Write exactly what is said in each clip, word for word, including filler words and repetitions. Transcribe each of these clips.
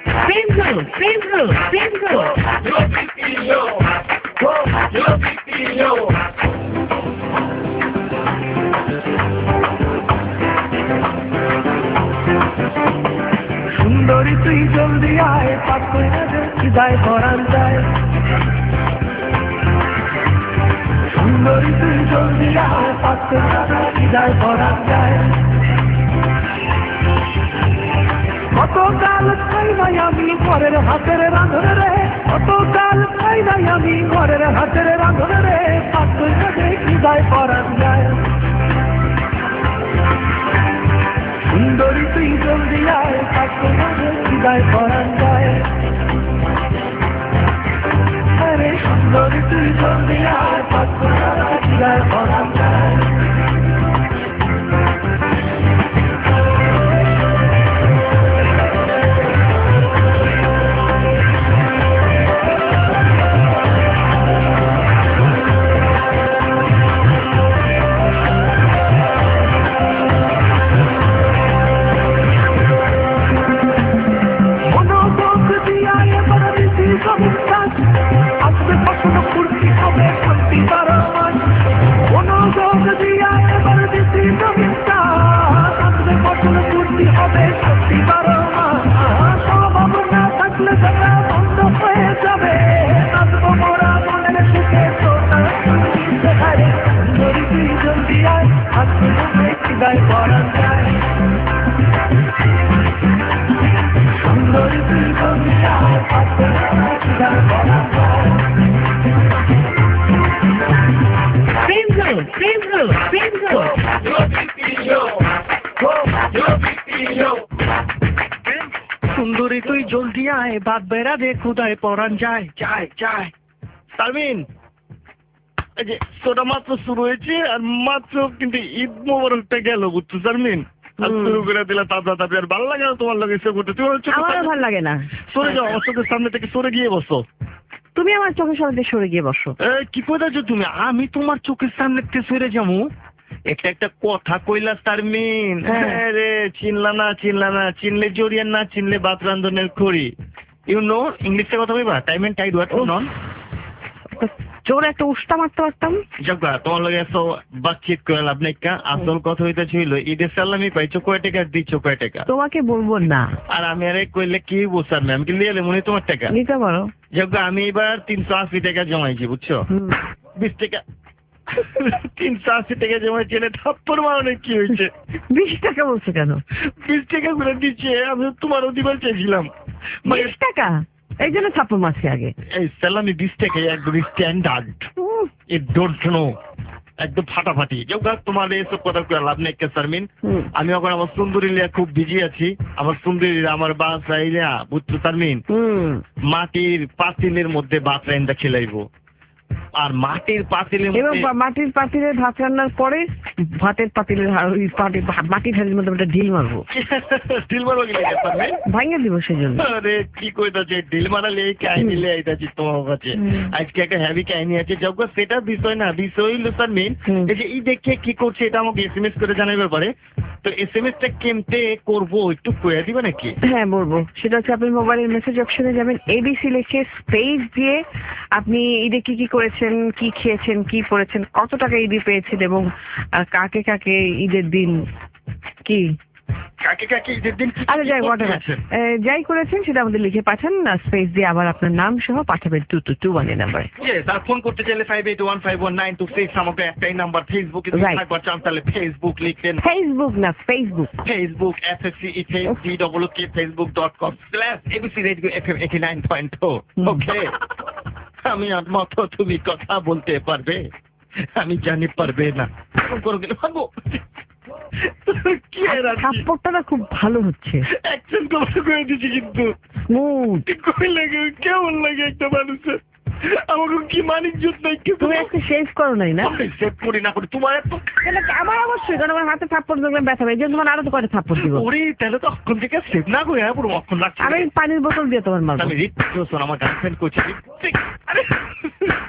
Pimple, pimple, pimple. Yo pitillo, yo pitillo. সুন্দরী তুই জলদি আয় পাক কইরা দে খিদায় পরান যায় সুন্দরী তুই জলদি আয় পাক কইরা দে খিদায় পরান যায় কত কাল খাই নাই আমি ঘরের হাতের রাঁধুনে রে কত কাল খাই নাই আমি ঘরের হাতের রাঁধুনে রে পাক কইরা দে খিদায় পরান যায় সুন্দরী তুই জলদি আয় পাক কইরা দে খিদায় পরান যায় আরে সুন্দরী তুই জলদি আয় পাক কইরা দে খিদায় পরান যায় আজকে কখনো ফুর্তি হবে শান্তি তারা মান মনোযোগ দিয়া এবার দিছি জমিটা আজকে কখনো ফুর্তি হবে শান্তি তারা মান স্বভাব না থাকলে সেটা বন্ধ হয়ে যাবে নাচবো মোরা মনের সুখে তোটা সেখানে সুন্দরী তুই জলদি আয় আজকে মনে খিদায় পরান যায় সুন্দরী তুই জলদি আয় আজকে Pimple, pimple, pimple. Yo pitillo, yo pitillo. সুন্দরী তুই জলদি আয় বাদ বেড়া দে খুদায় পরান যায় যায় যায় সারমিন এই যে সোটা মাত্র শুরু হয়েছে আর মাত্র কিন্তু ঈদ মোবারকটা গেল বুঝছো সারমিন আর শুরু করে দিলে তাবলা তাবি আর ভালো লাগে না তোমার লাগে সে করতে তুমি আমারও ভালো লাগে না সরে যাও আমার চোখের সামনে থেকে সরে গিয়ে বসো তুমি আমার চোখের সামনে দিয়ে সরে গিয়ে বসো এই কি কইতাছো তুমি আমি তোমার চোখের সামনে থেকে সরে যাবো একটা একটা কথা কইলা সারমিন হ্যাঁ রে চিনলা না চিনলা না চিনলে জড়িয়ান না চিনলে বাত রান্ধনের খড়ি ইউ নো ইংলিশে কথা কইবা time and tide what none জোরে একটা উষ্টা মারতে পারতাম জগা তোমার লগে এসো বাতচিত করে লাভ নাই কা আসল কথা হইতে ছিল ঈদের সালামি পাইছো কয় টাকা দিচ্ছ কয় টাকা তোমাকে বলবো না আর আমি আরে কইলে কি বলছার ম্যাম কি লিয়ে মনে তোমার টাকা নিতে পারো জগা আমি এবার তিনশো আশি টাকা জমাইছি বুঝছো বিশ টাকা তিনশো আশি টাকা জমাইছি এটা থাপ্পড় মারনে কি হয়েছে বিশ টাকা বলছো কেন বিশ টাকা করে দিচ্ছে আমি তোমারও দিবার চাইছিলাম বিশ টাকা এই জন্য থাপ্পড় মারছি আগে এই সালামি বিশ টাকা একদম স্ট্যান্ডার্ড ইট ডোন্ট নো একদম ফাটাফাটি যোগা তোমার এসব কথা করে লাভ নেই সারমিন আমি এখন আমার সুন্দরী লিয়া খুব বিজি আছি আমার সুন্দরী আমার বাসায় লিয়া বুঝছো সারমিন মাটির পাতিলের মধ্যে ভাত রান্না খেলাইবো আর মাটির পাতিলের এবং মধ্যে মাটির পাতিলের ভাত রান্নার পরে ভাতের পাতিলের মাটির হাড়ির মধ্যে একটা ঢিল মারবো ঢিল মারবো কি লাগে সারমিন ভাঙে দিব সেই জন্য আরে কি কইতাছে ঢিল মারালে এই কাহিনী লিয়ে আইতাছি তোমার কাছে আজকে একটা হ্যাভি কাহিনী আছে যোগা সেটা বিষয় না বিষয় হইলো সারমিন এই যে এই দেখে কি করছে এটা আমাকে এস এম এস করে জানাইবার পারে তো এস এম এসটা কেমতে করবো একটু কইয়া দিবা নাকি হ্যাঁ বলবো সেটা হচ্ছে আপনি মোবাইলের মেসেজ অপশনে যাবেন এবিসি লিখে স্পেস দিয়ে আপনি ঈদে কি কি করেছেন কি খেয়েছেন কি পড়েছেন কত টাকা ঈদে পেয়েছেন এবং কাকে কাকে ঈদের দিন কি কাকে কাকে ঈদের দিন আরে যাই হোয়াটএভার যাই করেছেন সেটা আমাদের লিখে পাঠান স্পেস দিয়ে আবার আপনার নাম সহ পাঠাবেন টু টু টু ওয়ান এর নাম্বারে আর ফোন করতে চাইলে five eight one five one nine two six আমাকে একটাই নাম্বার ফেসবুকে একবার চান তাহলে ফেসবুক লিখবেন ফেসবুক না Facebook Facebook F S C ইট এস ডি ডব্লিউ কে Facebook dot com slash ABC radio F M এইটি নাইন পয়েন্ট টু ওকে আমি আর মতো তুমি কথা বলতে পারবে আমি জানি পারবে না করো গেলে পারবো থাপ্পড়টা খুব ভালো হচ্ছে অ্যাকসেন্ট কভার করে দিচ্ছি কিন্তু স্মুথ কই লাগে কেমন লাগে একটা মানুষের আমাকে কি মানিক জুত নাই তুমি একটা শেভ করো নাই না শেভ করি না করি তোমার এত আমার অবশ্যই কারণ আমার হাতে থাপ্পড় দেখলে ব্যথা পাই যে তোমার আরো তো কয়টা থাপ্পড় দিব ওরে তাহলে তো অক্ষণ থেকে শেভ না করে পুরো অক্ষণ লাগছে আমি পানির বোতল দিয়ে তোমার মারবো আমি রিট শোন আমার গার্লফ্রেন্ড করছি আরে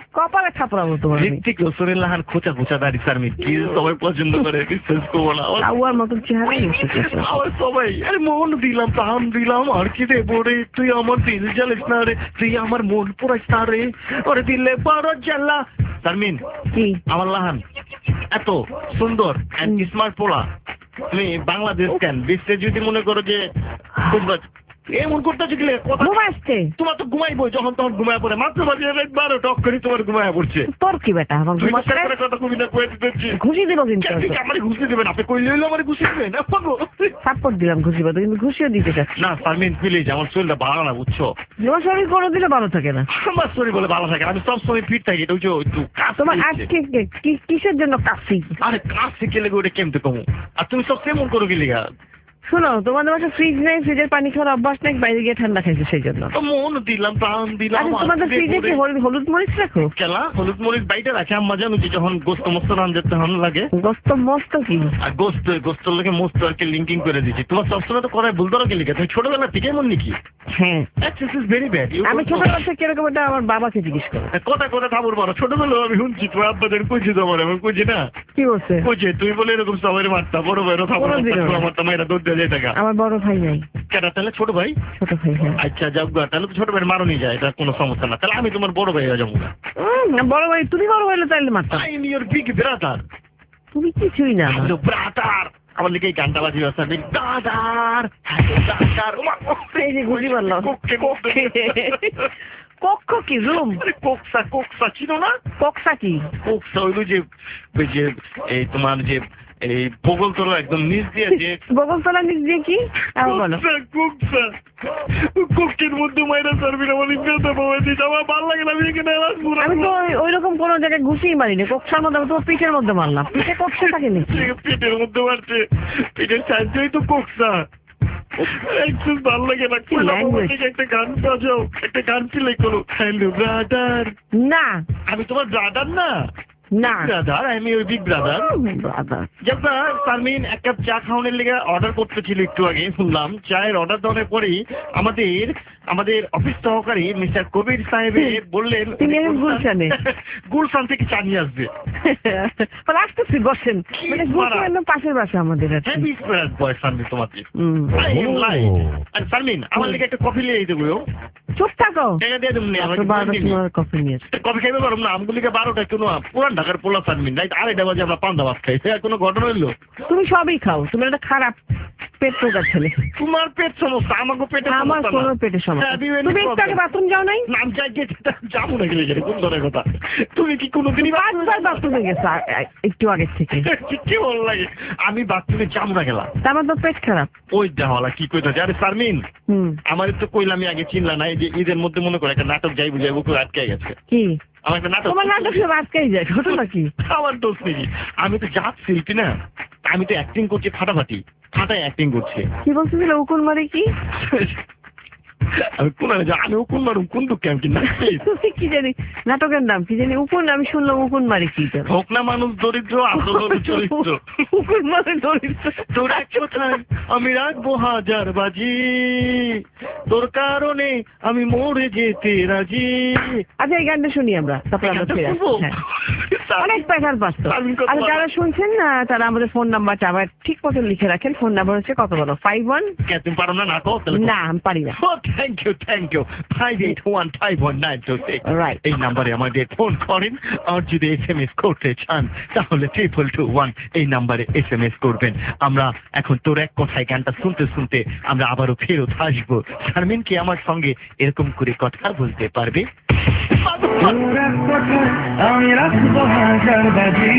কপালে থাপড়াবো তোমার আমি। ঋত্বিক রোশনের লাহান খোঁচা খোঁচা দাড়ি সারমিন কি সবাই পছন্দ করে বিশ্বাস করবো না। আমার- আউয়ার মতন চেহারাই এসেছে। আমার সবাই আরে মন দিলাম প্রাণ দিলাম আর কি দেবো রে, তুই আমার দিল জ্বালিস না রে, তুই আমার মন পুরাইস না রে, ওরে দিলে বড় জ্বালা। সারমিন কি আমার লাহান এত সুন্দর এন্ড স্মার্ট পোলা, তুমি বাংলাদেশ কেন বিশ্বে যদি মনে করো যে বুঝবা এমন করতে গেলে কথা ঘুম আসছে তোমার তো ঘুমাইবো যখন তখন ঘুমায় পড়ে, মাত্র বাজে বারো টক করে তোমার ঘুমায় পড়ছে। তোর কি বেটা আমার তুই ঘুমাচ্ছে কথা কথা কবি না কয়ে দিচ্ছি ঘুষি দিব কিন্তু আমার ঘুষি দেবেন, আপনি কইলে হইলো আমার ঘুষি দেবেন না পাবো সাপোর্ট দিলাম ঘুষি পাতো কিন্তু ঘুষিও দিতে চাচ্ছি না। সারমিন প্লিজ আমার শরীরটা ভালো না বুঝছো, তোমার শরীর কোনো দিলে ভালো থাকে না। আমার শরীর বলে ভালো থাকে, আমি সবসময় ফিট থাকি, এটা হচ্ছে একটু কাজ তোমার করছে। আজকে কে- কি- কিসের জন্য কাশি? আরে কাজ শিখে লেগে ওটা কেমতে কমু, আর তুমি সব সেমন করো কি লিগা? শোনো তোমাদের বাসায় ফ্রিজ নেই, ফ্রিজের পানি খাওয়ার অভ্যাস নেই, বাইরে গিয়ে ঠান্ডা খাইছে সেই জন্য। তো মন দিলাম প্রাণ দিলাম। আচ্ছা তোমাদের আজকে ফ্রিজে কি করে- হলুদ হলুদ মরিচ রাখো? কেলা হলুদ মরিচ বাইটা রাখে আম্মা, জানো যে যখন গোস্ত মস্ত রান যেতে হন লাগে, গোস্ত মস্ত কি? আর গোস্ত গোস্তর লোকে মস্ত আর কি লিঙ্কিং করে দিচ্ছি। তোমার সবসময় তো করায় ভুল ধরো কি লিখে, তুমি ছোটবেলা থেকে এমন নাকি? হ্যাঁ দিস ইজ ভেরি ব্যাড। আমি ছোটবেলা থেকে কিরকম এটা আমার বাবাকে জিজ্ঞেস করো। কথা কথা থাবর বড় ছোটবেলা আমি শুনছি তোমার আব্বাদের কইছি তোমার, আমি কইছি না কি বলছে? কইছে তুই বলে এরকম সবাই মারতা, বড় ভাইরও থাবর কোনোদিনও না। মারতা, মাইরা দৌড় দিয়ে যায় টাকা আমার বড় ভাই নাই, কেন? তাহলে ছোট ভাই? ছোট ভাই। হ্যাঁ আচ্ছা যাও গা, তাহলে তো ছোট ভাই মারো নিয়ে যায়, এটা কোনো সমস্যা না। তাহলে আমি তোমার বড় ভাই হয়ে যাবো না। উম, বড় ভাই তুমি বড় হইলে তাইলে মারতাম। I am your big brother. তুমি কিছুই না আমার। ব্রাদার আমার লিখে এই গানটা বাজি আছে ব্রাদার ব্রাদার। এই যে ঘুষি মারলাম। কক্ষ কি রুম? কোকসা কোকসা চিনো না? কক্সা কি? কোকসা হইলো যে ওই যে এই তোমার যে এই বগলতলা একদম নিচ দিয়ে যে বগলতলা নিচ দিয়ে কি? আবার বলো। কোকসা কোকের মধ্যে মাইরা সার্ভিস আমার ইংরেজিতে পাওয়া দিচ্ছে, আমার ভালো লাগে না। আমি এখানে আমি তো ওই রকম কোনো জায়গায় ঘুষিই মারিনি, কক্সার মধ্যে আমি তোমার পিঠের মধ্যে মারলাম। পিঠে কক্সা থাকে নাকি? পেটের মধ্যে মারছে, পেটের সাহায্যই তো কোকসা। একটু ভালো লাগে না। কি language? একটা গান বাজাও, একটা গান প্লে করো। Hello brother. না আমি তোমার ব্রাদার না? না ব্রাদার, আমি ওই বিগ ব্রাদার। ব্রাদার। যেটা সারমিন এক কাপ চা খাওয়ানোর লেগে অর্ডার করতেছিল একটু আগে, শুনলাম চায়ের অর্ডার দেওয়ার পরেই আমাদের আমাদের অফিস সহকারী মিস্টার কবির সাহেব বললেন তিনি এখন গুলশানে। গুলশান থেকে চা নিয়ে আসবে। আসতেছি বসেন, মানে গুলশান একদম পাশের বাসা আমাদের আর কি। হ্যাপি স্পিরিট বয় সারমিন তোমাকে। হুম। I am light. আর সারমিন আমার লেগে একটা কফি লিয়ে দেবো। চুপ থাকো। টাকা দিয়ে দেবো না রাত্র বারোটার সময় কফি নিয়ে এসো। কফি খাইতে পারবো না আমগুলিকে বারোটা কোনো পুরান ঢাকার পোলা সারমিন রাইট আড়াইটা বাজে আমরা পান্তা ভাত খাই, সে কোনো ঘটনা হইলো? তুমি সবই খাও, তুমি একটা খারাপ পেট রোগা ছেলে। তোমার পেট সমস্যা, আমাকে পেটে আমার কোনো পেটের সমস্যা। তুমি একটু আগে বাথরুম যাও নাই? নাম চাই যাবো না গেলে গেলে কোন ধরনের কথা? তুমি কি কোনোদিনই পাঁচবার বাথরুমে গেছো আ- আ- একটু আগে থেকে। কি ভালো লাগে আমি বাথরুমে যাবো না গেলাম। তারপর তো পেট খারাপ। ওই দেওয়ালা কি কইতে আরে সারমিন হুম। আমার তো কইলাম আগে চিনলা না, এই যে ঈদের মধ্যে মনে করে একটা নাটক যাই বুঝাই বুকে আটকে গেছে। কি আমার একটা নাটক তোমার নাটক সব আজকেই যায়, ঘটনা কি? আমার দোষ নেই, আমি তো জাত শিল্পী না, আমি তো অ্যাক্টিং করছি ফাটাফাটি, ফাটাই অ্যাক্টিং করছি। কি বলতেছিল উকুন মারি কি? আমি কোন আমি কোন মারুম কোন দুঃখে আমি কিনা তুমি কি জানি নাটকের নাম কি জানি উকুন, আমি শুনলাম উকুন মারি কি? হোক না মানুষ দরিদ্র আসল চরিত্র। উকুন মারি দরিদ্র। তোর এক কোথায় আমি রাখবো হাজার বাজি, তোর কারণে আমি মরে যেতে রাজি। আচ্ছা এই গানটা শুনি আমরা, তারপর আমরা গানটা ফিরে আসি। শুনবো? হ্যাঁ। অনেক পেশার পাস্ত। আমি কত আর ভালো। যারা শুনছেন না তারা আমাদের ফোন নাম্বারটা আবার ঠিক মতো লিখে রাখেন। ফোন নাম্বার হচ্ছে কত বলো? ফাইভ ওয়ান কে তুমি পারো না নাটক? না আমি পারি না। Oh, thank you, thank you. Five eight one five one nine two six Right. এই নাম্বারে আমাদের ফোন করেন। আর যদি এস এম এস করতে চান তাহলে ট্রিপল টু ওয়ান এই নাম্বারে এস এম এস করবেন। আমরা এখন তোর এক কথায় গানটা শুনতে শুনতে আমরা আবারও ফেরত আসবো। শারমিন কি আমার সঙ্গে এরকম করে কথা বলতে পারবে? আমি রাখবো হাজার বাজি,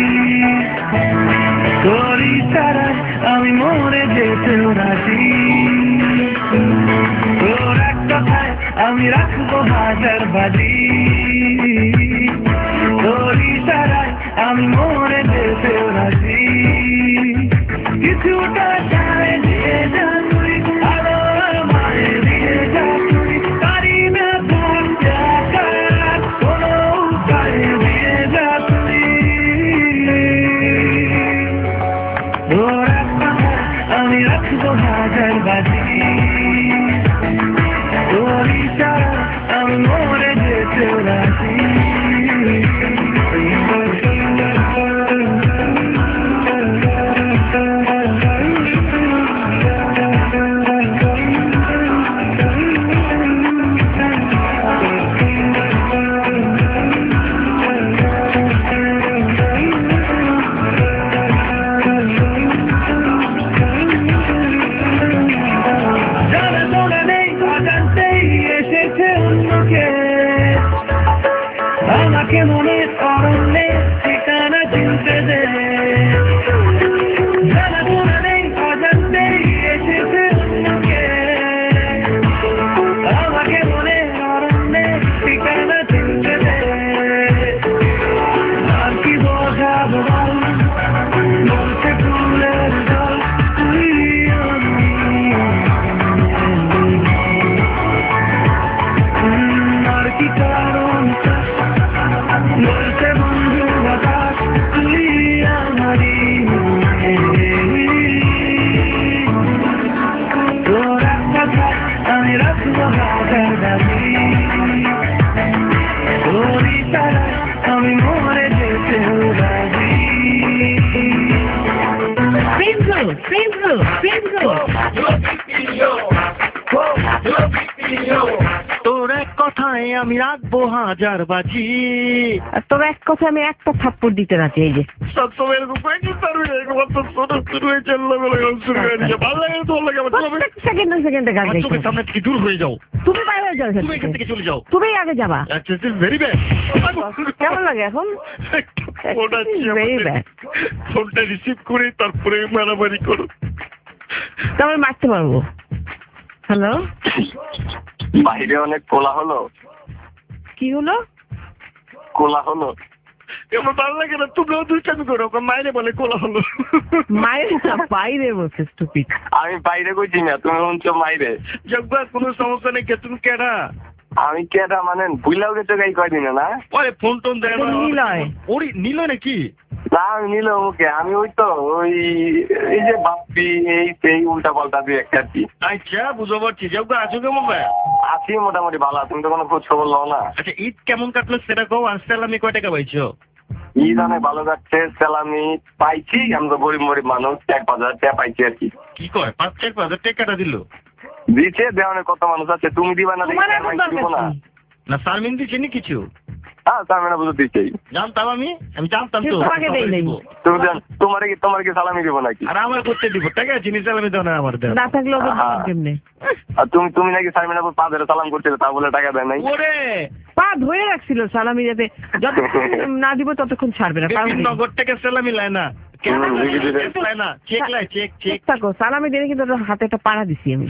তোরই ছাড়াই আমি মরে যেতেও রাজি। তোর এক কথায় আমি রাখবো হাজার বাজি, তোরই ছাড়াই আমি মরে যেতেও রাজি। কিছুটা চায় দিয়ে যা তুই, আলো আমায় দিয়ে যা তুই, পারি না থাকতে একা, কোনো উপায় দিয়ে যা তুই। তোর এক কথায় আমি রাখবো হাজার বাজি, তোরই ছাড়া আমি মরে যেতেও রাজি। আমাকে মনে অরণ্যে ঠিকানা চিনতে দে জানা শোনা নেই অজান্তে এসেছে অন্যকে আমাকে মনে অরণ্যে ঠিকানা চিনতে দে আর কি বোঝাবো বল বলছে ফুলের জল তুই আমি আর কি কারণ বলছে বন্ধু বাতাস তুই আমারই তোর একটা থাক আমি রাখবো হাজার দাবি তোর ইশারায় আমি মরে যেতে রাজি Bingo, bingo, bingo. Yo pitillo. Yo pitillo. তোর এক কথায় আমি রাখবো হাজার বাজি। আর তোর এক কথা আমি একটা থাপ্পড় দিতে রাজি। এই যে সবসময় এরকম কয়েকদিন তার এরকম ছোট শুরু হয়ে চললো শুরু হয়ে গেছে। ভালো লাগে তো ভালো লাগে আমার চলবে। প্রত্যেক সেকেন্ডে সেকেন্ডে গান আমার গাইতে চোখের হবে। সামনে থেকে দূর হয়ে যাও। তুমি বাইরে হয়ে যাও এখান তুমি এখান থেকে। থেকে চলে যাও। তুমি আগে যাবা। আচ্ছা দিস ভেরি ব্যাড। কেমন লাগে এখন? ফোনটা Very bad. ফোনটা রিসিভ করে তারপরে মারামারি করো। তারপরে মারতে পারবো। হ্যালো, বাইরে অনেক কোলা হলো কি হলো? কোলা হলো এবার ভালো লাগে না। তোমরাও দুষ্টামি করো। মায়েরে বলে কোলা হলো। মায়ের না, বাইরে বলছে স্টুপিড। আমি বাইরে কইছি না, তুমি শুনছো মাইরে। জগবা কোনো সমস্যা নেই। কে তুমি কেডা? আমি কেটা মানে ভুলাও গেছো গাই কয়দিনে না ওরে ফোন টোন দেয় না। এটা নিলয়। ওরে নিলয় নাকি? না আমি নিল ওকে আমি ওই তো ওই এই যে বাপ্পি এই সেই উল্টা পাল্টা দিয়ে একটা আর কি আচ্ছা বুঝতে পারছি। জগবা আছো কেমন ভাই? আছি মোটামুটি ভালো। তুমি তো কোনো খোঁজ খবর লও না। আচ্ছা ঈদ কেমন কাটলো সেটা কও। আর স্যালামি কয় টাকা পাইছো? ঈদ অনেক ভালো কাটছে। স্যালামি পাইছি। আমি তো গরিব গরিব মানুষ, এক পাঁচ হাজার টাকা পাইছি আর কি। কি কয়? পাঁচ চার পাঁচ হাজার টাকাটা দিল দিচ্ছে দেওয়ানে কত মানুষ আছে, তুমি দিবা না তোমার দেখি এখন আমি দরকার দিব না। কি? না সারমিন দিচ্ছে নি কিছু? হ্যাঁ তার মানে বুঝতে দিচ্ছি। জানতাম আমি আমি জানতাম তো। তোমাকে দেই নাই। তুমি জান তোমার কি তোমার কি সালামি দিব নাকি? আর আমার করতে দিব টাকা জিনিস সালামি দাও না আমার দেওয়া। না থাকলে ওদের হ্যাঁ। কেমনে? আর তুমি তুমি নাকি সালমিন আপু পা ধরে সালাম করছিলে, তা বলে টাকা দেয় নাই। ওরে পা ধরে রাখছিল সালামি যাতে যতক্ষণ না দিব ততক্ষণ ছাড়বে না। কারণ বিভিন্ন নগর থেকে সালামি লাই না। কেন হুম, বুঝি, বুঝি। চেক লাই না? চেক লাই চেক চেক। ঠিক থাকো, সালামি দিলে কিন্তু ওর হাতে একটা পাড়া দিছি আমি।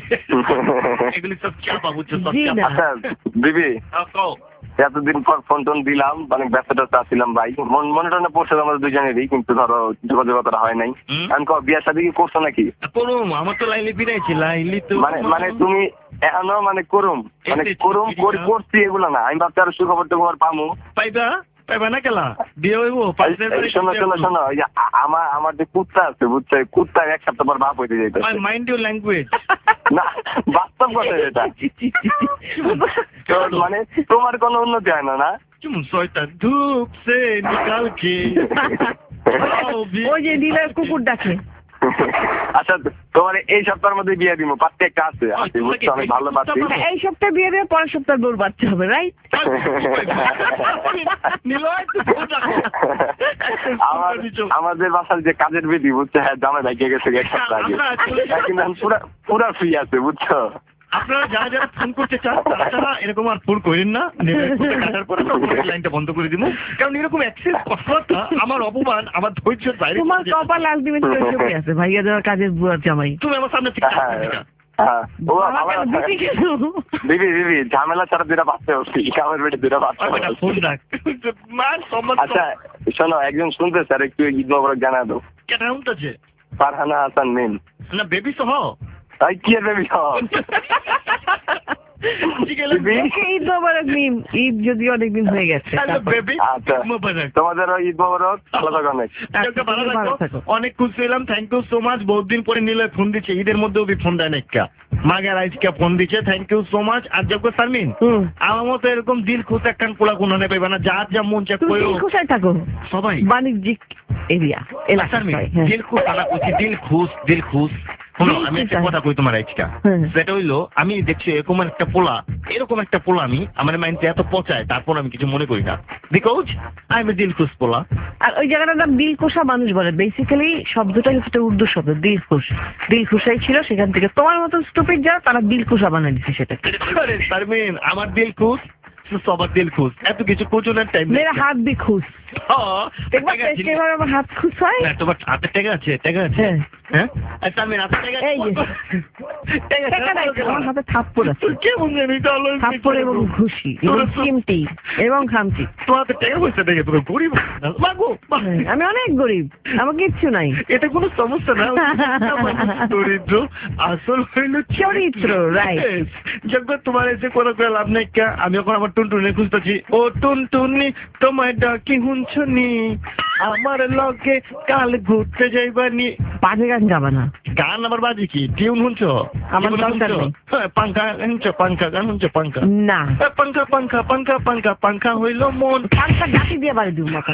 এগুলি সব চাপা বুঝছো সব জি না। চাপা। আচ্ছা দিবি আহ, কও। এতদিন পর ফোন টোন দিলাম, অনেক ব্যস্ততা ছিলাম ভাই। মন মনে টনে পড়ছে আমাদের দুজনেরই, কিন্তু ধরো যোগাযোগ করা হয় নাই। হুম। আমি কো বিয়ার সাথে কি করছো নাকি? করুম আমার তো লাইলি বিরাইছি লাইলি তো মানে মানে তুমি এখনো মানে করুম মানে এই যে করুম চিঠি করি না। করছি এগুলো না। আমি ভাবছি আরো সুখবর টুখবর পামু। পাইবা পাইবা না কেলা বিয়ে হইব পাঁচ এই শোনো শোনো শোনো এই যে আ- আমার আমার যে কুত্তা আছে বুঝছো, এই কুত্তা এক সপ্তাহ পর বাপ হইতে যাইতে মাইন্ড ইউর ল্যাঙ্গুয়েজ। না, বাস্তব কথা এটা। তো মানে তোমার কোনো উন্নতি হয় না না? কেমন শয়তান ধূপ সে নিকাল কে। ওই যে দিলে কুকুর ডাকে। আচ্ছা তোমার এই সপ্তাহের মধ্যে বিয়ে দিব, পাত্রী একটা আছে আছে, বুঝছো অনেক ভালো পাত্রী। হ্যাঁ, এই সপ্তাহে বিয়ে দিয়ে পরের সপ্তাহে দৌড় বাচ্চা হবে, রাইট? আমার আমাদের বাসার যে কাজের বেদি বুঝছো, হ্যাঁ জামাই ভাইকে গেছে এক সপ্তাহ আগে। হ্যাঁ, কিন্তু আমি পুরা পুরা ফ্রি আছে বুঝছো। আপনারা যারা যারা ফোন করতে চান তারা তারা এরকম আর ফোন করেন না। কাটার পরে লাইনটা বন্ধ করে দিব। কারণ এরকম অ্যাক্সেস কথাটা আমার অপমান, আমার ধৈর্যের বাইরে তোমার চলে যায়। কপাল আলটিমেট চোখে আছে, ভাইয়া যাওয়ার কাজের বুয়ার জামাই। তুমি আমার সামনে থেকে হ্যাঁ হ্যাঁ ও আমার দিদি কেন? দিদি দিদি ঝামেলা ছাড়া দুটা বাচ্চা হচ্ছি, আমার বেটে দুটা বাচ্চা ওই বেটা ফোন রাখ। মান সম্মান আচ্ছা শোনো, একজন শুনতে স্যার একটু ঈদ মোবারক জানা দাও। কেন উঠতেছে ফারহানা হাসান মিম। না বেবি সহ তাই কি আর বেবি ঈদ মোবারক মিম। ঈদ যদি অনেকদিন হয়ে গেছে। বেবি আচ্ছা মোবারক। তোমাদের ঈদ মোবারক, ভালো থাকো অনেক। আচ্ছা, ভালো থাকো। অনেক খুশি হলাম। Thank you so much. বহুত দিন পরে নিলে ফোন দিচ্ছে, ঈদের মধ্যেও ফোন দেয় না। মাগের আজকে ফোন দিচ্ছে, থ্যাংক ইউ সো মাচ। আর যাবো শারমিন হুম। আমার মতো এরকম দিল খুশ একখান পোলা কোনো নেবে না, যার যা মন চায় তুমি কইও। দিল খুশায় থাকো, সবাই বাণিজ্যিক এরিয়া এলাকা। শারমিন হ্যাঁ। দিল খুশ তারা কইছি, দিল খুশ দিল খুশ। শোনো দিল আমি খুশ একটা হয়। কথা কই তোমার আজকে, হ্যাঁ। সেটা হইলো আমি দেখছি এরকম একটা পোলা, এরকম একটা পোলা আমি আমার মাইন্ডে এত পচায়, তারপর আমি কিছু মনে করি না, বিকজ আই এম এ দিল খুশ পোলা। আর ওই জায়গাটার নাম দিলখুশা মানুষ বলে। বেসিক্যালি শব্দটা হচ্ছে একটা উর্দু শব্দ, দিলখুশ। দিলখুশাই ছিল, সেখান থেকে তোমার মতো স্টুপিড যারা তারা দিলখুশা বানিয়ে দিচ্ছে সেটা। আরে শারমিন আমার দিল খুশ, সবার দিল খুশ এত কিছু কোচনের টাইম মেরা হাত भी खुश একবার টেস্ট করে আমার হাত খুশ হয় তোমার হাতে টাকা আছে টাকা আছে হ্যাঁ হ্যাঁ আচ্ছা আমি হাতে টাকা এই যে টাকা নাই আমার হাতে থাপ্পড় আছে কেমন জানি তাহলে থাপ্পড় এবং ঘুষি এবং চিমটি এবং খামচি তোমার হাতে টাকা পয়সা দেখে তুমি গরিব মাগো আমি অনেক গরিব আমার কিচ্ছু নাই এটা কোনো সমস্যা না দরিদ্র আসল হইল চরিত্র রাইট যখন তোমার এসে কোনো করে লাভ নাই কা আমি এখন আমার টুনটুনি খুঁজতেছি ও টুনটুনি তোমার ডাকি শুনছনি আমার লগে কাল ঘুরতে যাইবানি বাজে গান গাবা না গান আমার বাজে কি টিউন শুনছ আমার দরকার নেই পাঙ্খা শুনছ পাঙ্খা গান শুনছ পাঙ্খা না পাঙ্খা পাঙ্খা পাঙ্খা পাঙ্খা পাঙ্খা হইল মন পাঙ্খা গাছি দিয়ে বাড়ি দিব মাথা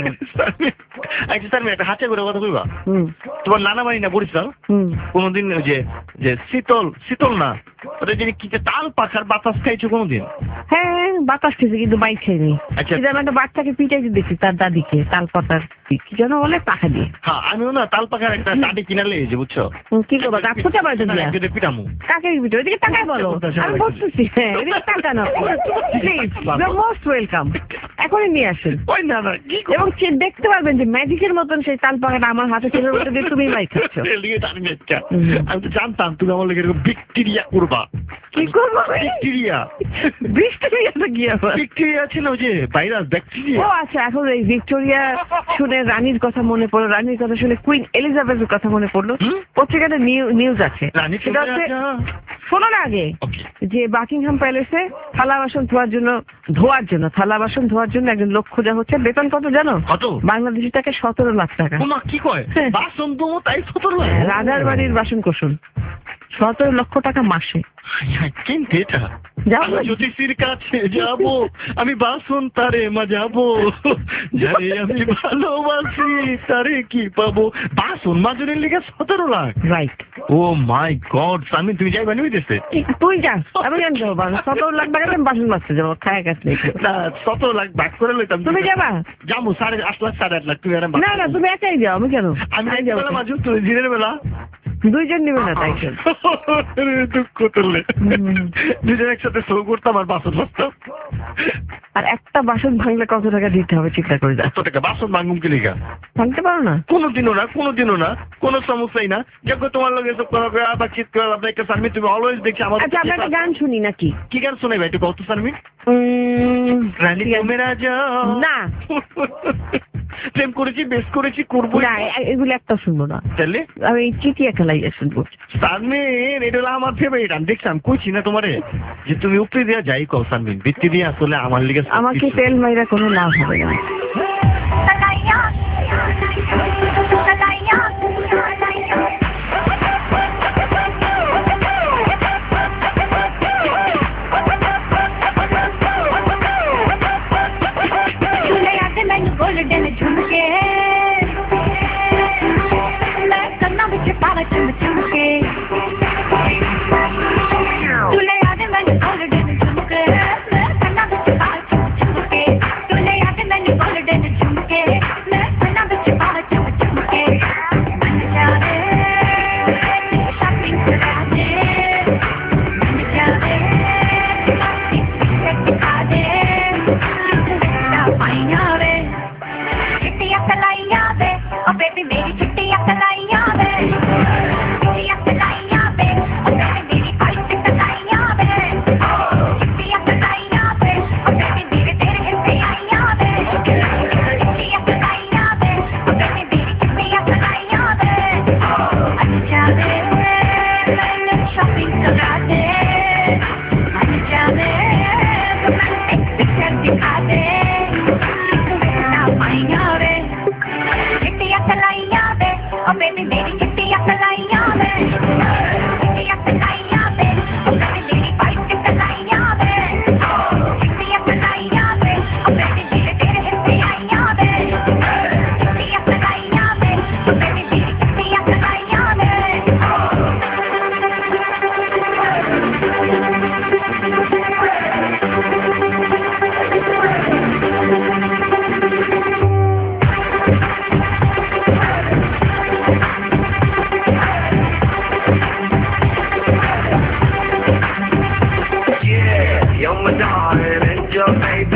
আচ্ছা স্যার একটা হাতে করে কথা কইবা হুম তোমার নানা বাড়ি না বরিশাল হুম কোনদিন যে যে শীতল শীতল না ওটা যে কি যে তাল পাখার বাতাস খাইছো কোনদিন হ্যাঁ বাতাস খেয়েছে কিন্তু বাইক খাইনি আচ্ছা। কিন্তু আমি একটা বাচ্চাকে পিটাইতে দেখি তার দাদিকে তাল পাতার কি যেন বলে পাখা দিয়ে হ্যাঁ আমিও না তাল পাখার একটা ডাটি কিনা লেগেছে বুঝছো হুম, কি করবো গাছ ফুটা বাড়িতে দিয়া একদিনে পিটামু কাকে পিটো এদিকে তাকাই বলো আমি বলতেছি হ্যাঁ এদিকে তাকানো প্লিজ ইউ মোস্ট ওয়েলকাম এখনই নিয়ে আসেন ওই না না কি করবো? এবং সে দেখতে পারবেন যে ম্যাজিকের মতন সেই তাল পাখাটা আমার হাতে ছেড়ে মধ্যে দিয়ে তুমি মাই খাচ্ছ এদিকে জানি না এটা। আমি তো জানতাম তুমি আমার লেগে ব্যাকটেরিয়া করবা কি করবো ব্যাকটেরিয়া বৃষ্টি তো কি আবার ব্যাকটেরিয়া আছে না ওই যে ভাইরাস ব্যাকটেরিয়া ও আচ্ছা এখন এই ভিক্টোরিয়া শুনে রানীর কথা মনে পড়লো রানীর কথা শুনে কুইন এলিজাবেথের কথা মনে পড়লো হুম? পত্রিকাতে নিউজ আছে রানী সেটা হচ্ছে চলে শোনো না আগে ওকে যে বাকিংহাম প্যালেসে থালা বাসন ধোয়ার জন্য ধোয়ার জন্য থালা বাসন ধোয়ার জন্য একজন লোক খোঁজা হচ্ছে বেতন কত জানো কত বাংলাদেশি টাকা সতেরো লাখ টাকা তোমা কি কয় হ্যাঁ। বাসন তো তাই সতেরো লাখ রাজার বাড়ির বাসন কোসন সতেরো লক্ষ টাকা মাসে কিন্তু এটা যাও আমি জ্যোতিষীর কাছে যাব আমি বাসন তারে মাজাবো যারে আমি ভালোবাসি তারে কি পাবো বাসন মাজনের লিগে সতেরো lakh right oh my god আমি তুমি যাইবা নিয়ে দিতে তুই যা আমি জানি যাবো সতেরো লাখ টাকা আমি বাসন মাজতে যাবো খায় কাছে না সতেরো লাখ ভাগ করে লইতাম তুমি যাবা যাবো সাড়ে আট লাখ সাড়ে আট লাখ তুমি আর আমি না না তুমি একাই যাও আমি কেন আমি আমি যাবো যাবো মাজু তুই দিনের বেলা দুইজন নিবে না তাই কেন দুঃখ তুললে দুজন একসাথে শো করতাম আর বাসন বাঁচতাম আর একটা বাসন ভাঙলে কত টাকা দিতে হবে চিন্তা করে যাও এত টাকা বাসন ভাঙুম কি লিগা ভাঙতে পারো না কোনোদিনও না কোনোদিনও না কোনো সমস্যাই না যখন তোমার লোক এসব করা করে আবার চিৎ করে আপনার একটা সার্মি তুমি অলওয়েজ দেখি আমার আচ্ছা আমরা একটা গান শুনি নাকি কি গান শোনাই ভাই একটু কত সার্মি উম, রানী ঠিক আছে। তুমি রাজা না প্রেম করেছি বেশ করেছি করবো না এ- এগুলো একটা শুনবো না তাহলে আমি চিটিয়া খেলাইয়া শুনবো সানমিন এটা হলো আমার ফেভারিট আমি দেখছিলাম কইছি না তোমারে যে তুমি উপরে দিয়া যাই কও সানমিন বৃত্তি দিয়ে আসলে আমার লিগে সব আমাকে কিছু। তেল মাইরা কোনো লাভ হবে না गोल्डन झुमके मैं कन्ना बिच पावा चुम चुमके तुले याद मैंने गोल्डन झुमके मैं कन्ना बिच पावा चुम चुमके तुले याद मैंने गोल्डन झुमके मैं कन्ना बिच पावा चुम चुमके मन जावे शॉपिंग करा दे मन जावे दिखा दे पाइया वे चिट्टियां कलाइयां वे ओ बेबी मेरी चिट्टियां कलाइयां वे चिट्टियां कलाइयां वे ओ बेबी मेरी वाइट कलाइयां वे चिट्टियां कलाइयां वे ओ बेबी मेरे तेरे हिस्से आइयां वे चिट्टियां कलाइयां वे ओ बेबी मेरी चिट्टियां कलाइयां वे अच्छा वे मैंने शॉपिंग करा दे अच्छा वे रोमांटिक पिक्चर दिखा दे चिट्टियां कलाइयां वे ओ बेबी मेरी चिट्टियां कलाइयां वे चिट्टियां कलाइयां वे ओ बेबी मेरी वाइट कलाइयां वे चिट्टियां कलाइयां वे ओ बेबी मेरे तेरे हिस्से आइयां वे चिट्टियां कलाइयां वे ओ बेबी मेरी चिट्टियां कलाइयां वे You're my darling and your baby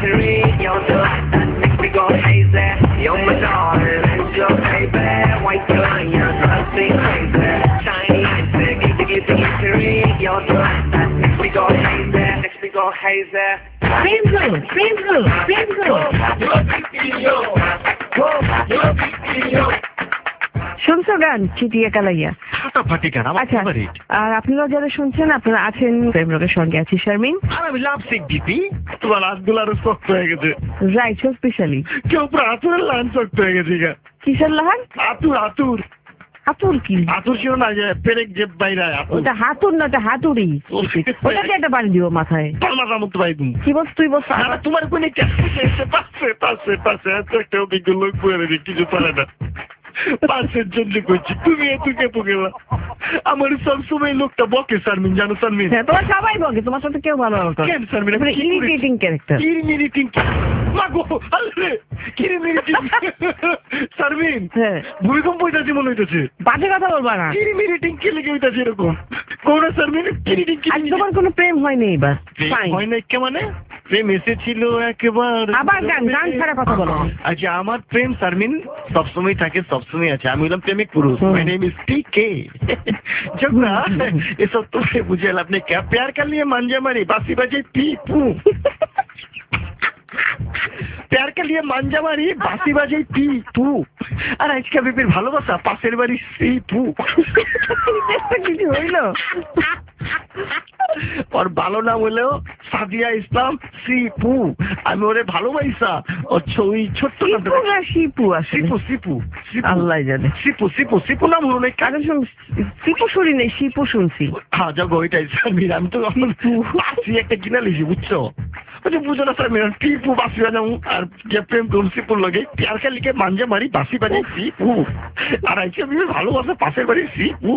history. You're the light that makes me go crazy. You're my darling, and your baby. White lion, drives me crazy. Shiny eyes, give to give the history. You're the light that makes me go hazy, makes me go hazy. Bingo, bingo, bingo. You're video. You're video. শুনছো গান চিটিয়া কালাইয়া? ফাটাফাটি গান, আমার আচ্ছা, favorite। আর আপনারা যারা শুনছেন আপনারা আছেন প্রেম রোগের সঙ্গে আছি শারমিন। আর আমি লাভ সিক দিপি, তোমার হাতগুলো আরো শক্ত হয়ে গেছে। Right, so specially. কেউ পুরো আতুরের লাইন শক্ত হয়ে গেছে গা। কিসের লাহান? আতুর আতুর হাতুর কি? আতুর ছিল না যে পেরেক যে বাইরে আতুর। ওটা হাতুর না, ওটা হাতুড়ি। ওটাকে একটা বাড়ি দিও মাথায়। তোমার নাম তো ভাই তুমি কি বলছ তুই বলছ? না তোমার কোনে কে পাশে পাশে পাশে পাশে এত একটা অভিজ্ঞ লোক বলে রে কিছু পারে না। পাশের জন্য করছি, তুমি এত কেঁপে গেলা। আমার সবসময় লোকটা বকে শারমিন, জানো শারমিন? হ্যাঁ, তোমার সবাই বকে, তোমার সাথে কেউ ভালো না। কেন শারমিন? Irritating character. ইরিটেটিং মাগো আরে ইরিটেটিং শারমিন। হ্যাঁ, ভূমিকম্প হইতাছে মনে হইতাছে। বাজে কথা বলবা না। ইরিটেটিং কে লেগে হইতাছে এরকম? কোন শারমিন ইরিটেটিং আজ তোমার কোনো প্রেম হয়নি এবার? ফাইন। হয় না কে মানে? প্রেম এসেছিল একবার। আবার গান গান ছাড়া কথা বলো। আচ্ছা, আমার প্রেম শারমিন সবসময় থাকে, সবসময় আছে। আমি হলাম প্রেমিক পুরুষ। My name is T K. ঝগড়া এসব তো বুঝে লাভ নেই। क्या प्यार कर लिए मांझा मारी बासी बजे पी पू। प्यार के लिए मांझा मारी बासी बाजे पी पू। আর আজকে বিপির ভালোবাসা পাশের বাড়ি সি পু। কিছু হইলো? ওর ভালো নাম হলেও সাদিয়া ইসলাম সি পু। আমি ওরে ভালোবাসা ওর ছবি ছোট্ট শিপু না শিপু আসলে? সিপু সিপু আল্লাহ জানে। সিপু সিপু সিপু নাম হলো না আগে শুন, শিপু শুনি নাই, শিপু শুনছি। হ্যাঁ যাবো ওইটাই শারমিন। আমি তো বাসি একটা কিনা লিখি বুঝছো? ওই বুঝো না শারমিন, পিপু বাসি বাজাবো আর যে প্রেম করুন সিপুর লগে প্যার কে লিখে মাঞ্জা মারি বাসি বাজাই সিপু। আর আজকে আমি ভালোবাসা পাশের বাড়ি সিপু।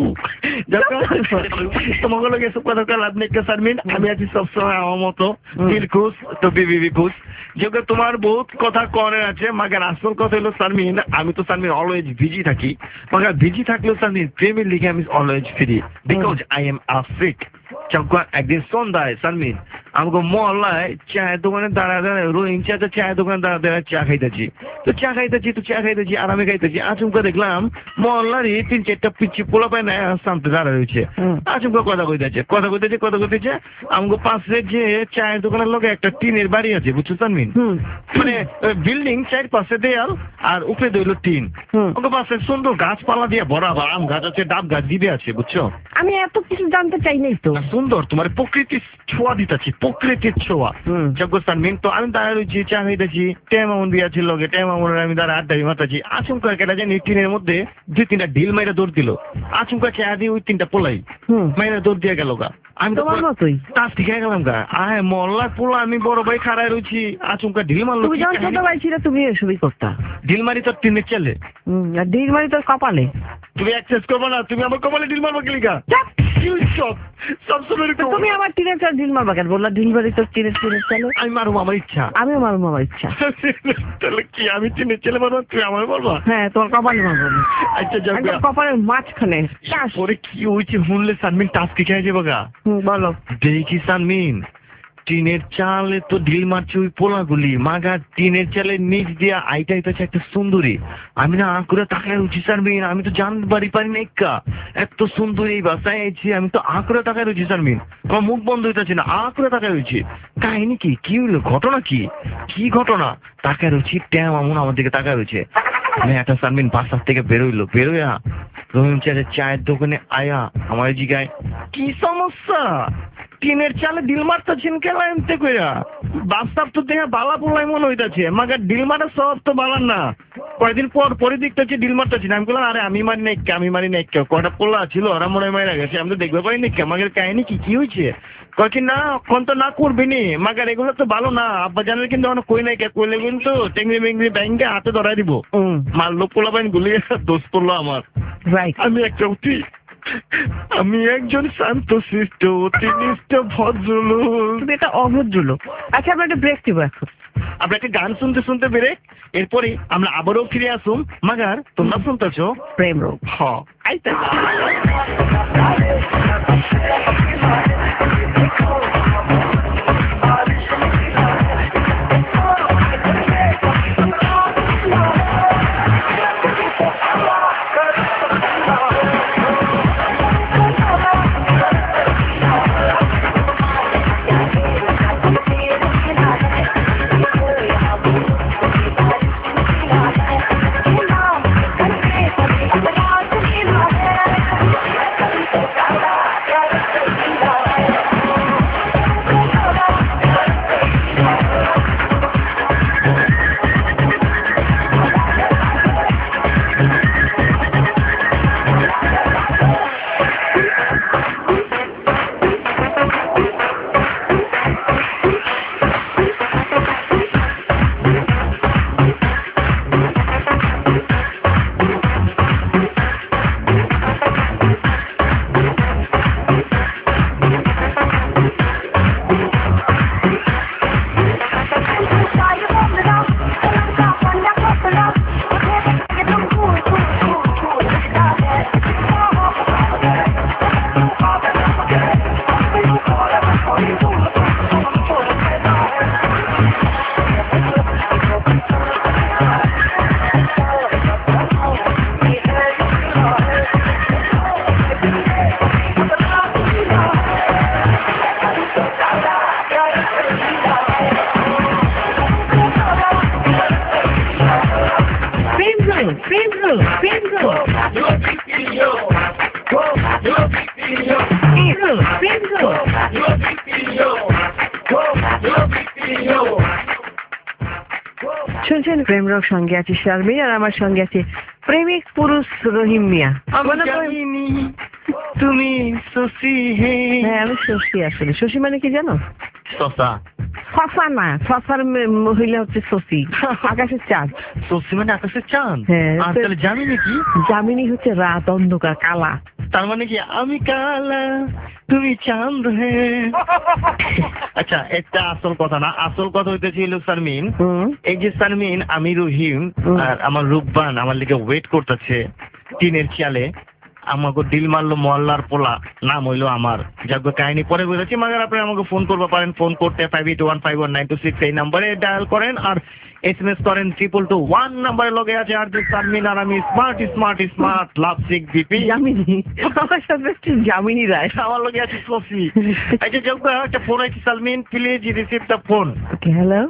তোমাকে লগে এসব কথা লাভ নেই শারমিন। আমি আছি সবসময় আমার মতো দিল খুশ তো বিবি খুশ। যেগুলো তোমার বহুত কথা করার আছে, মাগার আসল কথা হলো শারমিন, আমি তো শারমিন অলওয়েজ বিজি থাকি। মাগার বিজি থাকলেও শারমিন প্রেমের লিগে আমি always free, because I am a freak. যখন একদিন সন্ধ্যায় শারমিন আমাকে মহল্লায় চায়ের দোকানে দাঁড়ায় দাঁড়ায় রোহিং চা চায়ের দোকানে দাঁড়া দাঁড়ায় চা খাইতেছি। তো চা খাইতেছি তো চা খাইতেছি আরামে খাইতেছি। আচমকা দেখলাম মহল্লারই তিন চারটা পিচ্ছি পোলা পায় না সামনে দাঁড়া রয়েছে। আচমকা কথা কইতেছে কথা কইতেছে কথা কইতেছে আমাকে পাশে যে চায়ের দোকানের লগে একটা টিনের বাড়ি আছে বুঝছো শারমিন? মানে বিল্ডিং চার পাশে দেয়াল আর উপরে দইল টিন। ওকে পাশে সুন্দর গাছপালা দিয়ে ভরা, আম গাছ আছে, ডাব গাছ দিবে আছে বুঝছো? আমি এত কিছু জানতে চাই নাই তো। সুন্দর তোমার প্রকৃতির ছোঁয়া দিতেছি, প্রকৃতির ছোঁয়া। যজ্ঞ শারমিন তো আমি দাঁড়া রয়েছি চা খাইতেছি, টেমামন বিয়া ছিল লগে, টেমামনের আমি দাঁড়া আড্ডা মাতাছি। আচমকা কেটা জানি টিনের মধ্যে দুই তিনটা ঢিল মাইরা দৌড় দিল। আচমকা চা দিয়ে ওই তিনটা পোলাই মাইরা দৌড় দিয়ে গেল গা। আমি তো তাস ঠিক হয়ে গেলাম গা। আয় মহল্লার পোলা আমি বড় ভাই খাড়ায় রয়েছি, আচমকা ঢিল মারলো। তুমি যখন ছোট ভাই ছিল তুমি এসবই করতা। ঢিল মারি তোর টিনের চালে, আর ঢিল মারি তোর কপালে। তুমি অ্যাক্সেস করবো না, তুমি আমার কপালে ঢিল মারবো কি লিগা? তুমি আমার টিনের চাল ঢিল মারবা কেন? বললা ঢিল মারি তোর টিনের টিনের চালে। আমি মারবো আমার ইচ্ছা। আমিও মারবো আমার ইচ্ছা। তাহলে কি আমি টিনের ছেলে মারবো, তুমি আমার বলবা? হ্যাঁ, তোমার কপালে মারবো। আচ্ছা যাবে কপালের মাঝখানে। পরে কি হয়েছে শুনলে শারমিন টাস্কি খেয়ে যাবো গা। বলো। দেখি শারমিন টিনের চালে তো ঢিল মারছে ওই পোলাগুলি, মাগা টিনের চালের নিচ দিয়া আইটা আইতাছে একটা সুন্দরী। আমি না আঁকুড়ে তাকায় রয়েছি শারমিন, আমি তো জানবারই পারি না একা এত সুন্দরী বাসায় আইছি। আমি তো আঁকুড়ে তাকায় রয়েছি শারমিন, আমার মুখ বন্ধ হইতেছে না, আঁকুড়ে তাকায় রয়েছি। কাহিনী কি কি হইলো, ঘটনা কি কি ঘটনা? তাকায় রয়েছি, ট্যাম আমন আমার দিকে তাকায় রয়েছে। একটা শারমিন বাসার থেকে বেরোইলো, বেরোয়া রহিম চালের চায়ের দোকানে আয়া আমার জিগায় কি সমস্যা, টিনের চালে ডিল মারতেছেন কেন? এমতে কইরা বাস্তব তো দেখে বালা পোলাই মনে হইতাছে, মাগার ডিল মারা সব তো বালার না। কয়েকদিন পর পরে দেখতেছি ডিল মারতেছি না। আমি বললাম আরে আমি মারি নাই, আমি মারি নাই, কেউ কটা পোলা ছিল ওরা মনে হয় মারা গেছে, আমি তো দেখতে পারিনি। আমাদের কাহিনী কি কি হয়েছে? কয়েছি না কোন তো না করবি নি, মাগার এগুলো তো ভালো না। আব্বা জানের কিন্তু এখন কই নাই, কে কইলে কিন্তু টেংরি মেংরি ব্যাংকে হাতে ধরাই দিব। মারলো পোলা বাইন গুলিয়ে দোষ পড়লো আমার। আমি একটা উঠি, আমি একজন শান্ত শিষ্ট অতিনিষ্ঠ ভদ্রলোক। তুমি একটা অভদ্রলোক। আচ্ছা আমরা একটা ব্রেক দিব এখন, আমরা একটা গান শুনতে শুনতে ব্রেক, এরপরে আমরা আবারও ফিরে আসুম। মাগার তোমরা শুনতেছো প্রেম রোগ। হ্যাঁ আইতে প্রেম রোগ সঙ্গে আছি শারমিন, আর আমার সঙ্গে আছে প্রেমিক পুরুষ রহিম মিয়া। বলো তো। তুমি শশী হে। হ্যাঁ আমি শশী, আসলে শশী মানে কি জানো? শশা। শশা না, শশার মে- মহিলা হচ্ছে শশী, আকাশের চাঁদ। শশী মানে আকাশের চাঁদ। হ্যাঁ, আর তাহলে জামিনী কি? যামিনী হচ্ছে রাত, অন্ধকার, কালা। তার মানে কি আমি কালা তুমি চাঁদ হে। আচ্ছা, একটা আসল কথা না, আসল কথা হইতেছিল শারমিন, হুম। এই যে শারমিন আমি রহিম হুম। আর আমার রূপবান আমার লিগে ওয়েট করতেছে টিনের চালে। আমাকে দিল মারলো মহল্লার পোলা, নাম হইলো আমার। যাক কাহিনী পরে বলেছি, মাগার আপনি আমাকে ফোন করতে পারেন। ফোন করতে five eight one five one nine two six এই নাম্বারে ডায়াল করেন, আর এস এম এস করেন ট্রিপল টু ওয়ান নাম্বারে লগে আছে আর যে শারমিন আর আমি smart smart smart love sick BP. Jamini, আমার সাথে হচ্ছে যামিনী রায়। আমার লগে আছে সফি। আচ্ছা যাক একটা ফোন আছে Sharmin, please receive the phone. Okay, hello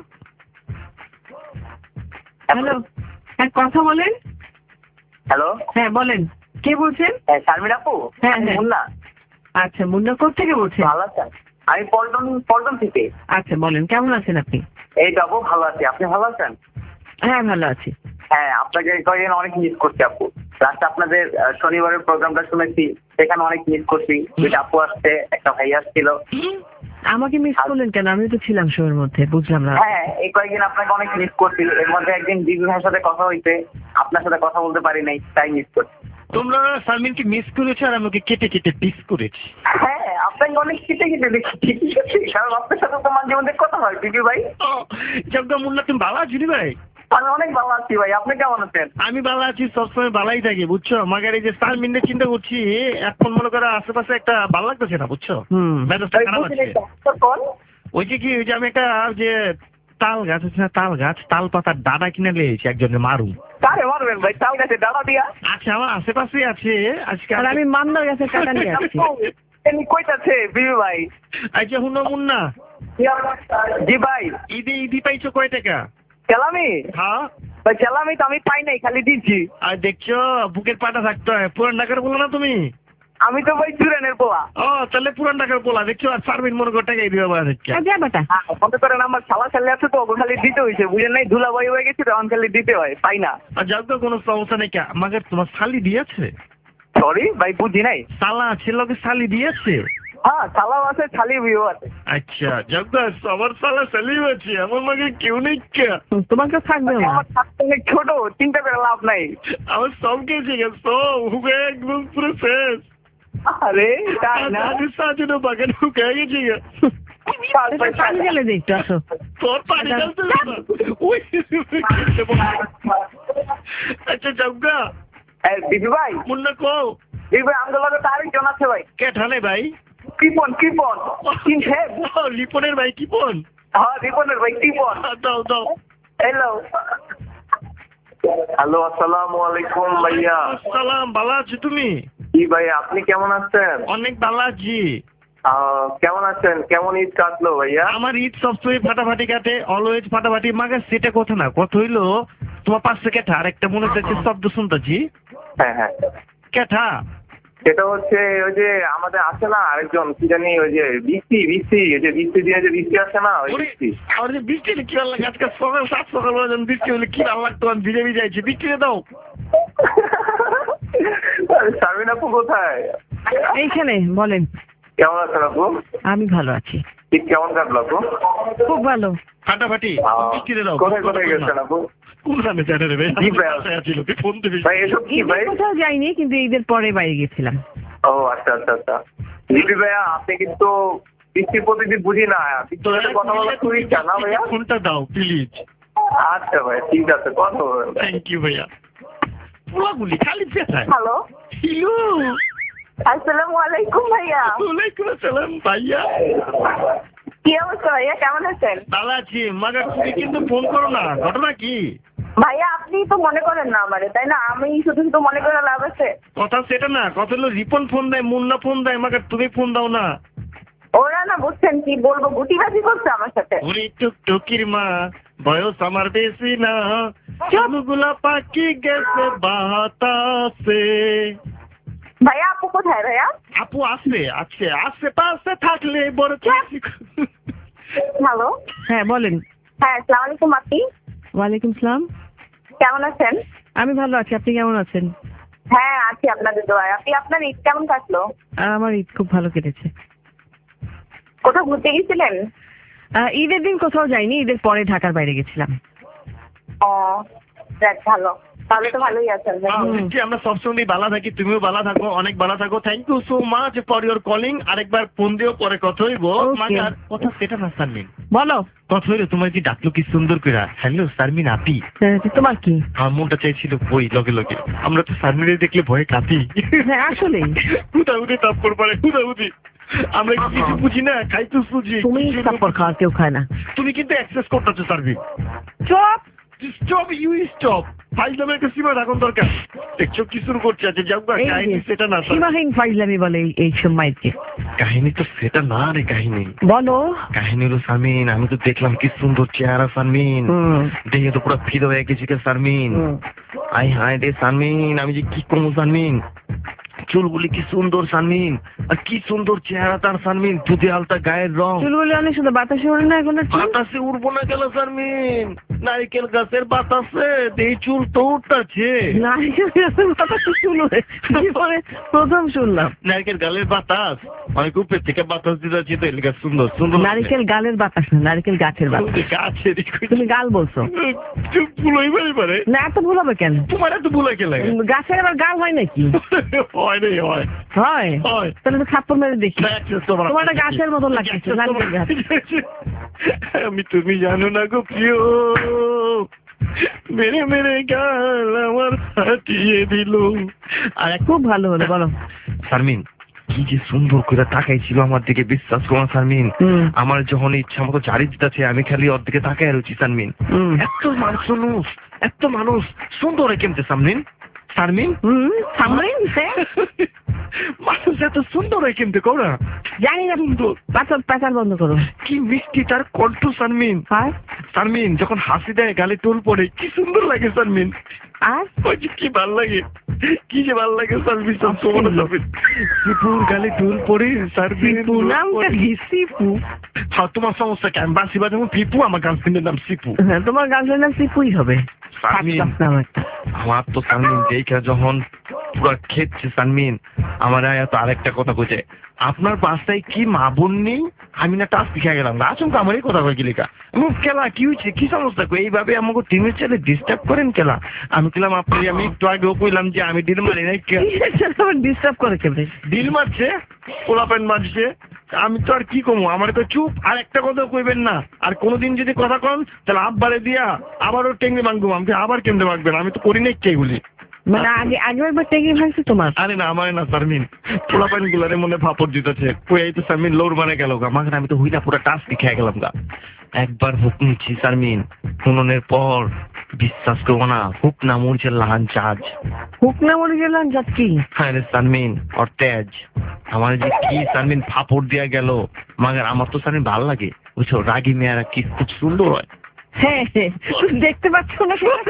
hello, হ্যাঁ কথা বলেন। হ্যালো, হ্যাঁ বলেন, কে বলছেন? শারমিন আপু। হ্যাঁ, হ্যাঁ। মুন্না, আচ্ছা, মুন্না কোথেকে বলছেন? ভালো আছেন? আমি পল্টন পল্টন থেকে। আচ্ছা বলেন, কেমন আছেন আপনি? এই তো আপু ভালো আছি, আপনি ভালো আছেন? হ্যাঁ ভালো আছি। হ্যাঁ, আপনাকে কয়েকদিন অনেক মিস করছি আপু। লাস্ট আপনাদের আহ, শনিবারের প্রোগ্রামটা শুনেছি, সেখানে অনেক মিস করছি। দুইটা আপু আসছে, একটা ভাই আসছিল। আমাকে মিস করলেন কেন? আমি তো ছিলাম শোয়ের মধ্যে, বুঝলাম না। হ্যাঁ, এই কয়েকদিন আপনাকে অনেক মিস করছি। এর মধ্যে একদিন দিদি ভাইয়ের সাথে কথা হইতে, আপনার সাথে কথা বলতে পারি নাই, তাই মিস করছি। তোমরা শারমিনকে মিস করেছো আর আমাকে কেটে কেটে পিস করেছি। হ্যাঁ, আপনাকে অনেক কেটে কেটে দেখছি, কারণ আপনার সাথে তো মাঝে মধ্যে কথা হয় দিদি ভাই। যাক মুন্না, তুমি ভালো আছি ভাই? আমি অনেক ভালো আছি ভাই, আপনি কেমন আছেন? আমি ভালো আছি, সবসময় ভালোই থাকি বুঝছো। মাগার এই যে শারমিনের চিন্তা করছি, এখন মনে করো আশেপাশে একটা ভালো লাগতেছে না বুঝছো। হুম। মেজাজটা খারাপ আছে। কোন? ওই যে কি, ওই যে আমি একটা যে তাল গাছ আছে না, তাল গাছ, তাল পাতার ডাটা কিনে নিয়েছি একজনের মারু। কারে মারবেন ভাই তাল গাছে ডালা দিয়া? আচ্ছা, আমার আশেপাশে আছে আজকে। আর আমি মান্দার গাছের কাটা নিয়ে আসছি। এমনি কইতাছে বিবি ভাই। আচ্ছা হুনো মুন্না, জি ভাই। ঈদে ঈদি পাইছো কয় টাকা? কেলামি হ্যাঁ ভাই, কেলামি তো আমি পাই নাই, খালি দিচ্ছি। আর দেখছো বুকের পাটা থাকতে হয়। পুরান ঢাকার বলো না তুমি? আমি তো ভাই চুরেনের পোলা। ও তাহলে পুরান ঢাকার বলা দেখছো। আর শারমিন মনে করে টাকাই দিবে বলা দেখছো। যা বেটা। হ্যাঁ, মনে করেন আমার শালা শালি আছে তো, ওকে খালি দিতে হয়েছে, বুঝেন নাই? ধুলাবাই হয়ে গেছে তখন খালি দিতে হয়, পাই না। আর যাক তো কোনো সমস্যা নেই। কে আমাকে তোমার শালি দিয়েছে? সরি ভাই, বুঝি নাই। শালা আছে লোকে শালি দিয়েছে? হ্যাঁ, শালাও আছে, শালি বিয়েও আছে। আচ্ছা যাক তো, সবার শালা শালি আছে, আমার মাকে কেউ নেই কে? তোমাকে থাকবে না। আমার থাকতে অনেক ছোট, চিন্তা করে লাভ নাই। আমার সব গেছে গে, সব হুকে একদম পুরো শেষ। আরে তাই না? আমি সাজনো বাগান হুকে গেছি গে। পানি ঢেলে দিই একটু, আসো। তোর পানি ঢালতে হবে না। ওই আচ্ছা যাক গা। এই, দিদি ভাই, মুন্না কো দিদি ভাই, আমাদের লগে তো আরেকজন আছে ভাই। কে ঠানে ভাই? কৃপন, কৃপন চিনছেন? ও, লিপনের ভাই কিপন। হ্যাঁ, রিপনের ভাই কৃপন। দাও দাও। হ্যালো হ্যালো, আসসালামু আলাইকুম ভাইয়া। সালাম, ভালো আছো তুমি? জি ভাই, আপনি কেমন আছেন? অনেক ভালো আছি। আহ, কেমন আছেন? কেমন ঈদ কাটলো ভাইয়া? আমার ঈদ সবসময় ফাটাফাটি কাটে, অলওয়েজ ফাটাফাটি। মাগে সেটা কথা না, কথা হইলো তোমার পাশে কেঠা আর একটা মনে হচ্ছে শব্দ শুনতেছি। হ্যাঁ হ্যাঁ, কেঠা? সেটা হচ্ছে ওই যে আমাদের আছে না আরেকজন, কি জানি, ওই যে বৃষ্টি বৃষ্টি ওই যে বৃষ্টি দিয়ে যে বৃষ্টি আসে না, ওই বৃষ্টি। আমার যে বৃষ্টি হলে কি ভালো লাগে, আজকে সকাল সাত সকাল বেলা যখন বৃষ্টি হলে কি ভালো লাগতো, আমি ভিজে ভিজে আছি। বৃষ্টিতে দাও। শারমিন আপু কোথায়? এইখানে বলেন। কেমন আছেন আপু? আমি ভালো আছি, ঈদ কেমন কাটলো আপু? খুব ভালো। ফাটাফাটি আহ, বৃষ্টিতে দাও। কোথায় কোথায় গেছেন আপু? কোন নামে জানে রে ভাই? জি ভাই। বাসায় আছি, লোকে ফোন দিবি। ভাই এসব কি ভাই? ঈদের কোথাও যাইনি, কিন্তু ঈদের পরে বাইরে গেছিলাম। ও আচ্ছা আচ্ছা আচ্ছা। দিদি ভাইয়া, আপনি কিন্তু বৃষ্টির প্রতিদিন বুঝি না, বৃষ্টির সাথে কথা বলা খুবই ইচ্ছা না ভাইয়া? ফোনটা দাও প্লিজ। আচ্ছা ভাই, ঠিক আছে, কথা বলবেন। থ্যাংক ইউ ভাইয়া। পোলাগুলি খালি পেটায়। হ্যালো, হ্যালো, আসসালামু আলাইকুম ভাইয়া। ওয়ালাইকুম আসসালাম ভাইয়া। কি অবস্থা ভাইয়া, কেমন আছেন? ভালো আছি। মাগা তুমি কিন্তু ফোন করো না, ঘটনা কি? ভাইয়া আপনি তো মনে করেন না আমারে, তাই না? আমি শুধু শুধু মনে করে লাভ আছে? কথা সেটা না, কথা হলো রিপন ফোন দেয়, মুন্না ফোন দেয়, মাগা তুমি ফোন দাও না। ওরা না, বুঝছেন কি বলবো, গুটিবাজি করছে আমার সাথে। ওরে টুকটুকির মা, বয়স আমার বেশি না, চুলগুলা পাকি গেছে বাতাসে। ভাইয়া আপু কোথায় ভাইয়া? আপু আছে, আছে, আশেপাশে থাকলে বড় হ্যালো, হ্যাঁ বলেন। হ্যাঁ আসসালামু আলাইকুম আপনি। ওয়ালাইকুম সালাম। কেমন আছেন? আমি ভালো আছি, আপনি কেমন আছেন? হ্যাঁ আছি আপনাদের দোয়ায়। আপনি আপনার ঈদ কেমন কাটলো? আমার ঈদ খুব ভালো কেটেছে। কোথাও ঘুরতে গেছিলেন? আহ, ঈদের দিন কোথাও যাইনি, ঈদের পরে ঢাকার বাইরে গেছিলাম। ও যাক ভালো, তাহলে তো ভালোই আছেন। জি, আমরা সবসময় ভালো থাকি, তুমিও ভালো থাকো, অনেক ভালো থাকো। Thank you so much for your calling. আরেকবার ফোন দিও, পরে কথা হইব। Okay. মাগার কথা সেটা না শারমিন, বলো। কথা হইলো তোমার কি ডাকলো কি সুন্দর করে, হ্যালো শারমিন আপি। হ্যাঁ, তোমার কি? আমার মনটা চাইছিল বই লগে লগে, আমরা তো শারমিনের দেখলে ভয়ে কাঁপি। হ্যাঁ আসলেই হুদাহুদি তাপ্পর পারে, হুদাহুদি আমরা কি কিছু বুঝি না, খাই তো সুজি। তুমি তারপর খাওয়ার কেউ খায় না। তুমি কিন্তু অ্যাক্সেস করতেছো শারমিন। চুপ। Stop, you stop. ফাইজলামের একটা সীমা রাখুন দরকার। দেখছো কি শুরু করছে, আছে যাও গা, এই যে, কাহিনী সেটা না। সীমাহীন ফাইজলামি বলে এই- এই সময়কে। কাহিনী তো সেটা না রে, কাহিনী বলো। কাহিনী হলো শারমিন, আমি তো দেখলাম কি সুন্দর চেহারা শারমিন, হুম, দেখে তো পুরো ফিদ হয়ে গেছি কে শারমিন। হুম। আই হাই রে শারমিন, আমি যে কি করবো শারমিন, চুলগুলি কি সুন্দর শারমিন, আর কি সুন্দর চেহারা তার শারমিন, দুধে আলতা গায়ের রং। চুলগুলো অনেক সুন্দর, বাতাসে ওড়ে না এখন আর চুল? বাতাসে উড়বো না গেল শারমিন, নারিকেল গাছের বাতাসে এই চুল তো উঠতেছে। নারিকেল গাছের বাতাসে চুল ওড়ে? জীবনে প্রথম শুনলাম। নারিকেল গালের বাতাস অনেক উপর থেকে বাতাস দিতেছে, তো এলাকা সুন্দর সুন্দর নারিকেল গালের বাতাস না, নারিকেল গাছের বাতাস। গাছের তুমি গাল বলছো ভুল হইবারই পারে না, এত ভুল হবে কেন? তোমার এত ভুল কে লাগে? গাছের আবার গাল হয় নাকি? হয় রে, হয় হয়? হয়। তাহলে তো থাপ্পড় মেরে দেখি। না, access তোমার- তোমার একটা গাছের মতন লাগতেছে, নারিকেল গাছ। আমি, তুমি জানো না গো প্রিয়, মেরে মেরে গাল আমার ফাটিয়ে দিল। আর এক খুব ভালো হলো, বলো। শারমিন কি যে সুন্দর করে তাকাইছিল আমার দিকে, বিশ্বাস করো শারমিন, হুম। আমার যখন ইচ্ছা মতো জারি দিতেছে আমি খালি ওর দিকে তাকাই রয়েছি শারমিন। হুম। এত মানুষ, এত মানুষ সুন্দর কেমতে শারমিন, শারমিন হুম, সামরিন, হ্যাঁ। মানুষ এত সুন্দর হয় কেমতে করা, জানি না, সুন্দর পাচার পাচার বন্ধ করো। কি মিষ্টি তার কণ্ঠ শারমিন। আর শারমিন যখন হাসি দেয় গালে টোল পড়ে কি সুন্দর লাগে শারমিন, আর ওই যে কি ভাল লাগে, কি যে ভাল লাগে শারমিন, সব তোমার শারমিন। সিপুর গালে টোল পড়ে শারমিন, সিপু নামটা কি? সিপু? হ্যাঁ, তোমার সমস্যা কি, আমি বাসি বাজাবো পিপু, আমার গার্লফ্রেন্ডের নাম সিপু। হ্যাঁ, তোমার গার্লফ্রেন্ড নাম সিপুই হবে। শারমিন থাকতাম নাম একটা। আমার তো শারমিন দেখে যখন পুরো খেচ্ছে শারমিন, আমার এত আরেকটা কথা কইছে, আপনার বাসায় কি মা বোন নেই? আমি না টাস শিখে গেলাম না, আচমকা আমার এই কথা কই গেলিকা। কেলা কি হয়েছে, কি সমস্যা কই, এইভাবে আমাকে টিমের ছেলে ডিস্টার্ব করেন কেলা? আমি বললাম আপনি, আমি একটু আগেও কইলাম যে আমি ডিল মারি নাই। ডিস্টার্ব করে কেমনে? ডিল মারছে, পোলাপেন মারছে, আমি তো আর কি কমু, আমার তো চুপ, আর একটা কথা কইবেন না, আর কোনোদিন যদি কথা কন তাহলে আব্বারে দিয়া আবারও টেঙ্গি মাংবো। আমি আবার কেমনে মাখবেন, আমি তো করি নাই কে গুলি। মানে আগে আগে একবার টেকে ভাঙছে তোমার? আরে না, আমার না শারমিন, পোলাপান গুলারে মনে ফাপড় দিতেছে, কই এই তো শারমিন লোর মানে গেল গা, মাকে আমি তো হই না পুরো টাস খেয়ে গেলাম গা। একবার হুক নিচ্ছি শারমিন, শুননের পর বিশ্বাস করবো না, হুক না মরছে লাহান চার্জ। হুক না মরে গেলাম যাত কি? হ্যাঁ রে শারমিন, ওর তেজ আমার যে কি শারমিন ফাপড় দিয়া গেল, মাগার আমার তো শারমিন ভালো লাগে বুঝছো, রাগী মেয়েরা কি খুব সুন্দর হয়। হ্যাঁ, হ্যাঁ, তুমি দেখতে পাচ্ছ না সেটা?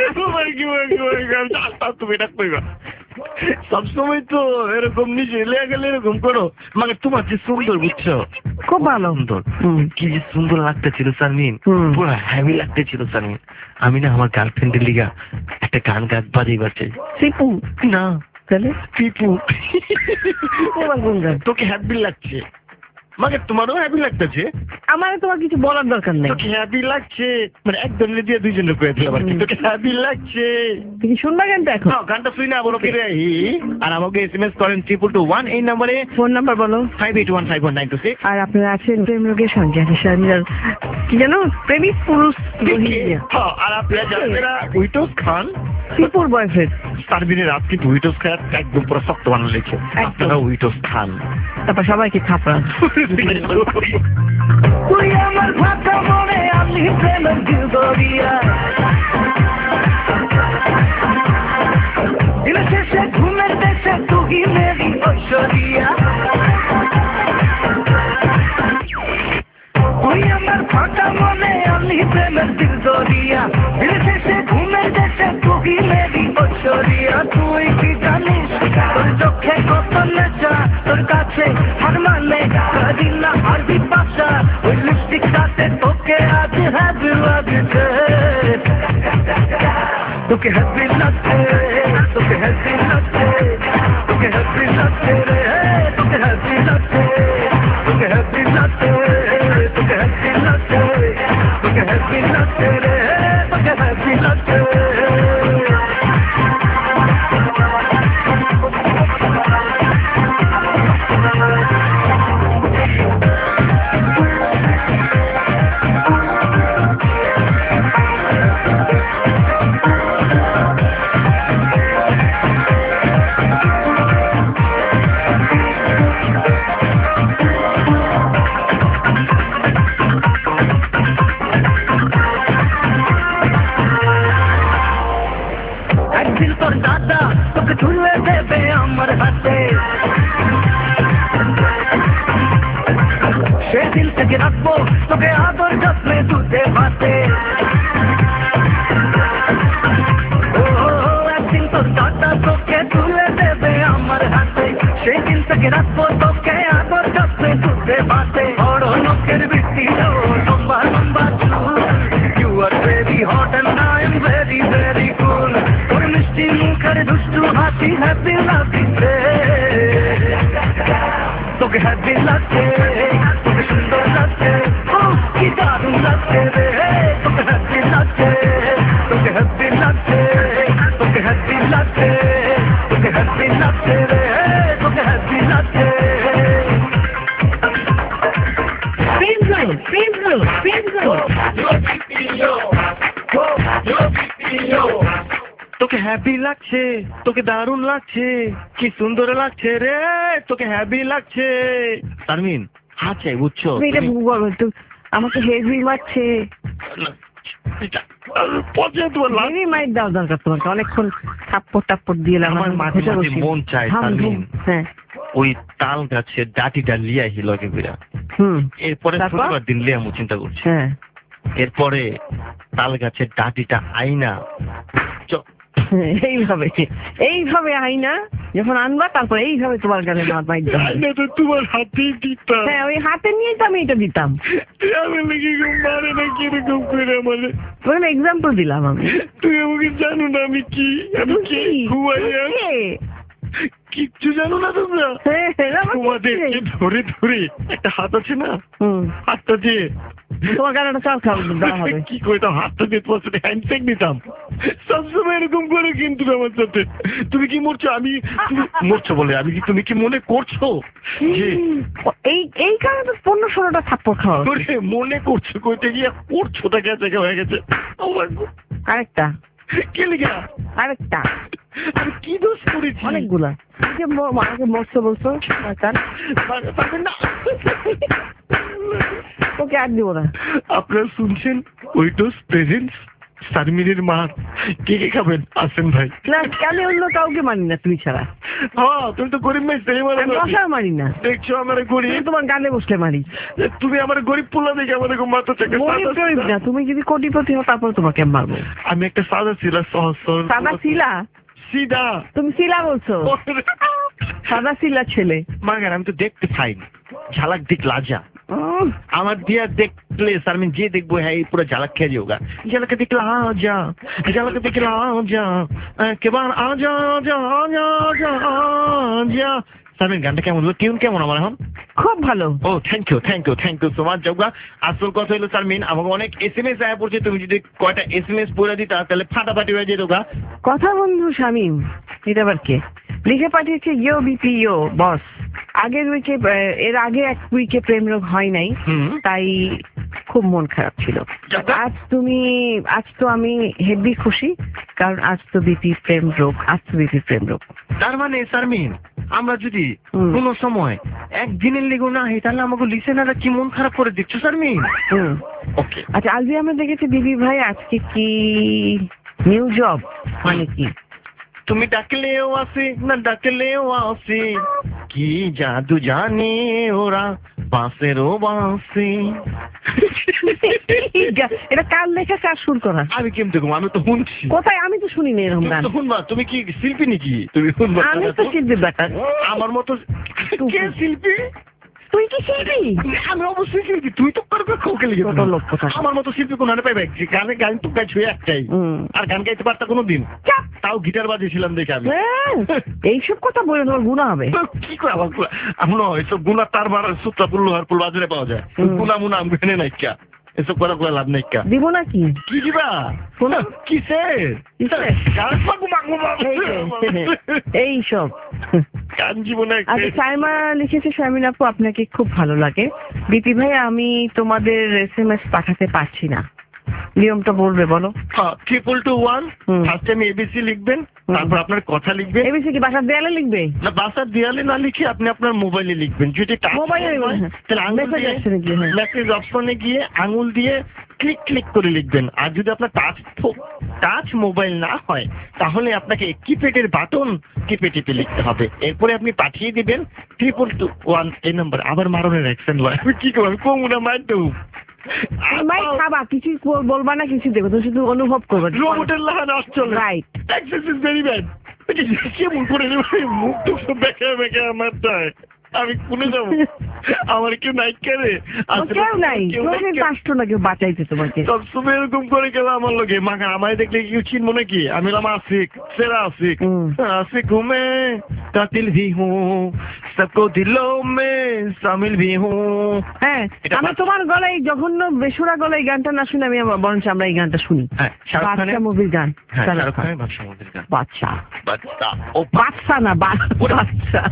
তুমি এটা কইবা সবসময় তো এরকম নিজে লেগে গেলে এরকম করো, মানে তোমার যে সুন্দর বুঝছো, খুব ভালো। সুন্দর, হুম। কি যে সুন্দর লাগতেছিল শারমিন, হুম। পুরো হ্যাভি লাগতেছিল শারমিন। আমি না আমার গার্লফ্রেন্ডের লিগা একটা গান গাছ বাজাইবার চাই। সিপু না তাহলে পিপু, তোমার কোন গান? তোকে হ্যাপি লাগছে, মানে তোমারও হ্যাপি লাগতেছে, আমার তোমার কিছু বলার দরকার নেই। তোকে হ্যাপি লাগছে, মানে একজনের দিয়ে দুইজনের করে দিলাম আর কি, তোকে হ্যাপি লাগছে। তুমি শুনবা গানটা এখন? নাও, গানটা শুই না বলো ফিরে আহি, আর আমাকে এসএমএস করেন ট্রিপল টু ওয়ান এই নম্বরে, ফোন নাম্বার বলো। Five eight one five one nine two six. আর আপনারা আছেন প্রেম রোগের সঙ্গে আছে শারমিনার কি জানো, প্রেমিক পুরুষ রোহিঙ্গা। হ্যাঁ, আর আপনারা যারা উইটোস খান, সিপুর বয়ফ্রেন্ড। শারমিনের রাত কিন্তু উইটোস খায় একদম পুরো শক্ত বানানো লেগেছে, আপনারা উইটোস খান। তারপর সবাইকে থাপড়া। তুই আমার ভাষা মনে আমি প্রেমের দিল দরিয়া, দিল শেষে ঘুমের দেশে তুই মেরি ঐশ্বরিয়া। তুই আমার ভাষা মনে আমি প্রেমের দিল দরিয়া, দিল শেষে ঘুমের দেশে তুই মেরি ঐশ্বরিয়া। তুই কি জানিস তোর চোখে কত নেশা, তোর কাছে হার মানে করি না আরবি ভাষা, ওই লিপস্টিক সাথে তোকে আজ হ্যাপি লাগছে। তো তোকে হ্যাপি লাগছে তোকে হ্যাপি লাগছে তোকে হ্যাপি লাগছে রে তোকে হ্যাপি লাগছে তোকে হ্যাপি লাগছে তোকে হ্যাপি লাগছে তোকে হ্যাপি লাগছে রে তোকে হ্যাপি লাগছে একদিন তোর দাদা তোকে তুলে দেবে আমার হাতে সেদিন থেকে রাখবো তোকে আদর যত্নে দুধে ভাতে ও একদিন তোর দাদা তোকে তুলে দেবে আমার হাতে সেদিন থেকে রাখবো তোকে আদর যত্নে দুধে ভাতে বড় লোকের বৃত্তি লম্বা লম্বা চুল you are very hot and I am very very cool তোর মিষ্টি মুখের দুষ্টু হাসি হ্যাপি লাগছে তোকে হ্যাপি লাগছে তোকে সুন্দর লাগছে ও কি দারুণ লাগছে রে তোকে হ্যাপি লাগছে তোকে হ্যাপি লাগছে তোকে হ্যাপি লাগছে তোকে হ্যাপি লাগছে রে তোকে হ্যাপি লাগছে Friend zone, friend zone, friend zone. তোকে হ্যাপি লাগছে তোকে দারুণ লাগছে কি সুন্দর লাগছে রে তোকে হ্যাপি লাগছে শারমিন হাত চাই বুঝছো তুমি এটা বলো তো আমাকে হেভি মারছে হেভি মাইট দাও দরকার তোমাকে অনেকক্ষণ থাপ্পড় টাপ্পড় দিয়ে আমার মাঝে মাঝে মন চায় শারমিন হ্যাঁ ওই তাল গাছের ডাটিটা লিয়া হিল বিরা হুম এরপরে তারপর? শনিবার দিন লিয়া আমি চিন্তা করছি হ্যাঁ এরপরে তাল গাছের ডাটিটা আইনা চ- এইভাবে এইভাবে আইনা যখন আনবা তারপর এইভাবে তোমার গালে মার মাইট দাও আইনা তো তোমার হাতেই দিতাম হ্যাঁ ওই হাতে নিয়েই তো আমি এটা দিতাম আমার লেগে কেউ মারে না কিরকম করে আমার তোমাকে এক্সাম্পল দিলাম আমি তুই আমাকে জানো না আমি কি আমি কি হুয়াইয়া কে? কিচ্ছু জানো না তোমরা হ্যাঁ, হ্যাঁ, আমাকে তোমাদেরকে কে? ধরে ধরে একটা হাত আছে না হুম, হাতটা দিয়ে তোমার গালে একটা চাল খাওয়া দেওয়া হবে কি করতাম হাতটা দিয়ে তোমার সাথে হ্যান্ডশেক নিতাম সবসময় এরকম করে কিন্তু আমার সাথে তুমি কি মরছো আমি তুমি মরছো বলে আমি কি তুমি কি মনে করছো যে এই এই কারণে তো পনেরো ষোলোটা থাপ্পড় খাওয়া করে মনে করছো কইতে গিয়ে করছো তা গেছে হয়ে গেছে আমার আরেকটা কে লিখা আরেকটা আমি কি দোষ করেছি অনেকগুলা এই যে ম- আমাকে মরছো বলছো শয়তান, পারবেন না তোকে আর দিব না আপনারা শুনছেন ওইটোস প্রেজেন্স শারমিনের মা কে কে খাবেন আসেন ভাই না আমি অন্য কাউকে মানি না তুমি ছাড়া হ্যাঁ তুমি তো গরিব মেয়ে সেই মানে আমি বসাও মানি না দেখছো আমার গরিব আমি তোমার গালে বসলে মারি তুমি আমার গরিব পোলা দেখে আমাদের মাথা থেকে গরিব গরিব না তুমি যদি কোটিপতি হও তারপর তোমাকে মারবো আমি একটা সাদা ছিলা সহজ সরল সাদা শিলা সিধা তুমি শিলা বলছো সাদা শিলা ছেলে মাগার আমি তো দেখতে চাই না ঝালাক দিক লাজা উম, আমার দিয়া দেখলে শারমিন যে দেখবো হ্যাঁ এই পুরো ঝালাক খেয়ে যাওগা ঝালাকে দেখলে আজা ঝালাকে দেখলে আজা কেবার আজা আজা আজা আজা আজা শারমিন গানটা কেমন হলো টিউন কেমন আমার এখন খুব ভালো ও thank you thank you thank you so much যোগা আসল কথা হলো শারমিন আমাকে অনেক এস এম এস আয়া পড়ছে তুমি যদি কয়টা এস এম এস পড়ে দিতা তাহলে ফাটাফাটি হয়ে যেত গা কথা বন্ধু শামীম এটা আবার কে লিখে পাঠিয়েছে ইয়ো বিপি ইয়ো বস আগের উইকে এর আগে এক উইকে প্রেম রোগ হয় নাই হুম তাই খুব মন খারাপ ছিল আজ তুমি আজ তো আমি হেভি খুশি কারণ আজ তো বিপি প্রেম রোগ আজ তো বিপি প্রেম রোগ তার মানে শারমিন আমরা যদি হুম। কোনো সময় একদিনের লেগো না হয় তাহলে আমাকে লিসেনাররা কি মন খারাপ করে দিচ্ছ শারমিন হুম ওকে আচ্ছা আজকে আমরা দেখেছি দিদি ভাই আজকে কি নিউ জব মানে কি তুমি ডাকলেও আসে না ডাকলেও আসে কি জাদু জানে ওরা বাঁশেরও বাঁশে এটা কার লেখা কার সুর করা আমি কেমতে ঘুম আমি তো শুনছি কোথায় আমি তো শুনি না এরকম তুমি গান তো শুনবা তুমি কি শিল্পী নাকি তুমি শুনবা আমি তো শিল্পী ব্যাটার আমার মতো কে শিল্পী তুই কি শিল্পী? আমি অবশ্যই শিল্পী, তুই তো পারবে কাউকে লিখে কত লোক কোথায়? আমার মতো শিল্পী কোন পাইবে? গানে গান তো গাইছি একটাই, হুম। আর গান গাইতে পারতা কোনোদিন? চাপ। তাও গিটার বাজিয়েছিলাম দেখে আমি। হ্যাঁ, এইসব কথা বলে তোমার গুণা হবে। কি করে আবার আমরা এসব গুণা তার বার সূত্রা পুল্লো আর পুল বাজারে পাওয়া যায়, হুম। গুণা মুনা আমি এনে নাই কা, এসব করা করে লাভ নাই কা। দিব নাকি? কি দিবা? শোনো। কিসে? কিসে? গান পাবো মাগবো এইসব গান জীবনে আচ্ছা, সাইমা লিখেছে, শারমিন আপু আপনাকে খুব ভালো লাগে। দীপি ভাই আমি তোমাদের এস এম এস পাঠাতে পারছি না, নিয়মটা বলবে বলো। ট্রিপল টু ওয়ান হুম। ফার্স্ট টাইম এবিসি লিখবেন, তারপর আপনার কথা লিখবেন। এবিসি কি বাসার দেয়ালে লিখবে? না, বাসার দেয়ালে না লিখে আপনি আপনার মোবাইলে লিখবেন। যদি টাচ মোবাইলে হয় লিখবেন, তাহলে আঙুল মেসেজ দিয়ে আসছে নাকি? হ্যাঁ। মেসেজ অপশনে গিয়ে আঙুল দিয়ে ক্লিক ক্লিক করে লিখবেন। আর যদি আপনার টাচ টাচ মোবাইল না হয় তাহলে আপনাকে কিপ্যাডের বাটন টিপে টিপে লিখতে হবে। এরপরে আপনি পাঠিয়ে দিবেন ট্রিপল টু ওয়ান এই নাম্বার। আবার মারণের অ্যাকশন হয়, আমি কি করবো? আমি কমু না মার দেবো। মাই খাবা, কিছু বলবা না, কিছু দেখো, তুমি শুধু অনুভব করবে। রোবটের লাহান আসছে right. Access is very bad. কেমন করে মুখ টুক সব বেঁকে বেঁকে আমার টায় আমি কোনে যাবো? আমার কেউ নাই কেড়ে কেউ নাই, তোমাকে আসতো না কেউ বাঁচাইতে তোমাকে। সবসময় এরকম করে গেল আমার লোকে মাখা। আমায় দেখলে কেউ চিনবো নাকি? আমি হলাম আশিক, সেরা আশিক। হুম। आशिक हूँ मैं, कातिल भी हूँ, सबको दिलों में शामिल भी हूँ। হ্যাঁ, এটা আমি বাদ- তোমার গলায় জঘন্য বেসুরা গলায় গানটা না শুনে আমি আমার- বরঞ্চ আমরা এই গানটা শুনি। হ্যাঁ, শাহরুখ খানের- বাদশা মুভির গান। হ্যাঁ, শাহরুখ শাহরুখ খান। খানের বাদশা মুভির গান। বাদশা, বাদশা, ও বাদশা না বা- বাদশা।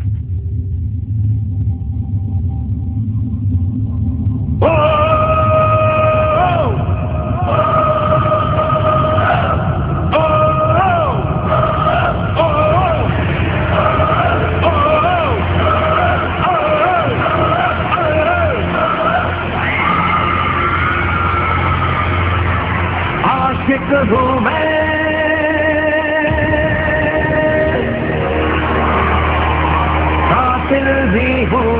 आशिक हूँ मैं, कातिल भी हूँ,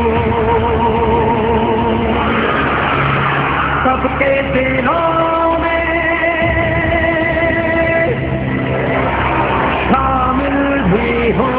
सबके दिलों में शामिल भी हूँ।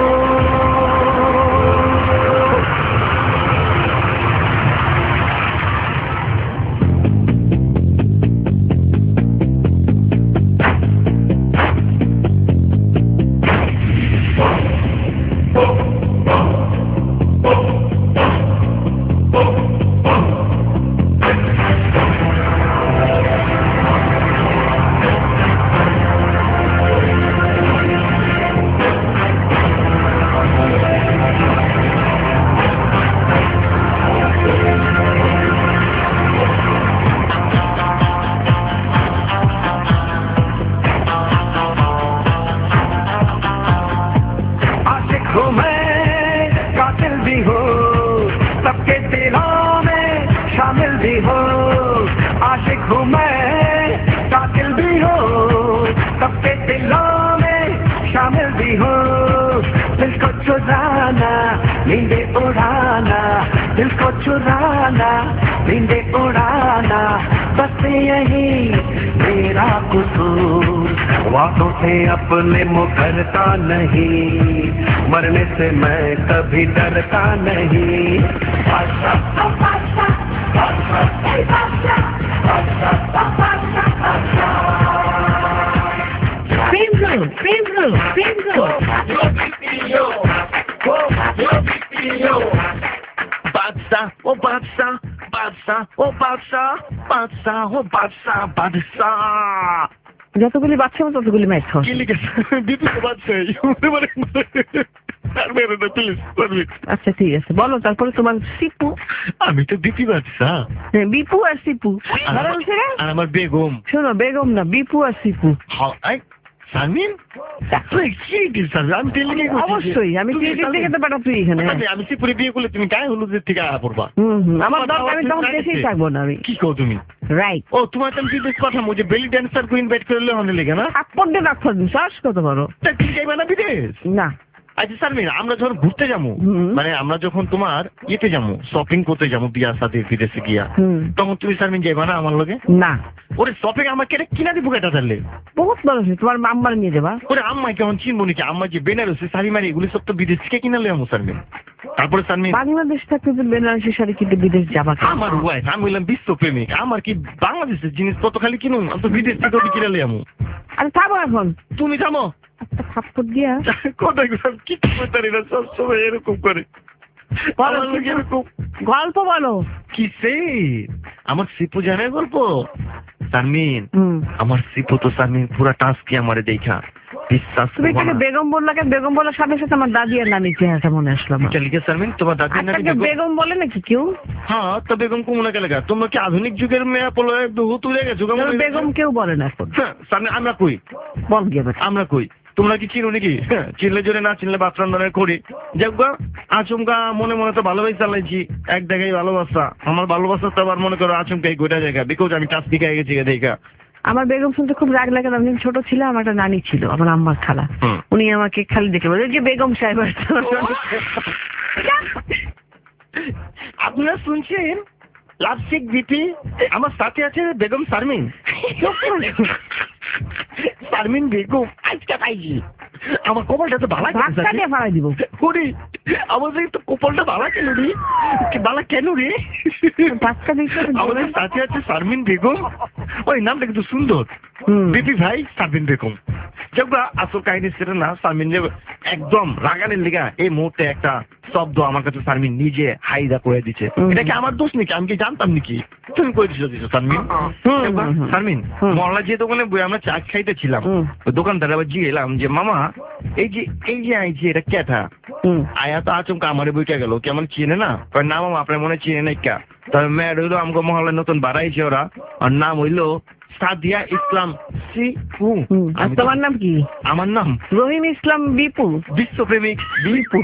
आशिक हूँ मैं, कातिल भी हूँ, सबके दिलों में शामिल भी हूँ। आशिक हूँ मैं, कातिल भी हूँ, सबके दिलों में शामिल भी हूँ। दिल को चुराना, नींदे उड़ाना, दिल को चुराना, नींदे उड़ाना, बस यही मेरा कसूर। वादों से अपने मुकरता नहीं, मरने से मैं कभी डरता नहीं। आशा, आशा, आशा, आशा, आशा, आशा। Frame zone, frame zone, frame zone. বাদশা, ও বাদশা, বাদশা, ও বাদশা, বাদশা, ও বাদশা, বাদশা। যতগুলি বাচ্চা আমার ততগুলি ম্যাচ খাওয়া। কি লিখেছে? দিদি তো বাদশাই। মানে আর মেরে না প্লিজ, প্লিজ। আচ্ছা ঠিক আছে, বলো তারপরে তোমার সিপু। আমি তো দিদি বাদশা। হ্যাঁ, বিপু আর সিপু। আর ধরো আমার- ছেড়ে। আর আমার বেগম। শোনো, বেগম না, বিপু আর সিপু। হাই শারমিন, তুই কি দিস? আমি তেলে অবশ্যই, আমি ক্রিয়েটিভ দেখে তো পাঠাচ্ছি এখানে। আমি সিপুরে বিয়ে করলে তুমি গায়ে হলুদের থেকে আয়া পড়বা। হুম হুম, আমার দরকার, আমি তখন দেশেই থাকবো না আমি। কি কও তুমি? রাইট। ও তোমার তো আমি বিদেশ পাঠাবো, যে বেলি ড্যান্সার কো ইনভাইট করলে হনে লেগে না? থাপ্পড় দিয়ে রাখো, শ্বাস কত বড়। তা কি যাইবা না বিদেশ? না, আচ্ছা শারমিন, আমরা যখন ঘুরতে যাবো, হুম। মানে আমরা যখন তোমার ইয়েতে যাবো শপিং করতে যাবো বিয়া সাথে বিদেশে গিয়া, হুম। তখন তুমি শারমিন যাইবা না আমার লগে? না, ওরে শপিং আমাকে এটা কিনা দিব কেটা তাহলে? বহুত বড় হয়েছে, তোমার মাম্মার নিয়ে যাবা। ওরে আম্মাই কেমন চিনবো নাকি? আম্মা যে বেনারসি শাড়ি মারি এগুলি সব তো বিদেশ থেকে কিনা লই আমো শারমিন। তারপরে শারমিন বাংলাদেশ থাকতে তো বেনারসি শাড়ি কিনতে বিদেশ যাবা কেন? আমার ওয়াইফ, আমি হইলাম বিশ্বপ্রেমিক, আমার কি বাংলাদেশের জিনিস তত খালি কিনুন, আমি তো বিদেশ থেকে ওটি কিনে লই আমো। আরে থামো এখন, তুমি থামো। একটা থাপ্পড় দিয়া কোথায় কি করতে না সবসময় এরকম করে বলো, আমার লোক এরকম গল্প বলো। কিসে? আমার সিপু জানে গল্প শারমিন, হুম। আমার সিপু তো শারমিন পুরা টাস্ক কি আমারে দেখা বিশ্বাস তুমি করবো এখানে না। বেগম বললা কেন? বেগম বলার সাথে সাথে আমার দাদি আর নানির চেহারাটা মনে আসলো আমার। এটা লিখে শারমিন তোমার দাদির নাকি আপনাকে বেগম? বেগম বলে নাকি কেউ? হ্যাঁ তো বেগম কোমনা কে লেখা? তোমরা কি আধুনিক যুগের মেয়ে পলো বহু তুলে গেছো? তবে বেগম কেউ বলে না এখন। হ্যাঁ শারমিন, আমরা কই বল গিয়ে বেটা। আমরা কই তোমরা কি চিনো নাকি? হ্যাঁ, চিনলে জোরে না চিনলে বাতরান্দনের করি যাক আচমকা মনে মনে তো ভালোবাসি চালাইছি, এক জায়গায় ভালোবাসা, আমার ভালোবাসা তো আবার মনে করো আচমকা এই গোটা জায়গা বিকজ আমি টাচ দিকে গেছি দেখা। আমার বেগম শুনতে খুব রাগ লাগে, আমি যখন ছোট ছিলাম আমার একটা নানি ছিল, আমার আম্মার খালা। হুম। উনি আমাকে খালি দেখে বলে যে বেগম সাহেব আসছে। আপনারা শুনছেন লাভসিক বিপি, আমার সাথে আছে বেগম শারমিন। শারমিন বেগম আজকে পাইছি, আমার কপালটা তো ভালো ধাক্কা দিয়ে ফাড়াই দিব। আমাদের তো কপালটা ভালো কেন রে? ভালো কেন রে? ধাক্কা দিচ্ছে। আমাদের সাথে আছে শারমিন বেগম, ওই নামটা কিন্তু সুন্দর। হুম। বিপি ভাই শারমিন বেগম। যেগুলা আসল কাহিনী সেটা না, শারমিন যে একদম রাগানের লিগা এই মুহূর্তে একটা শব্দ আমার কাছে শারমিন নিজে হাইদা করে দিচ্ছে। হুম। এটা কি আমার দোষ নাকি? আমি কি জানতাম নাকি? তুমি করে দিছো দিছো শারমিন। হুম, দেখবা, হুম, হুম। শারমিন হুম। মহল্লা যে দোকানে বই আমরা চা খাইতেছিলাম, হুম। ওই দোকানদার আবার জিজ্ঞে এলাম যে মামা এই যে এই যে আইছি এটা কেটা? হুম। আয়া তো আচমকা আমারে বইটা গেল, কেমন চিনে না? কয় না মামা আপনার মনে চিনে নাই কা? তবে মেয়ের হইলো আমাকে মহল্লায় নতুন বাড়াইছে ওরা, আর নাম হইলো সাদিয়া ইসলাম সিপু। হুম। আর আমি তো- তোমার নাম কি? আমার নাম রহিম ইসলাম বিপু। বিশ্বপ্রেমিক বিপু।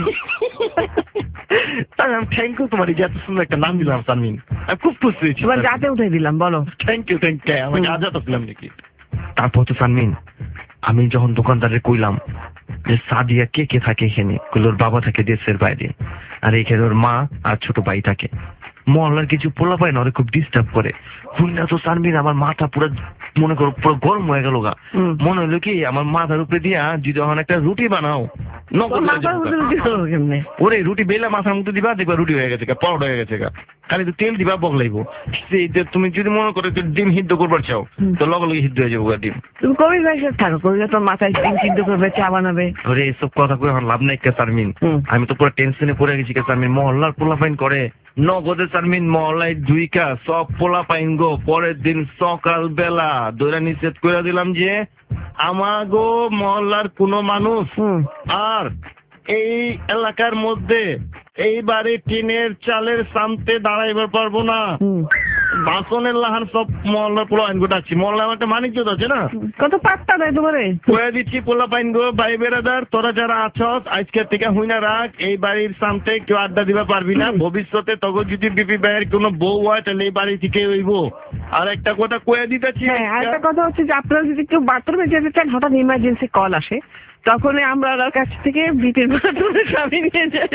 থ্যাংক ইউ তোমার এই যে এত সুন্দর একটা নাম দিলাম শারমিন, আমি খুব খুশি হয়েছি। তোমার রাতে উঠে দিলাম, বলো। থ্যাংক ইউ থ্যাংক ইউ, আমাকে হুম। আজাদ আসলাম নাকি? তারপর তো শারমিন আমি যখন দোকানদারে কইলাম যে সাদিয়া কে কে থাকে এখানে, কইল ওর বাবা থাকে দেশের বাইরে, আর এখানে ওর মা আর ছোট ভাই থাকে। মহল্লার কিছু পোলা পায় না, ওরা খুব ডিস্টার্ব করে। শুনলে তো শারমিন আমার মাথা পুরো মনে করো পুরো গরম হয়ে গেল গা। হুম। মনে হলো কি আমার মাথার উপরে দিয়া যদি এখন একটা রুটি বানাও নগদ তোর হয়ে মাথার যাবে উপরে গা। রুটি করবো কেমনে? ওরে রুটি বেলা মাথার মধ্যে দিবা, দেখবা রুটি হয়ে গেছে গা, পরোটা হয়ে গেছে গা। খালি তো তেল দিবা বগলাইবো। সেই যে তুমি যদি মনে করো যে ডিম সিদ্ধ করবার চাও হুম। তো লগে লগে সিদ্ধ হয়ে যাবো গা ডিম। তুমি কবির ভাইয়ের সাথে থাকো, কবির তোর মাথায় ডিম সিদ্ধ করবে, চা বানাবে। ওরে এসব কথা কই আমার লাভ নাই কে শারমিন। হুম। আমি তো পুরো টেনশনে পড়ে গেছি কে শারমিন। মহল্লার পোলা পাইন করে নগদে শারমিন, মহল্লায় দুইকা সব পোলা পাইন গো। পরের দিন সকাল বেলা দৈরা নিষেধ করে দিলাম যে আমাগো মহল্লার কোনো মানুষ হুম। আর এই এলাকার মধ্যে এইবারে টিনের চালের সামতে দাঁড়াইবার পারবো না। হুম। বাসনের লাহান সব মহল্লার পোলা পাইন গো ডাকছি। মহল্লা আমার একটা মানিজ্য আছে না, কত পাত্তা দেয় তোমারে? কয়ে দিচ্ছি পোলা পাইন গো ভাই বেড়াদার, তোরা যারা আছস আজকের থেকে হুইনা রাখ, এই বাড়ির সামনে কেউ আড্ডা দিবা পারবি না। ভবিষ্যতে তখন যদি বিপি ভাইয়ের কোনো বউ হয় তাহলে এই বাড়ি থেকে হইব। আর একটা কথা কয়ে দিতেছি, হ্যাঁ, আর একটা কথা হচ্ছে যে আপনারা যদি কেউ বাথরুমে যেতে চান, হঠাৎ ইমার্জেন্সি কল আসে, তখন আমরা ওনার কাছ থেকে বিপির বাথরুমে স্বামী নিয়ে যাই।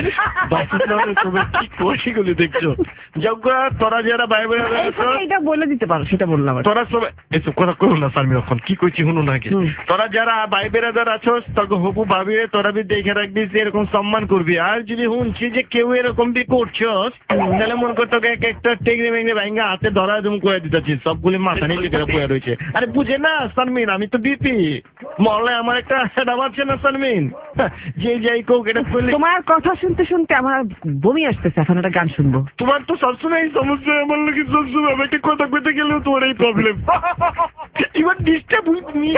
কি কষিগুলি দেখছো যজ্ঞা, তোরা যারা ভাই বেড়াদার আছস, এটা বলে দিতে পারো, সেটা বললাম আর কি। তোরা সবাই এসব কথা করো না শারমিন, এখন কি কইছি শুনো নাকি? হুম। তোরা যারা ভাই বেড়াদার আছস তোকে হবু ভাবি তোরা বি দেখে রাখবি, যে এরকম সম্মান করবি। আর যদি শুনছি যে কেউ এরকম বি করছস তাহলে মন করতো এক একটা টেকরে মেঘরে ভাঙ্গা হাতে ধরা তুমি কয়ে দিতেছি, সবগুলি মাথা নিচে করে পড়ে রয়েছে। আরে বুঝে না শারমিন, আমি তো বিপি মহল্লায় আমার একটা হেডাম আছে না শারমিন, যে যাই কোক এটা করলে। তোমার কথা শুনতে শুনতে আমার বমি আসতেছে, এখন একটা গান শুনবো। তোমার তো সবসময় এই সমস্যা, আমার লোকের সবসময় আমি একটা কথা কইতে গেলেও তোমার এই problem. You are disturb with me.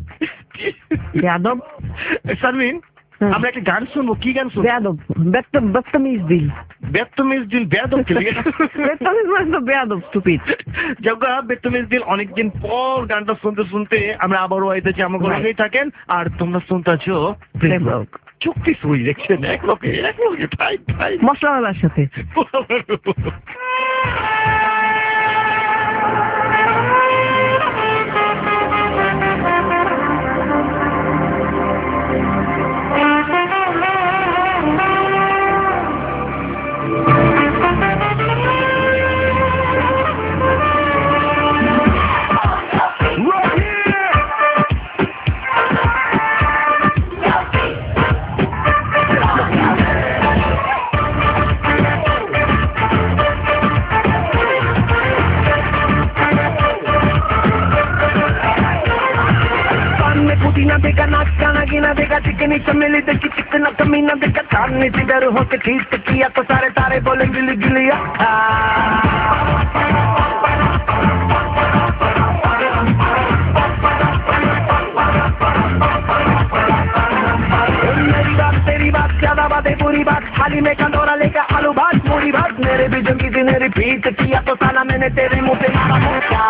বেয়াদব। শারমিন হুম। আমরা একটা গান শুনবো, কি গান শুনবো? বেয়াদব, বেত্ত- বেত্তমিজ দিল। বেত্তমিজ দিল, বেয়াদব কে লিগে? বেত্তমিজ মানে তো বেয়াদব, স্টুপিড। জগা বেত্তমিজ দিল। অনেকদিন পর গানটা শুনতে শুনতে আমরা আবারও আইতেছি, আমাকে লগেই থাকেন। আর তোমরা শুনতেছো প্রেম রোগ। চুক্তি সই দেখছেন এক লোকে এক লোকে ঠাই ঠাই। মশলাওয়ালার সাথে। देगा चिकनी चमेली देखी चिकना कमीना देखा सामने जिधर होके ठीक किया तो सारे सारे बोले गिली गिलिया मेरी बात तेरी बात ज्यादा बातें पूरी बात थाली में कंदोरा लेकर आलू भात पूरी बात मेरे भी जम किसी ने रिपीट किया तो साला मैंने तेरे मुंह पे मारा मुक्का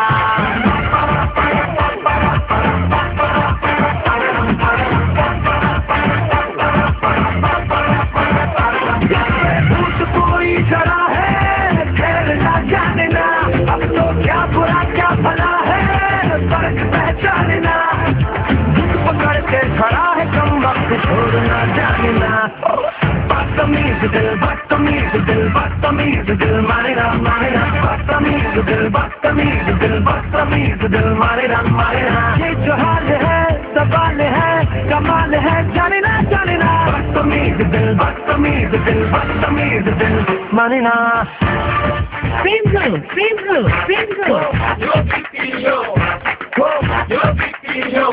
कोई चला है खेलना जाने ना अब तो क्या बुरा क्या भला है फर्क पहचाने ना पकड़ के खड़ा है कम वक्त छोड़ना जाने ना बदतमीज दिल बदतमीज दिल बदतमीज दिल मारे ना मारे ना बदतमीज दिल बदतमीज दिल बदतमीज दिल मारे ना मारे ना ये जो हाल है सवाल है कमाल है जाने ना जाने ना बदतमीज दिल बदतमीज दिल बदतमीज दिल माने ना Same girl, same girl, same girl. Yo piquillo, yo piquillo.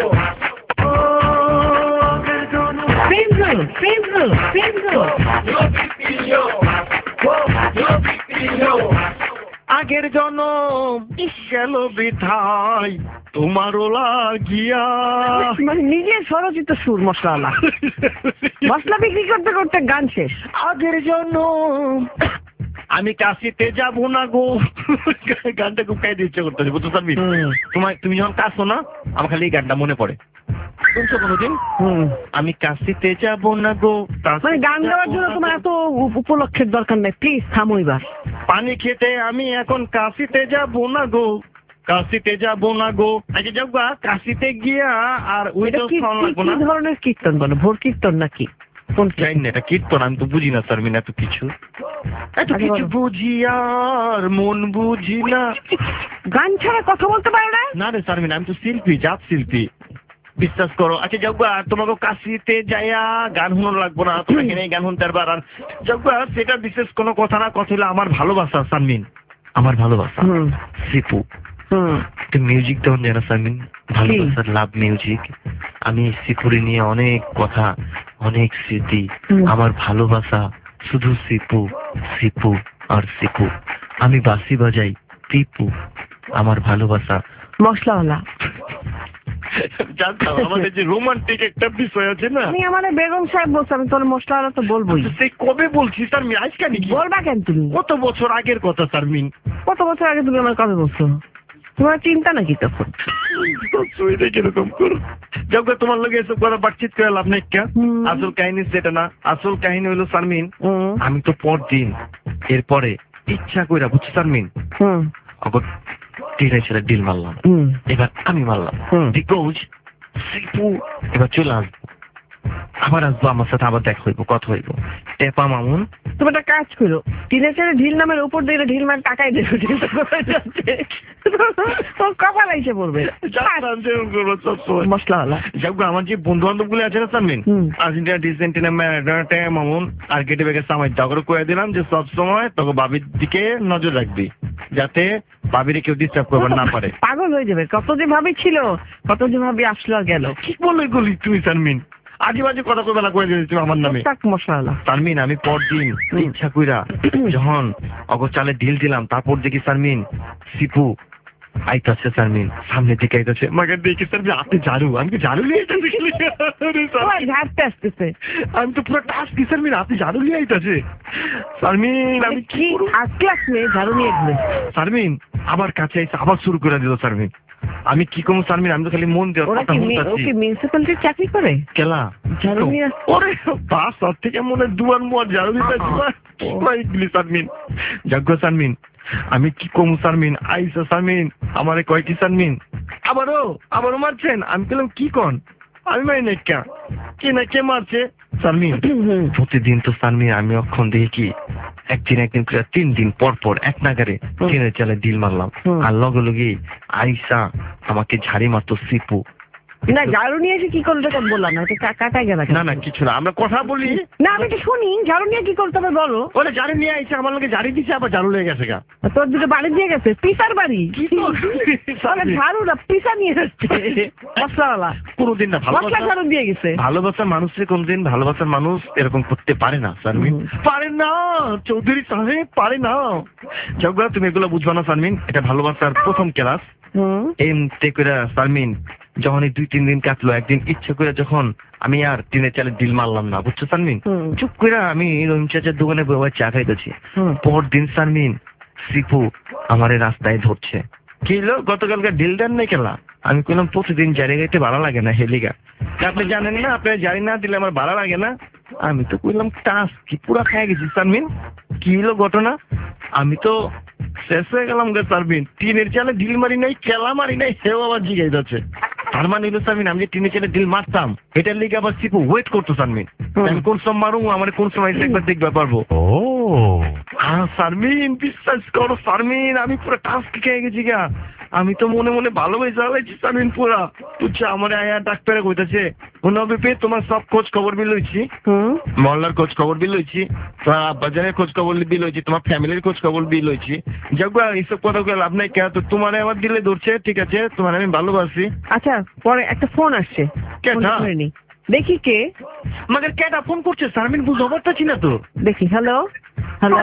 Same girl, same girl, same girl. Yo piquillo, yo piquillo. আগের জনম গেল বৃথায় তোমারও লাগিয়া মানে নিজে স্বরচিত সুর মশলা মশলা বিক্রি করতে করতে গান শেষ। আগের জনম আমি কাশিতে যাব না গো গানটা খুব গাইতে ইচ্ছে করতেছে বুঝতে পারবি তোমার তুমি যখন কাশো না আমার খালি এই গানটা মনে পড়ে শুনছো কোনোদিন আমি কাশিতে যাব না গো মানে গান গাওয়ার জন্য তোমার এত উপলক্ষের দরকার নাই প্লিজ থামো এবার পানি খেতে আমি এখন কাশিতে যাব না গো কাশিতে যাব না গো আচ্ছা যাও গা কাশিতে গিয়া আর ওই তো লাগবো না ধরনের কীর্তন বলো ভোর কীর্তন নাকি কোন জানি না এটা কীর্তন আমি তো বুঝি না শারমিন এত কিছু এত কিছু বুঝি আর মন বুঝি না গান ছাড়া কথা বলতে পারো না না রে শারমিন আমি তো শিল্পী জাত শিল্পী বিশ্বাস করো আচ্ছা যাও আর তোমাকে কাশিতে যাইয়া গান শুনো লাগবো না তোমাকে এখানে গান শুনতে পারবা আর যাও সেটা বিশেষ কোনো কথা না কথা হলো আমার ভালোবাসা শারমিন আমার ভালোবাসা সিপু তুমি মিউজিক তখন জানো শারমিন ভালোবাসার লাভ মিউজিক আমি সিপুরে নিয়ে অনেক কথা অনেক স্মৃতি আমার ভালোবাসা শুধু সিপু সিপু আর সিপু আমি বাঁশি বাজাই টিপু আমার ভালোবাসা মশলাওয়ালা জানতাম আমাদের যে রোমান্টিক একটা বিষয় আছে না আমি আমাদের বেগম সাহেব বলছি আমি তোর মশলাওয়ালা তো বলবোই সেই কবে বলছি শারমিন আজকে নাকি বলবা কেন তুমি কত বছর আগের কথা শারমিন কত বছর আগে তুমি আমার কবে বলছো তোমার চিন্তা নাকি তখন কিরকম করো যাও তোমার লোক এসব কথা বাতচিত করে লাভ নেই কে আসল কাহিনী সেটা না আসল কাহিনী হলো শারমিন আমি তো পর দিন এরপরে ইচ্ছা কইরা বুঝছি শারমিন অগর তিন ছেলে ডিল মারলাম এবার আমি মারলাম বিকজ সিপু এবার চলে আসবো আবার আসবো আমার সাথে আবার দেখা হইবো কথা হইবো টেপা মামুন তুমি একটা কাজ করো টিনের ছেলে ঢিল নামের উপর দিয়ে ঢিল মার টাকাই দেবো কপাল এসে পড়বে মশলাওয়ালা যাক আমার যে বন্ধু বান্ধব গুলো আছে না শারমিন আর্জেন্টিনা ডিসেন্টিনা ম্যারাডোনা মামুন আর কেটে বেগে সামাই দাগরে কয়ে দিলাম যে সব সময় তোকে বাবির দিকে নজর রাখবি যাতে বাবিরে কেউ ডিস্টার্ব করবে না পারে পাগল হয়ে যাবে কত যে ভাবি ছিল কত যে ভাবি আসলো আর গেল কি বলে গলি তুই শারমিন আজে বাজে কথা কবে না করে দিয়েছি আমার নামে মশলা শারমিন আমি পরদিন ইচ্ছা কইরা যখন অগর চালে ঢিল দিলাম তারপর দেখি শারমিন সিপু আইতাছে শারমিন সামনে দিকে আইতাছে মাকে দেখি শারমিন আপনি ঝাড়ু আমি ঝাড়ু নিয়ে ঝাড়তে আসতেছে আমি তো পুরো টাস্ক দি শারমিন আপনি ঝাড়ু নিয়ে আইতাছে শারমিন আমি কি ফার্স্ট ক্লাস মেয়ে ঝাড়ু নিয়ে ঘুরে শারমিন আমার কাছে এসে আবার শুরু করে দিল শারমিন আমি কি কম শারমিন আমি তো খালি মন দিয়ে কথা বলতাছি ওকে মিউনিসিপ্যালিটির চাকরি করে কেলা ঝাড়ু নিয়ে ওরে বাস সব থেকে মনে দুয়ার মোয়ার ঝাড়ু দিতেছি কই শারমিন যাগ্য শারমিন আমি কি কম শারমিন আইসা শারমিন আমারে কয় কি শারমিন আবারও আবারও মারছেন আমি বললাম কি কোন আমি মারি না কে কে না কে মারছে শারমিন প্রতিদিন তো শারমিন আমি অক্ষণ দেখি কি একদিন একদিন করে তিন দিন পর পর এক নাগারে ট্রেনের চালে ডিল মারলাম আর লগে লগে আইসা আমাকে ঝাড়ি মারতো সিপু না ঝাড়ু নিয়ে এসে কি করলো এটা বললাম না, এটা কাটাই গেল। না না কিছু না, আমরা কথা বলি। না আমি তো শুনি ঝাড়ু নিয়ে কি করতে হবে বলো। ওরে ঝাড়ু নিয়ে আইছে, আমার লোকে ঝাড়ি দিছে, আবার ঝাড়ু লেগে গেছে গা। তোর দুটো বাড়ি দিয়ে গেছে, পিসার বাড়ি কি তো ঝাড়ু না পিসা নিয়ে যাচ্ছে মশলাওয়ালা। কোনোদিন না মশলা ভালোবাসা ঝাড়ু দিয়ে গেছে। ভালোবাসার মানুষের কোনদিন ভালোবাসার মানুষ এরকম করতে পারে না শারমিন, পারে না। চৌধুরী সাহেব পারে না। ঝগড়া তুমি এগুলো বুঝবা না শারমিন, এটা ভালোবাসার প্রথম ক্লাস। হুম এমতে করে শারমিন যখন এই দুই তিন দিন কাটলো, একদিন ইচ্ছে করে যখন আমি আর টিনের চালে দিল মারলাম না, বুঝছো শারমিন, হুম। চুপ করে আমি রহিম চাচার দোকানে বসে চা খাইতেছি। হুম। পরদিন শারমিন সিপু আমার রাস্তায় ধরছে, কি হলো গতকালকে ডিল দেন নাই খেলা। আমি বললাম প্রতিদিন জারি গাইতে ভালো লাগে না হেলিগা, আপনি জানেন না, আপনি জারি না দিলে আমার ভালো লাগে না। আমি তো বললাম টাস কি পুরা খাই গেছি শারমিন। কি হলো ঘটনা, আমি তো শেষ হয়ে গেলাম গে শারমিন। টিনের চালে ডিল মারি নাই, খেলা মারি নাই, সেও আবার জিগাই যাচ্ছে। তার মানে হলো শারমিন আমি যে টিনের চালে ডিল মারতাম, এটার লিগে আবার সিপু ওয়েট করতো শারমিন, আমি কোন সময় মারু, আমার কোন সময় একবার দেখতে পারবো। ও হ্যাঁ শারমিন, বিশ্বাস করো শারমিন, আমি পুরো টাস্ক খেয়ে গেছি গা। আমি তো মনে মনে ভালোবাসি চালাইছি শারমিন পুরা। বুঝছো আমার আয়া ডাক্তারে কইতাছে মনে তোমার সব খোঁজ খবর বিল লইছি, মহল্লার খোঁজ খবর বিল লইছি, তোমার আব্বাজানের খোঁজ খবর বিল লইছি, তোমার ফ্যামিলির খোঁজ খবর বিল লইছি। যাক এইসব কথা করে লাভ নাই, কে তো তোমার আমার দিলে ধরছে, ঠিক আছে তোমার আমি ভালোবাসি। আচ্ছা পরে একটা ফোন আসছে, কেটা? দেখি কে মাগের কেটা ফোন করছে শারমিন, বুঝতে পারতাছি না তো। দেখি। হ্যালো হ্যালো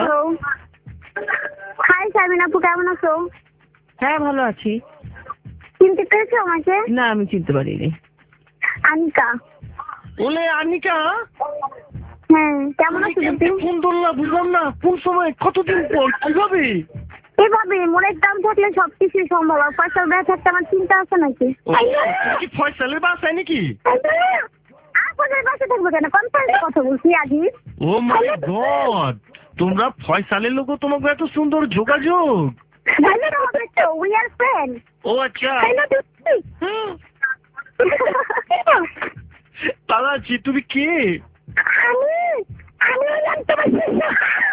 হাই শারমিন আপু, কেমন আছো? হ্যাঁ ভালো আছি। চিনতে পেরেছো আমাকে? না আমি চিনতে পারিনি। আনিকা। ওলে আনিকা, হ্যাঁ কেমন আছো দিদি? ফোন ধরলা বুঝলাম না, কোন সময়, কতদিন পর, কিভাবে? এভাবে মনের দাম থাকলে সবকিছু সম্ভব, আর পয়সার ব্যয় থাকতে আমার চিন্তা আছে নাকি? কি ফয়সালের বাসায় নাকি? আপনাদের বাসে থাকবো কেন, কনফারেন্সে কথা বলছি আজি। ও মাই গড, তোমরা ফয়সালের লোক, তোমাকে এত সুন্দর যোগাযোগ। ভালো হবে তো, উই আর ফ্রেন্ড। ও আচ্ছা হ্যালো দিদি। তারা আছি, তুমি কে? আমি আমি হলাম তোমার শিষ্য।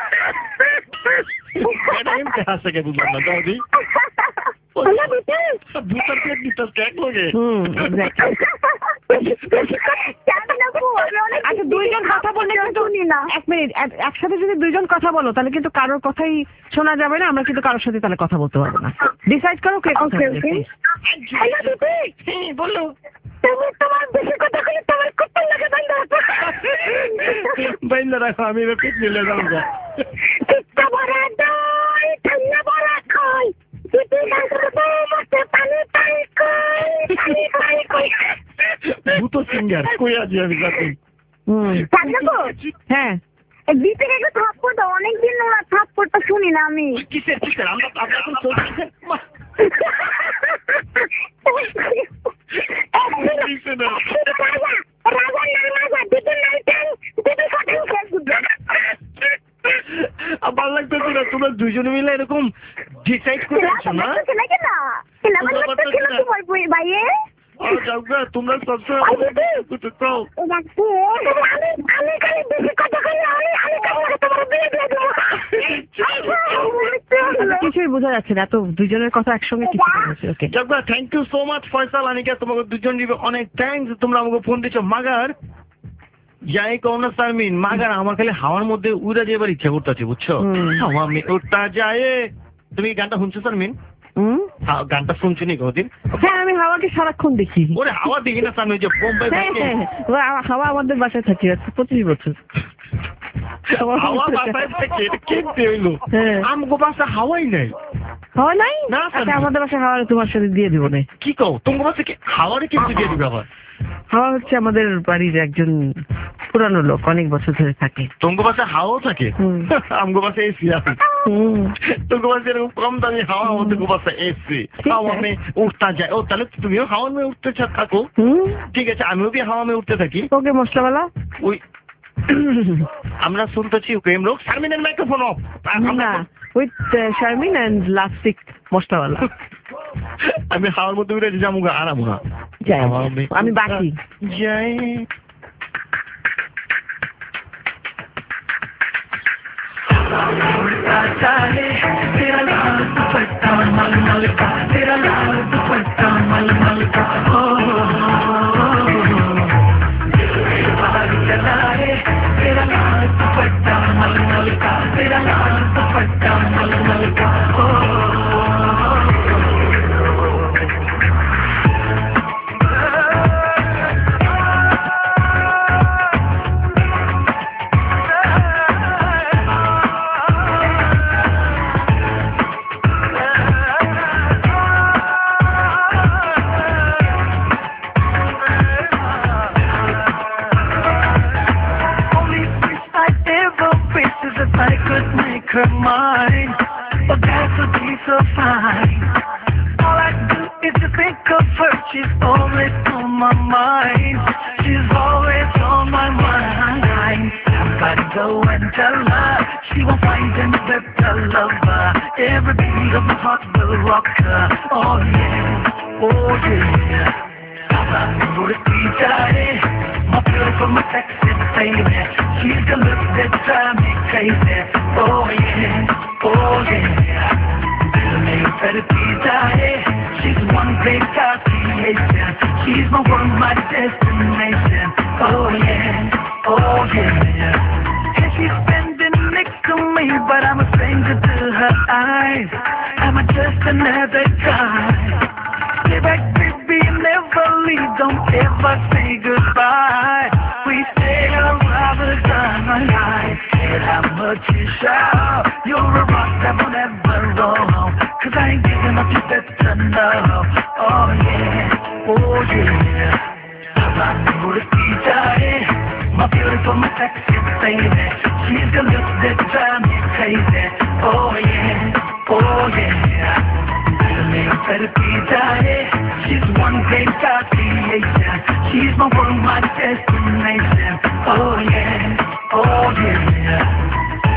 হাসে কে বুঝলাম না দাদি। হ্যালো দিদি। দুটার পেট নিতাস এক লগে। আচ্ছা দুইজন কথা বললে কিন্তু এক মিনিট, একসাথে যদি দুইজন কথা বলো তাহলে কিন্তু কারোর কথাই শোনা যাবে না, আমরা কিন্তু কারোর সাথে তাহলে কথা বলতে পারবো না। ডিসাইড করো কে কথা বলবে। হ্যালো দিদি। বলো। তুমি তোমার বেশি কথা বলে তোমার কুত্তার লাগে বন্ধ হতো। বাইন্দা রাখো, আমি এবার পেট নিলে যাবো গা। চিত্তা ভরা দই, ঠান্ডা ভরা খই, দিদি গাছগুলো মতে পানি পাই কই, পানি পাই কই। ভূত সিঙ্গার কই আছি আমি যাতে। হ্যাঁ দিদির একটু থাপ্পড় দাও, অনেকদিন ওরা থাপ্পড়টা শুনি না আমি। কিসের কিসের আমরা আমরা এখন চলছে। ভালো লাগতেছে না, তোমরা দুজনে মিলে এরকম ডিসাইড করছো না? তোমরা সবসময় কিছুই বোঝা যাচ্ছে না, এত দুজনের কথা একসঙ্গে কিছু বলছে। Okay thank you so much Faisal, Anika, তোমাকে দুজন অনেক থ্যাংকস, তোমরা আমাকে ফোন দিচ্ছ। মাগার যাই কও না শারমিন, মাগার আমার খালি হাওয়ার মধ্যে উড়া যাবার ইচ্ছা করতেছে, বুঝছো? হাওয়া মে উড়তা যায়। তুমি গানটা শুনছো শারমিন? গানটা শুনছো নি কোনদিন? হ্যাঁ আমি হাওয়াকে সারাক্ষণ দেখি। ওরে হাওয়া দেখি না শারমিন, যে বোম্বাই হাওয়া আমাদের বাসায় থাকি পঁচিশ বছর। হাওয়া বাসায় থেকে কিনতে হইলো, আমগো বাসা হাওয়াই নাই। হাওয়া নাই? আমাদের বাসায় হাওয়া তোমার সাথে দিয়ে দিব না। কি কও, তোমার বাসা কি হাওয়ারে কিনতে দিয়ে দিবে আবার? হাওয়া হচ্ছে আমাদের বাড়ির একজন পুরানো লোক, অনেক বছর ধরে থাকে। তোমার বাসায় হাওয়াও থাকে? আমগো বাসায় এসি আছে। তোমার বাসায় এরকম কম দামি হাওয়া, আমাদের বাসায় এসি। হাওয়া মে উঠতা যায়। ও তাহলে তুমিও হাওয়া মে উঠতে থাকো? ঠিক আছে, আমিও কি হাওয়া মে উঠতে থাকি। ওকে মশলাওয়ালা ওই আমরা শুনতেছি প্রেম লোক। শারমিনের মাইক্রোফোন অফ। না উইথ শারমিন এন্ড লাস্টিক মশলাওয়ালা। আমি হাওয়ার মধ্যে উড়ে যাবো, আরাম না, আমি বাকি যাই। तेरा लाल दुपट्टा मलमल का, तेरा लाल दुपट्टा मलमल का। I could make her mine, but that would be so fine. All I do is to think of her, she's always on my mind. She's always on my mind. I've got to go and tell her, she won't find any better lover. Every beat of my heart will rock her. Oh yeah, oh yeah. My beautiful, my sexy baby, she's the look that drives me crazy. Oh yeah, oh yeah. She's one great creation. She's my world, my destination. Oh yeah, oh yeah. And she's standing next to me, but I'm a stranger to her eyes. I'm just another guy. Stay back, baby, and never leave. Don't ever say goodbye. We stay around the time of life. And how much you shout, you're a rock that will never roll. Cause I ain't giving up, you better know. Oh yeah, oh yeah. I'm not to be my beautiful, my sexy baby. She's the look that drives me crazy. Oh yeah, oh yeah. She's one great God creation. She's my world, my destination. Oh yeah, oh yeah.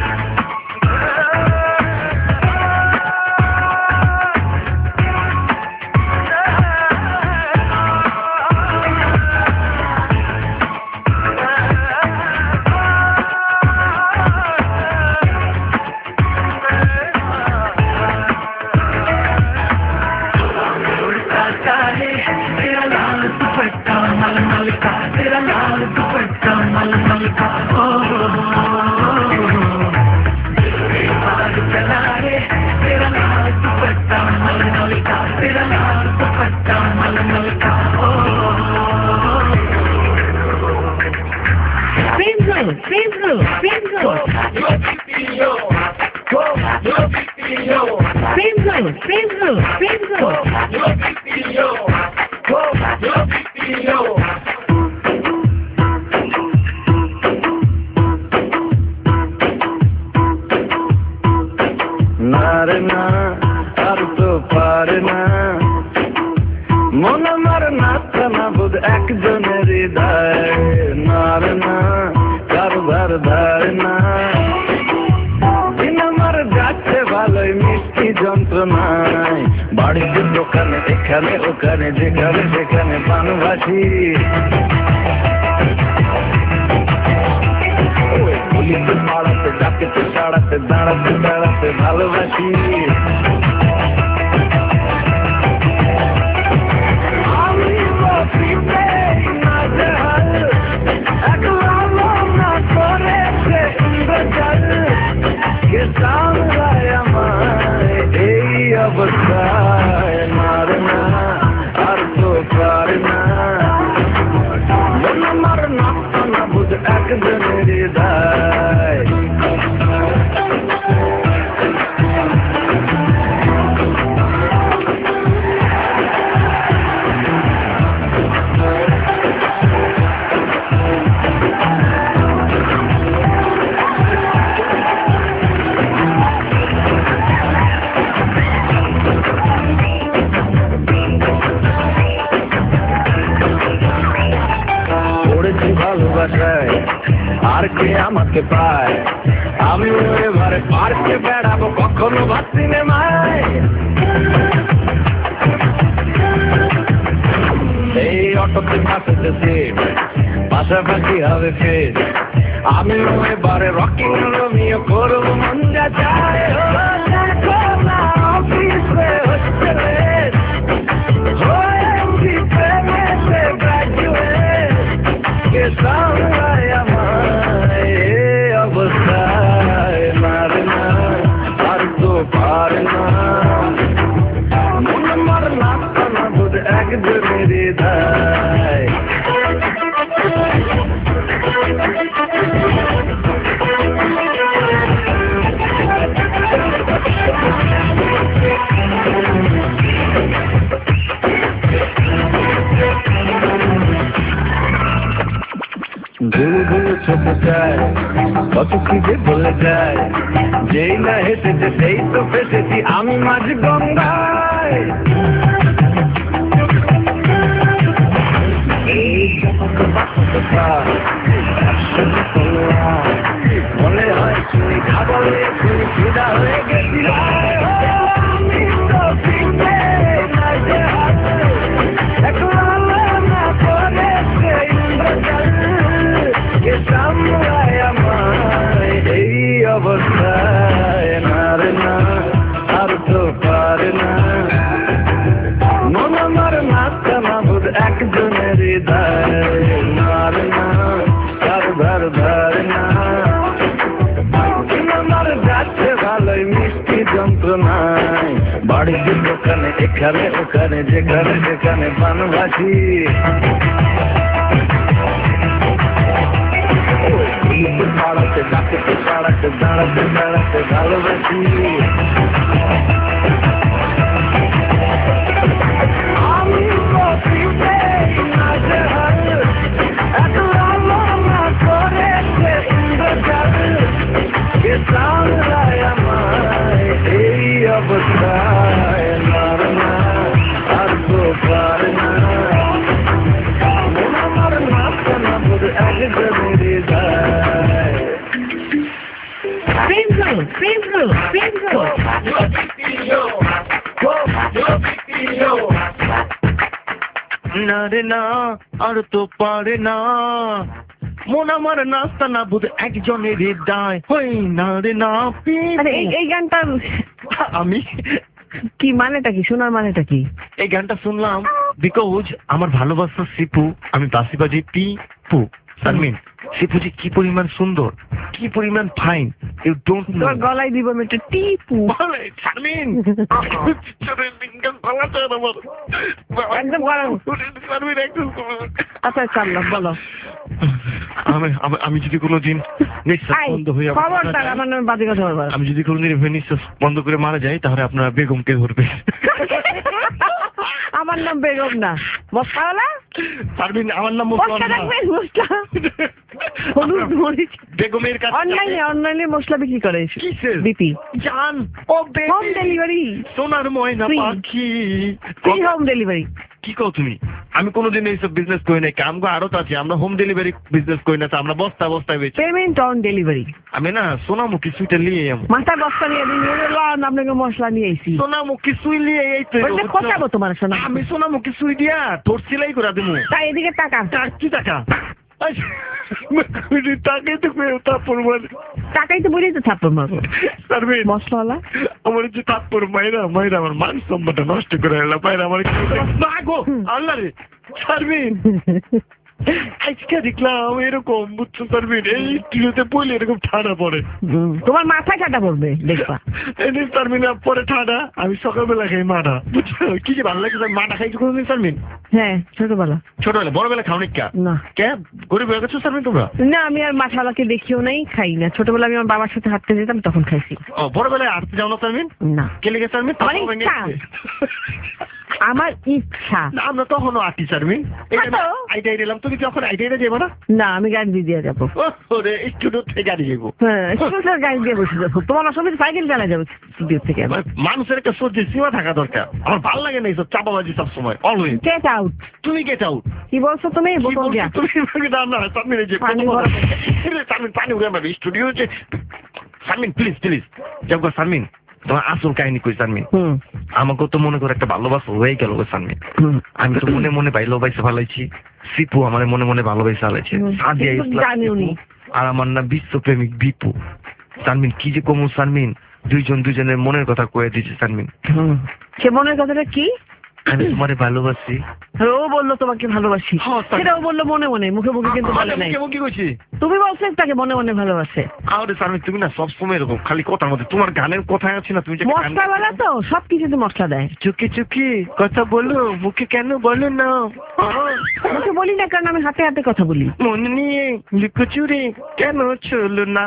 আর কে আমাকে পায় আমি এবারে পার্কে বেড়াবো কখনো বা সিনেমায় এই অটোতে পাশে সিট পাশাপাশি হবে ফিট আমি এবারে রকিং রোমিও করবো মন যা চায় দেখো না অফিসে হচ্ছে লেট হয়েছি প্রেমেতে গ্রাজুয়েট কে সামলায় আমায় এই অবস্থায় মারে না আর তো পারে না মন মার না না বুঝ একজনের হৃদয় ঘুরু ঘুরু ছোট চায় কত কি যে বলে যায়, যেই না হেসেছে সেই তো ফেসেছি আমি মাঝ গঙ্গায়। এই মনে হয় তুমি খাবারে তুমি ফিদা হয়ে গেছি। আমি তো ফিরতে না যে হাতে একলা না করেছে ইন্দ্রজাল কে সামলায় আমায় এই অবস্থায়। না রে না আর তো পারে না মন আমার নাচটা না বুধ একজনের হৃদয়। না রে না আর ধার ধার না আমার যাচ্ছে ভালোই মিষ্টি যন্ত্রণায়। বাড়িতে দোকানে এখানে ওখানে যেখানে যেখানে বানবাসী পাড়াতে ডাকতে পাড়াতে দাঁড়াতে দাঁড়াতে ভালোবাসি। আমি কপিতে নাচে হাত একলা না করেছে ইন্দ্রজাল কে সামলায় আমায় এই অবস্থায়। না না আর তো পারে না আমার নাচটা না বুঝে একজনের হৃদয়। Friend zone, friend zone, friend zone. Yo Pitillo, yo Pitillo. না রে না আর তো পারে না মন আমার নাস্তা না বুধ একজনের হৃদয়। হই না রে না আরে এই এই গানটা আমি কি মানেটা কি, শোনার মানেটা কি? এই গানটা শুনলাম বিকজ আমার ভালোবাসা সিপু, আমি বাসিবাজি পি পু শারমিন। সিপুজি কি পরিমাণ সুন্দর, কি পরিমাণ ফাইন, ইউ ডোন্ট নো। তোর গলায় দিব আমি একটা টিপু। শারমিন একদম গরম। আচ্ছা চাল্লা বলো। আমি আমি- আমি যদি কোনোদিন নিঃশ্বাস আই, বন্ধ হয়ে আমার- খবরদার আমার নামে বাজে কথা বলবা না। আমি যদি কোনোদিন এভাবে নিঃশ্বাস বন্ধ করে মারা যাই তাহলে আপনারা বেগমকে ধরবে। আমার নাম বেগম না, মশলাওয়ালা। পারবেন আমার নাম মশলা মুসলমান না। রাখবেন, মশলা হলুদ মরিচ। বেগমের কাছে অনলাইনে অনলাইনে মশলা বিক্রি করে কিসের? বিপি জান ও বেবি হোম ডেলিভারি, সোনার ময়না Free. পাখি। Free home delivery. কি কও তুমি? আমি কোনোদিন এইসব বিজনেস করি নাই, কাম আরো তো আছে, আমরা হোম ডেলিভারি বিজনেস করি না, তো আমরা বস্তা বস্তায় বেচি। Payment on delivery. আমি না সোনামুখী সুইটা নিয়ে যাবো। মাথা বস্তা নিয়ে দিন, লন আপনাকে মশলা নিয়ে আইছি। সোনামুখী সুই নিয়ে এই তো বলতে কোথাবো তোমার শোনা? আমি সোনামুখী সুই দিয়া তোর সেলাই করে দেবো। তাই এদিকে টাকা কি টাকা? টাকাই তো তারপর টাকাই তো বলেই তো থাপ্পড় মারবো পারবেন মশলাওয়ালা। আমার যে তারপর মায়েরা মায়েরা আমার মান সম্মানটা নষ্ট করে এলাম। মায়েরা আমার গো আল্লাহ রে পারবেন। আজকে দেখলাম এরকম বুঝতে পারবেন, এই টিভিতে পড়লে এরকম ঠান্ডা পড়ে। হুম, তোমার মাথায় ঠাটা পড়বে দেখবা। এই পারবেন না পরে ঠান্ডা, আমি সকালবেলা খাই মাটা, বুঝছো কি যে ভালো লাগে মাটা খাই কোনোদিন পারবেন? হ্যাঁ ছোটবেলা। ছোটবেলা বড়বেলা খাও নাকি? না কে গরিব হয়ে গেছো পারবেন তোমরা? না আমি আর মাছাওয়ালাকে দেখিও নাই, খাই না। ছোটবেলা আমি আমার বাবার সাথে হাঁটতে যেতাম, তখন খাইছি। ও বড়বেলায় আরতে যাও না পারবেন? না কে লেগে পারবেন? আমার ইচ্ছা। আমার ইচ্ছা। না আমরা তখনও আটি পারবেন। হ্যাঁ তো। আইটাই দিলাম, তুমি যখন আইটাইটা যাবো না? না আমি গাড়ি দিয়ে দিয়ে যাবো। ওরে স্টুডিও থেকে গাড়ি যাবো। হ্যাঁ স্কুটার গাড়ি দিয়ে বসে যাবো, তোমার অসুবিধা সাইকেল চালা যাবো স্টুডিও থেকে। মানে মানুষের একটা সহ্যের সীমা থাকা দরকার। আমার ভালো লাগে না এইসব চাপাবাজি সব সময় অলওয়েজ। Get out. তুমি গেট আউট। কি বলছো তুমি? কি বোতল বলছো দিয়া তুমি? না না সামনে যে পানি ভরা। সামনে পানি উড়ে মারবে স্টুডিও যে। সামিন প্লিজ প্লিজ যাও গো সামিন, তোমার আসল কাহিনী কই সামিন। হুম আমাকে তো মনে করে একটা ভালোবাসা হয়ে গেল গো সামিন। হুম আমি তো মনে মনে ভালোবাসা ভালাইছি, সিপু আমার মনে মনে ভালোবাসা হালাইছে, হুম, সাদিয়া কিন্তু ইসলাম জানিও নি। সিপু, আর আমার না বিশ্বপ্রেমিক বিপু। সানমিন কি যে কমু সানমিন, দুইজন দুজনের মনের কথা কয়ে দিচ্ছে সানমিন। হুম সে মনের কথাটা কি? আমি তোমারে ভালোবাসি। ও বললো তোমাকে ভালোবাসি, হ্যাঁ, তাই। সেটাও বললো মনে মনে, মুখে মুখে কিন্তু বলে নাই। কেমন কি কইছি? তুমি বলছো তাকে মনে মনে ভালোবাসে। আরে সানমিন তুমি না সবসময় এরকম খালি কথার মধ্যে, তোমার গানের কথায় আছে না, তুমি যে গান- মশলাওয়ালা তো সব কিছুতে মশলা দেয়। চুকি চুকি কথা বলো, মুখে কেন বলো না? মুখে বলি না কারণ আমি হাতে হাতে কথা বলি। মন নিয়ে লুকোচুরি কেন চলো না?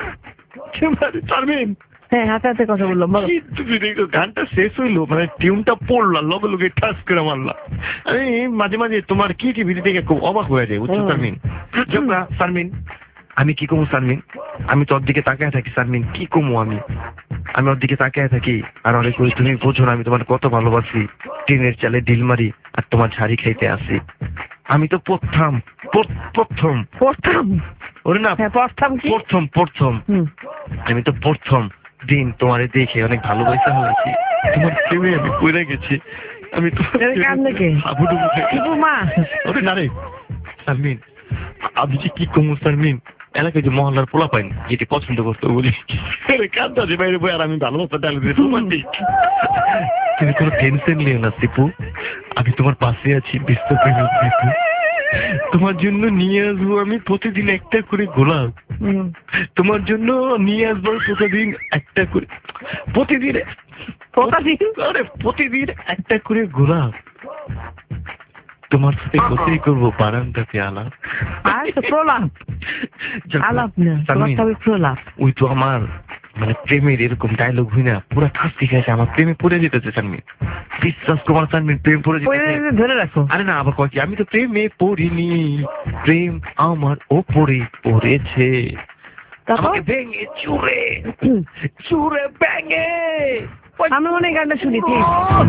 সানমিন হ্যাঁ হাতে হাতে কথা বললাম, বলো। কি তুমি দেখো গানটা শেষ হইলো, মানে টিউনটা পড়লো লগে লগে ঠাস করে মারলা। আমি মাঝে মাঝে তোমার কি টিভি দেখে খুব অবাক হয়ে যায়, বুঝছো হুম। সারমিন? যোগা সারমিন আমি কি কমু শারমিন? আমি তোর দিকে তাকায় থাকি শারমিন, কি কমু আমি? আমি ওর দিকে তাকায় থাকি আর অনেক করে তুমি বোঝো না আমি তোমার কত ভালোবাসি। ট্রেনের চালে ডিল মারি আর তোমার ঝাড়ি খাইতে আসি। আমি তো প্রথম প্রথম প্রথম ওরে না হ্যাঁ প্রথম কি প্রথম প্রথম আমি তো প্রথম দিন তোমারে দেখে অনেক ভালোবাসা হয়েছি। তোমার প্রেমে আমি পড়ে গেছি। আমি তো হাবুডুবু খাই মা ওরে না রে শারমিন, আমি যে কি কমু শারমিন, এলাকায় যে মহল্লার পোলা পাইনি যেটি পছন্দ করতো বলি কান্দা যে বাইরে বই আর আমি ভালোবাসা ডাল দিয়ে রোমান্টিক। তুমি কোনো টেনশন নিও না সিপু, আমি তোমার পাশে আছি। ব্যস্ত প্রেমিক সিপু, তোমার জন্য নিয়ে আসবো আমি প্রতিদিন একটা করে গোলাপ। তোমার জন্য নিয়ে আসবো প্রতিদিন একটা করে প্রতিদিন প্রতিদিন আরে প্রতিদিন একটা করে গোলাপ। তোমার সাথে কোথায় করবো বারান্দাতে আলাপ। প্রলাপ আলাপ না প্রলাপ। ওই তো আমার মানে প্রেমের এরকম ডায়লগ হই না পুরা ঠাস শিখাইছে আমার প্রেমে পড়ে যেতেছে শারমিন। বিশ্বাস তোমার শারমিন প্রেম পড়ে যেতেছে। ধরে রাখো। আরে না আবার কয় কি আমি তো প্রেমে পড়িনি, প্রেম আমার ওপরে পড়েছে। আমাকে ভেঙে চুরে চুরে ভেঙে আমি মনে গানটা শুনি ঠিক।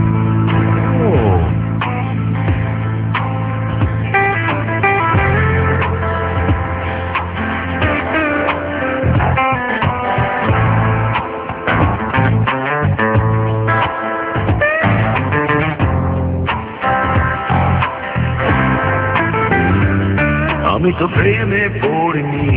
আমি তো প্রেমে পড়িনি,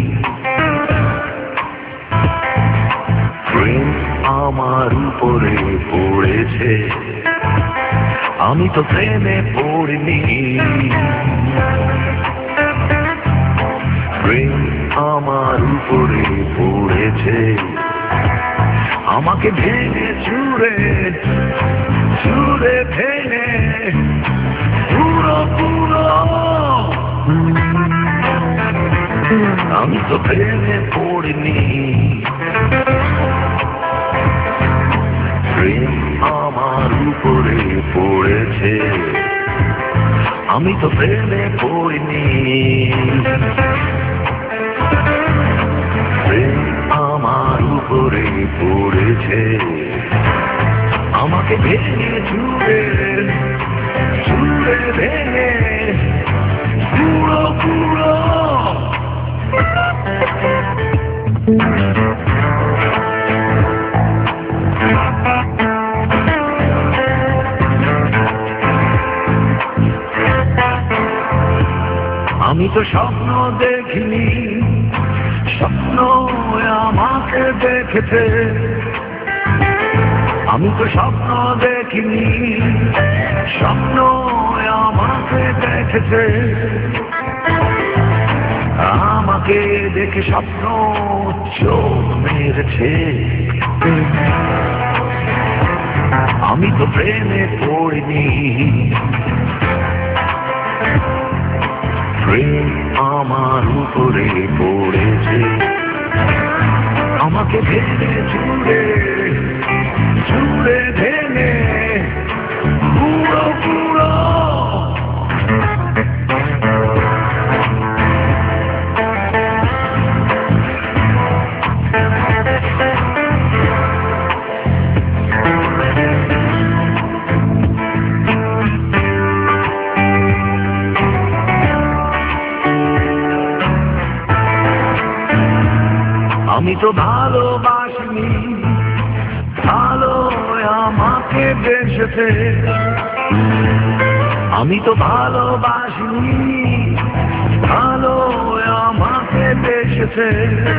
প্রেম আমার উপরে পড়েছে। আমি তো প্রেমে পড়িনি, প্রেম আমার উপরে পড়েছে। আমাকে ভেঙে চুরে চুরে ভেঙে পুরো পুরো আমি তো প্রেমে পড়িনি, প্রেম আমার উপরে পড়েছে। আমি তো প্রেমে পড়িনি, প্রেম আমার উপরে পড়েছে। আমাকে ভেঙে চুরে চুরে ভেঙে পুরো পুরো আমি তো স্বপ্ন দেখিনি, স্বপ্ন আমাকে দেখেছে। আমি তো স্বপ্ন দেখিনি, স্বপ্ন আমাকে দেখেছে। আমাকে দেখে স্বপ্ন চোখ মেরেছে। আমি তো প্রেমে পড়িনি, প্রেম আমার উপরে পড়েছে। আমাকে ভেঙে চুরে চুরে ভেঙে পুরো পুরো আমি তো ভালোবাসিনি, ভালো আমাকে বেসেছে। আমি তো ভালোবাসিনি, ভালো আমাকে বেসেছে।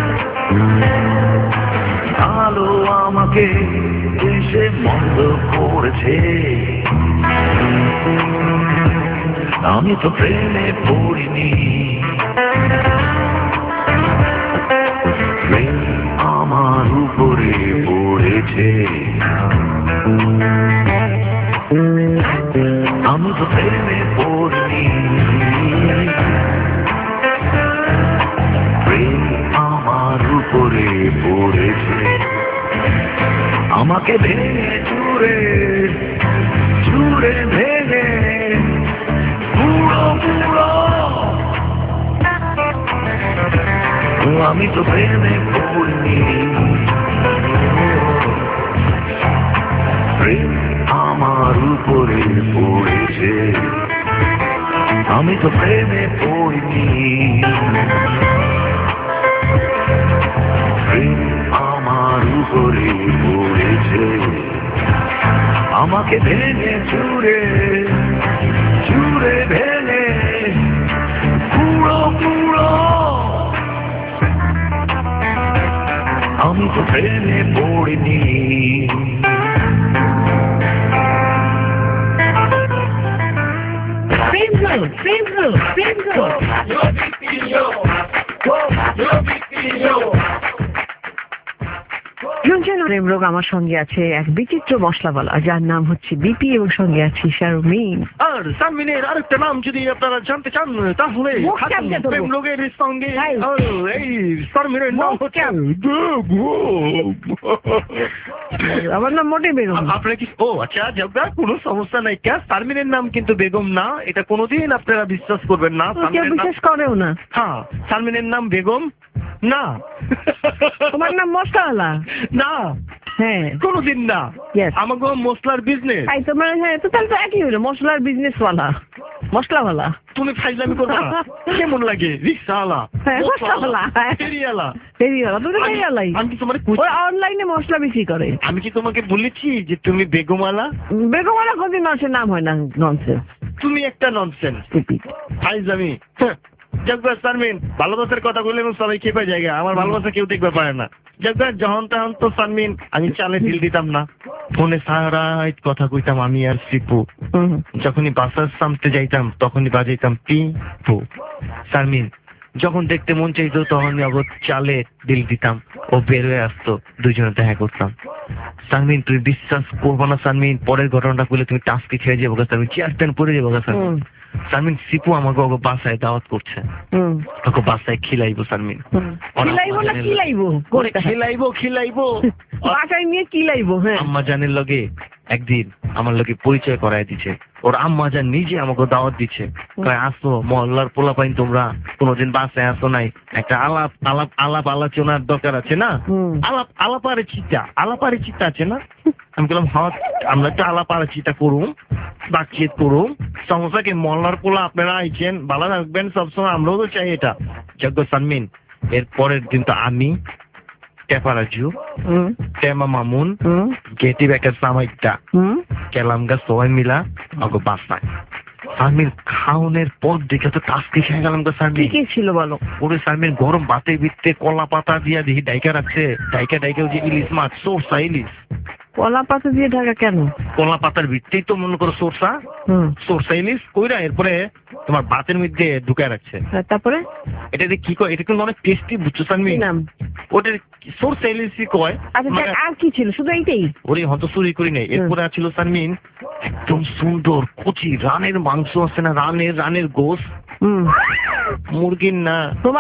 ভালো আমাকে এসে বন্ধ করেছে। আমি তো প্রেমে পড়িনি, প্রেম আমার উপরে পড়েছে। আমি তো প্রেমে পড়িনি, প্রেম আমার উপরে পড়েছে। আমাকে ভেঙে চুরে চুরে ভেঙে পুরো পুরো আমি তো প্রেমে পড়িনি প্রেম আমার উপরে পড়েছে আমি তো প্রেমে পড়িনি প্রেম আমার উপরে পড়েছে আমাকে ভেঙে চুরে চুরে ভেঙে পুরো পুরো আমি তো প্রেমে পড়িনি Frame zone, frame zone, frame zone. Yo big P O. Yo big P O. শুনছেন প্রেমরোগ আমার সঙ্গে আছে এক বিচিত্র মশলাওয়ালা যার নাম হচ্ছে বিপি এবং সঙ্গে আছে শারমিন। আর সানমিনের আরেকটা নাম যদি আপনারা জানতে চান তাহলে মুখ চাপতে তো। প্রেম লোকের সঙ্গে তাই। আর এই সানমিনের নাম মুখ হচ্ছে চাপ। বেগম। আমার নাম মোটে বেগম। আপনারা কি ও আচ্ছা যাবগা কোনো সমস্যা নাই কে সানমিনের নাম কিন্তু বেগম না এটা কোনোদিন আপনারা বিশ্বাস করবেন না কেউ সানমিনের নাম- বিশ্বাস করেও না। হ্যাঁ সালমিনের নাম বেগম না তোমার নাম মশলাওয়ালা। না হ্যাঁ কোনোদিন না Yes. আমাকে মশলার বিজনেস তাই তোমার হ্যাঁ তো তাহলে তো একই হলো মশলার বিজনেসওয়ালা মশলাওয়ালা। তুমি ফাইজলামি করবা না? কেমন লাগে রিক্সাওয়ালা হ্যাঁ, মশলাওয়ালা। ফেরিওয়ালা ফেরিওয়ালা তুমি তো আমি- ফেরিওয়ালাই। আমি কি তোমার কইছি- ওরা অনলাইনে মশলা বিক্রি করে। আমি কি তোমাকে বলেছি যে তুমি বেগমওয়ালা বেগমওয়ালা কোনদিন মানুষের নাম হয় না ননসেন্স। তুমি একটা ননসেন্স ফাইজলামি জগবা সারমিন ভালোবাসার কথা বললে সবাই খেপে জায়গা আমার ভালোবাসা কেউ দেখবে পারে না জগবা যখন তখন তো সারমিন আমি চালে দিল দিতাম না ফোনে সারা রাত কথা কইতাম আমি আর সিপু যখনই বাসার সামতে যাইতাম তখনই বাজাইতাম পি পু সারমিন যখন দেখতে মন চাইতো তখন আবার চালে দিল দিতাম ও বের হয়ে আসতো দুজনে দেখা করতাম সারমিন তুমি বিশ্বাস করবো না সারমিন পরের ঘটনাটা বলে তুমি টাস্কি খেয়ে যাবো সারমিন চেয়ার প্যান্ট পরে যাবো সারমিন সারমিন সিপু আমাকে ওকে বাসায় দাওয়াত করছে ওকে বাসায় খিলাইবো সারমিন খিলাইবো না খিলাইবো ওরে খিলাইবো খিলাইবো বাসায় নিয়ে খিলাইবো। হ্যাঁ আম্মা জানের লগে একদিন আমার লগে পরিচয় করায় দিচ্ছে ওর আম্মা জান নিজে আমাকে দাওয়াত দিচ্ছে কয় আসো মহল্লার পোলা পাইন তোমরা কোনোদিন বাসায় আসো নাই একটা আলাপ আলাপ আলাপ আলোচনার দরকার আছে না আলাপ আলাপারে চিন্তা আলাপারে চিন্তা আছে না আমি বললাম হ্যাঁ আমরা একটা আলাপারে চিন্তা করুন বাতচিত করুন সমস্যাকে মহল্লার পোলা আপনারা আইছেন ভালো রাখবেন সবসময় আমরাও তো চাই এটা যজ্ঞ সানমিন এর পরের দিন তো আমি টেপারাজু টেমা মামুন গেটি ব্যাকের সামাইকটা কেলামগা সবাই মিলা আমাকে বাসায় সারমিন খাওনের পর দেখে তো টাস্কি খেয়ে গেলাম গো কি সারমিন কি ছিল বলো? ওরে সারমিন গরম ভাতে বিতে কলা পাতা দিয়া দেখি ডাইকা রাখছে ডাইকা ডাইকা ওই যে ইলিশ মাছ সরষা ইলিশ কলা পাতা দিয়ে ঢাকা কেন? কলা পাতার ভিত্তেই তো মনে করো সরষা হুম সরষা ইলিশ কইরা এরপরে তোমার ভাতের মধ্যে ঢুকায় রাখছে তারপরে এটা দিয়ে কি কয় এটা কিন্তু অনেক টেস্টি বুঝছো কি সারমিন নাম? ওটা সরষা ইলিশই কয় আচ্ছা মানে দেখ, আর কি ছিল? শুধু এইটাই? ওরে হত চুরি করি নাই এরপরে ছিল সারমিন একদম সুন্দর কচি রানের মাংস আছে না রানের রানের গোস হুম মুরগির না তোমার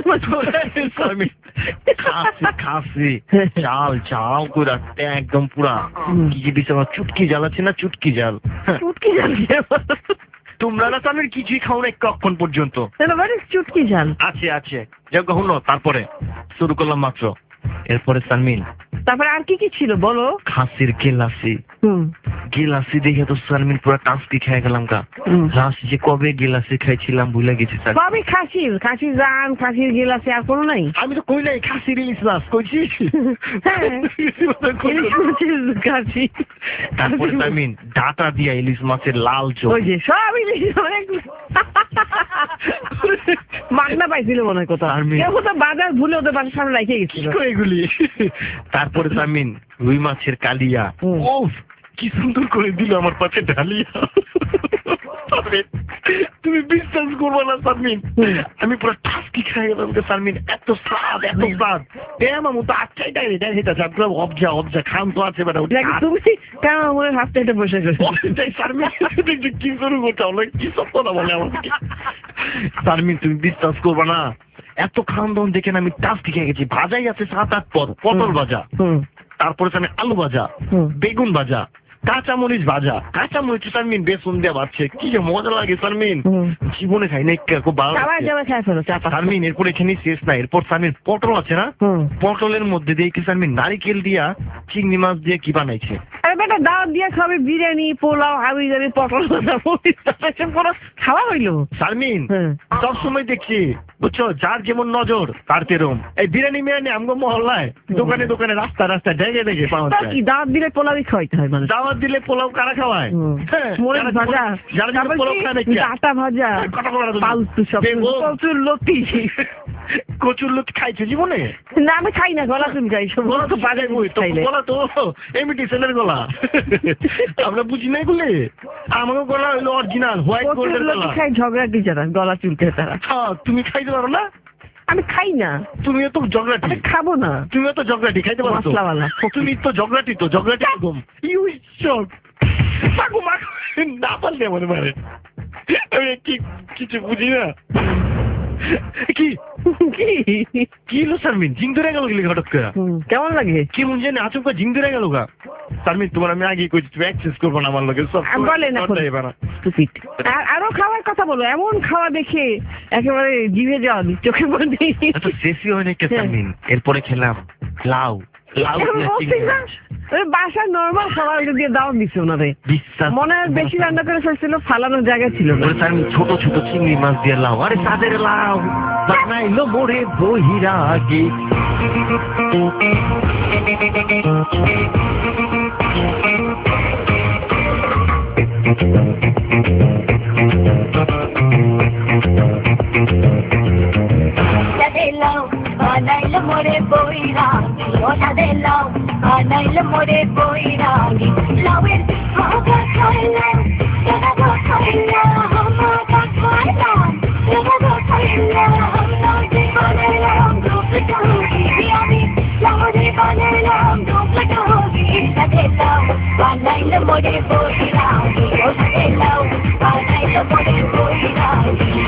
সারমিন খাসি খাসি চাল চাল করে একদম পুরা কি যে দিছে আমার চুটকি জাল আছে না চুটকি জাল চুটকি জাল দিয়ে তোমরা না সারমিন কিছুই খাও না কখন পর্যন্ত চুটকি জাল আছে আছে যাক হলো তারপরে শুরু করলাম মাত্র এরপরে সারমিন তারপরে আর কি কি ছিল বলো? খাসির গেলাসি হুম গেলাসি দেখে তো সারমিন পুরো টাস্কি খেয়ে গেলাম গা হুম। লাস্ট যে কবে গেলাসি খাইছিলাম ভুলে গেছি স্যার সবই খাসির খাসির জান খাসির গিলাসে আর কোনো নাই? আমি তো কই নাই খাসির ইলিশ মাছ কইছি হ্যাঁ ইলিশ মাছের খাসি তারপরে সারমিন ডাটা দিয়া ইলিশ মাছের লাল চোখ ওই যে সব ইলিশ অনেক মাগনা পাইছিল মনে হয় কোথাও আর্মি। কেউ কোথাও বাজার ভুলে ওদের বাসার সামনে রেখে গেছিল। কি এগুলি তারপরে সারমিন রুই মাছের কালিয়া হুম। ওফ কি সুন্দর করে দিল আমার পাশে ঢালিয়া সারমিন, তুমি বিশ্বাস করবো না সারমিন হুম। আমি পুরো টাস্কি খেয়ে গেলাম গে সারমিন এত স্বাদ এত স্বাদ তেমন তো আচ্ছাই ডাইরে ডাইরে এটা যাবো অবজা অবজা খাম তো আছে বেটা দেখ, তুমি কেন মনে হাফ টাইটে বসে গেছো? সারমিন কি শুরু করতে হলো কি সব কথা বলে আমাকে সারমিন তুমি বিশ্বাস করবে না এত খান দান দেখে না আমি টাস্কি খেয়ে গেছি ভাজাই আছে সাত আট পদ পটল ভাজা হুম তারপরে আমি আলু ভাজা হুম। বেগুন ভাজা কাঁচামরিচ ভাজা, কাঁচামরিচ শারমিন বেসন দিয়ে বাচ্ছে, কি যে মজা লাগে শারমিন, হুম। জীবনে খাই না, খুব ভালো চাবাই লাগছে। চাবাই খাই ফেলো চাপা। শারমিন এরপর এখানে শেষ না, এরপর শারমিন পটল আছে না, হুম। পটলের মধ্যে দিয়ে কি শারমিন নারিকেল দিয়া চিংড়ি মাছ দিয়ে কি বানাইছে। আরে বেটা দাওয়াত দিয়ে খাবে বিরিয়ানি পোলাও হাবি যাবি পটল ভাজা, মরিচ ভাজা, এসব কোনো খাওয়া হইলো? শারমিন হ্যাঁ। সব সময় দেখছি বুঝছো, যার যেমন নজর তার তেরম। এই বিরিয়ানি মিরানি আমগো মহল্লায় দোকানে দোকানে রাস্তা রাস্তা ডেকে ডেকে পাওয়া তা যায়। কি দাওয়াত দিলে পোলাওই খাওয়াইতে হয় মানুষ। দাওয়াত দিলে পোলাও কারা খাওয়ায়? হুম। হ্যাঁ, মরিচ যারা ভাজা, যারা যারা তারপর পোলাও কি? খায় নাকি? আটা ভাজা, কথা বলো না তুমি। ফালতু সব বেগম। প্রচুর লতি। কচুর লতি খাইছো জীবনে? না আমি খাই না, গলা চুল খাই সব। গলা তো বাজে বই, তো খাইলে। গলা তো এমিটেশনের গলা। আমরা বুঝি নাই বলে, আমাকে গলা হইলো অরিজিনাল হোয়াইট প্রচুর গোল্ডের লতি গলা। খাই, ঝগড়াটি যারা গলা চুলকে তারা। হ্যাঁ, তুমি খাইতে পারো না? আমি খাই না, তুমিও তো জগরাটি। আমি খাবো না। তুমিও তো জগরাটি খাইতে পারো তো? মশলাওয়ালা। তুমি তো জগরাটি, তো জগরাটি একদম ইউ চক মাগো মাগো না পারলে মনে পারে আমি কি কিছু বুঝি না। কি কি? কি হলো শারমিন, জিং ধরে গেল গেলি হঠাৎ করে? হুম, কেমন লাগে? কি মন জানি আচমকা জিং ধরে গেল গা। শারমিন তোমার আমি আগে কইছি তুমি অ্যাক্সেস করবো না আমার লগে সব। আমি বলেন এখন। Stupid। আর আরো খাওয়ার কথা বলো, এমন খাওয়া দেখে একেবারে জিভে জল চোখে পড়ে। এত শেষই হয় নাকি শারমিন? এরপরে খেলাম লাউ, লাউ দিয়ে চিংড়ি মাছ। বাসার নর্মাল খাবার দিয়ে দাওয়াত দিচ্ছে ওনারে। বিশ্বাস মনে হয় বেশি রান্না করে ফেলছিল, ফালানোর জায়গা ছিল না। ওরে শারমিন ছোট ছোট চিংড়ি মাছ দিয়ে লাউ, আরে তাদের লাউ বানাইলো মোরে বহিরাগে। Sadelau, banail more boiragi. O sadelau, banail more boiragi. Lawir, hoga khaila, jaga go khaila, hoga khaila, jaga go khaila. Lawir banaila, duplicate hogi, biani. Lawir banaila, duplicate hogi. Sadelau, banail more boiragi. O sadelau, banail more boiragi.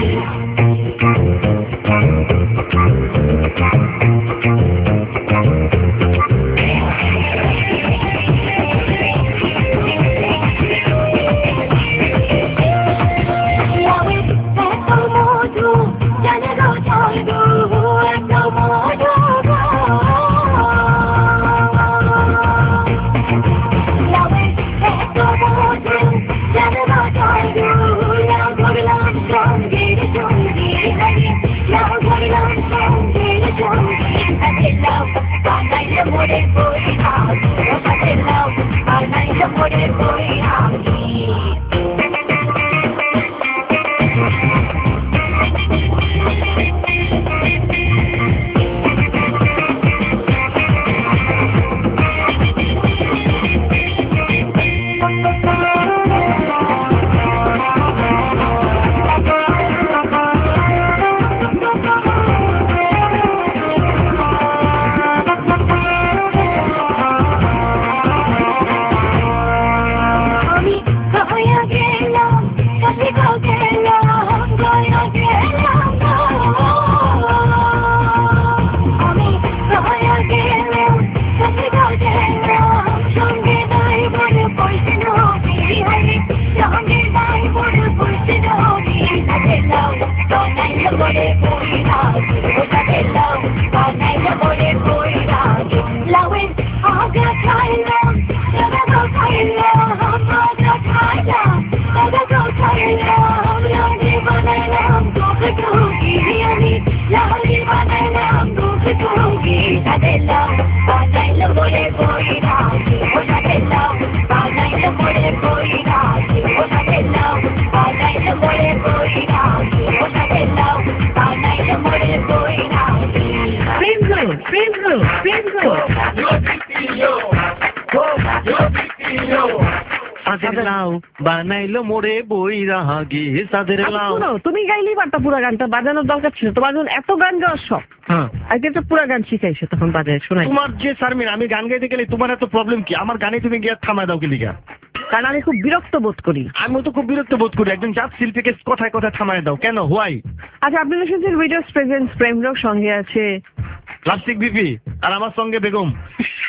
সাদের লাউ বানাইলো মোরে বৈরাগী, সাদের লাউ। শুনো, তুমি গাইলেই পারতা পুরা গানটা, বাজানোর দরকার ছিল। তোমার যখন এত গান গাওয়ার শখ, হ্যাঁ আজকে তো পুরা গান শিখাইছো, তখন বাজায় শোনাই। তোমার যে শারমিন আমি গান গাইতে গেলে তোমার এত প্রবলেম কি? আমার গানে তুমি গিয়ে থামায় দাও কি লিগা? কারণ আমি খুব বিরক্ত বোধ করি। আমিও তো খুব বিরক্ত বোধ করি, একজন জাত শিল্পীকে কথায় কথায় থামায় দাও কেন? হোয়াই? আচ্ছা, আপনারা শুনছেন ভিডিওস প্রেজেন্স, প্রেমরোগ, সঙ্গে আছে প্লাস্টিক বিপি আর আমার সঙ্গে বেগম।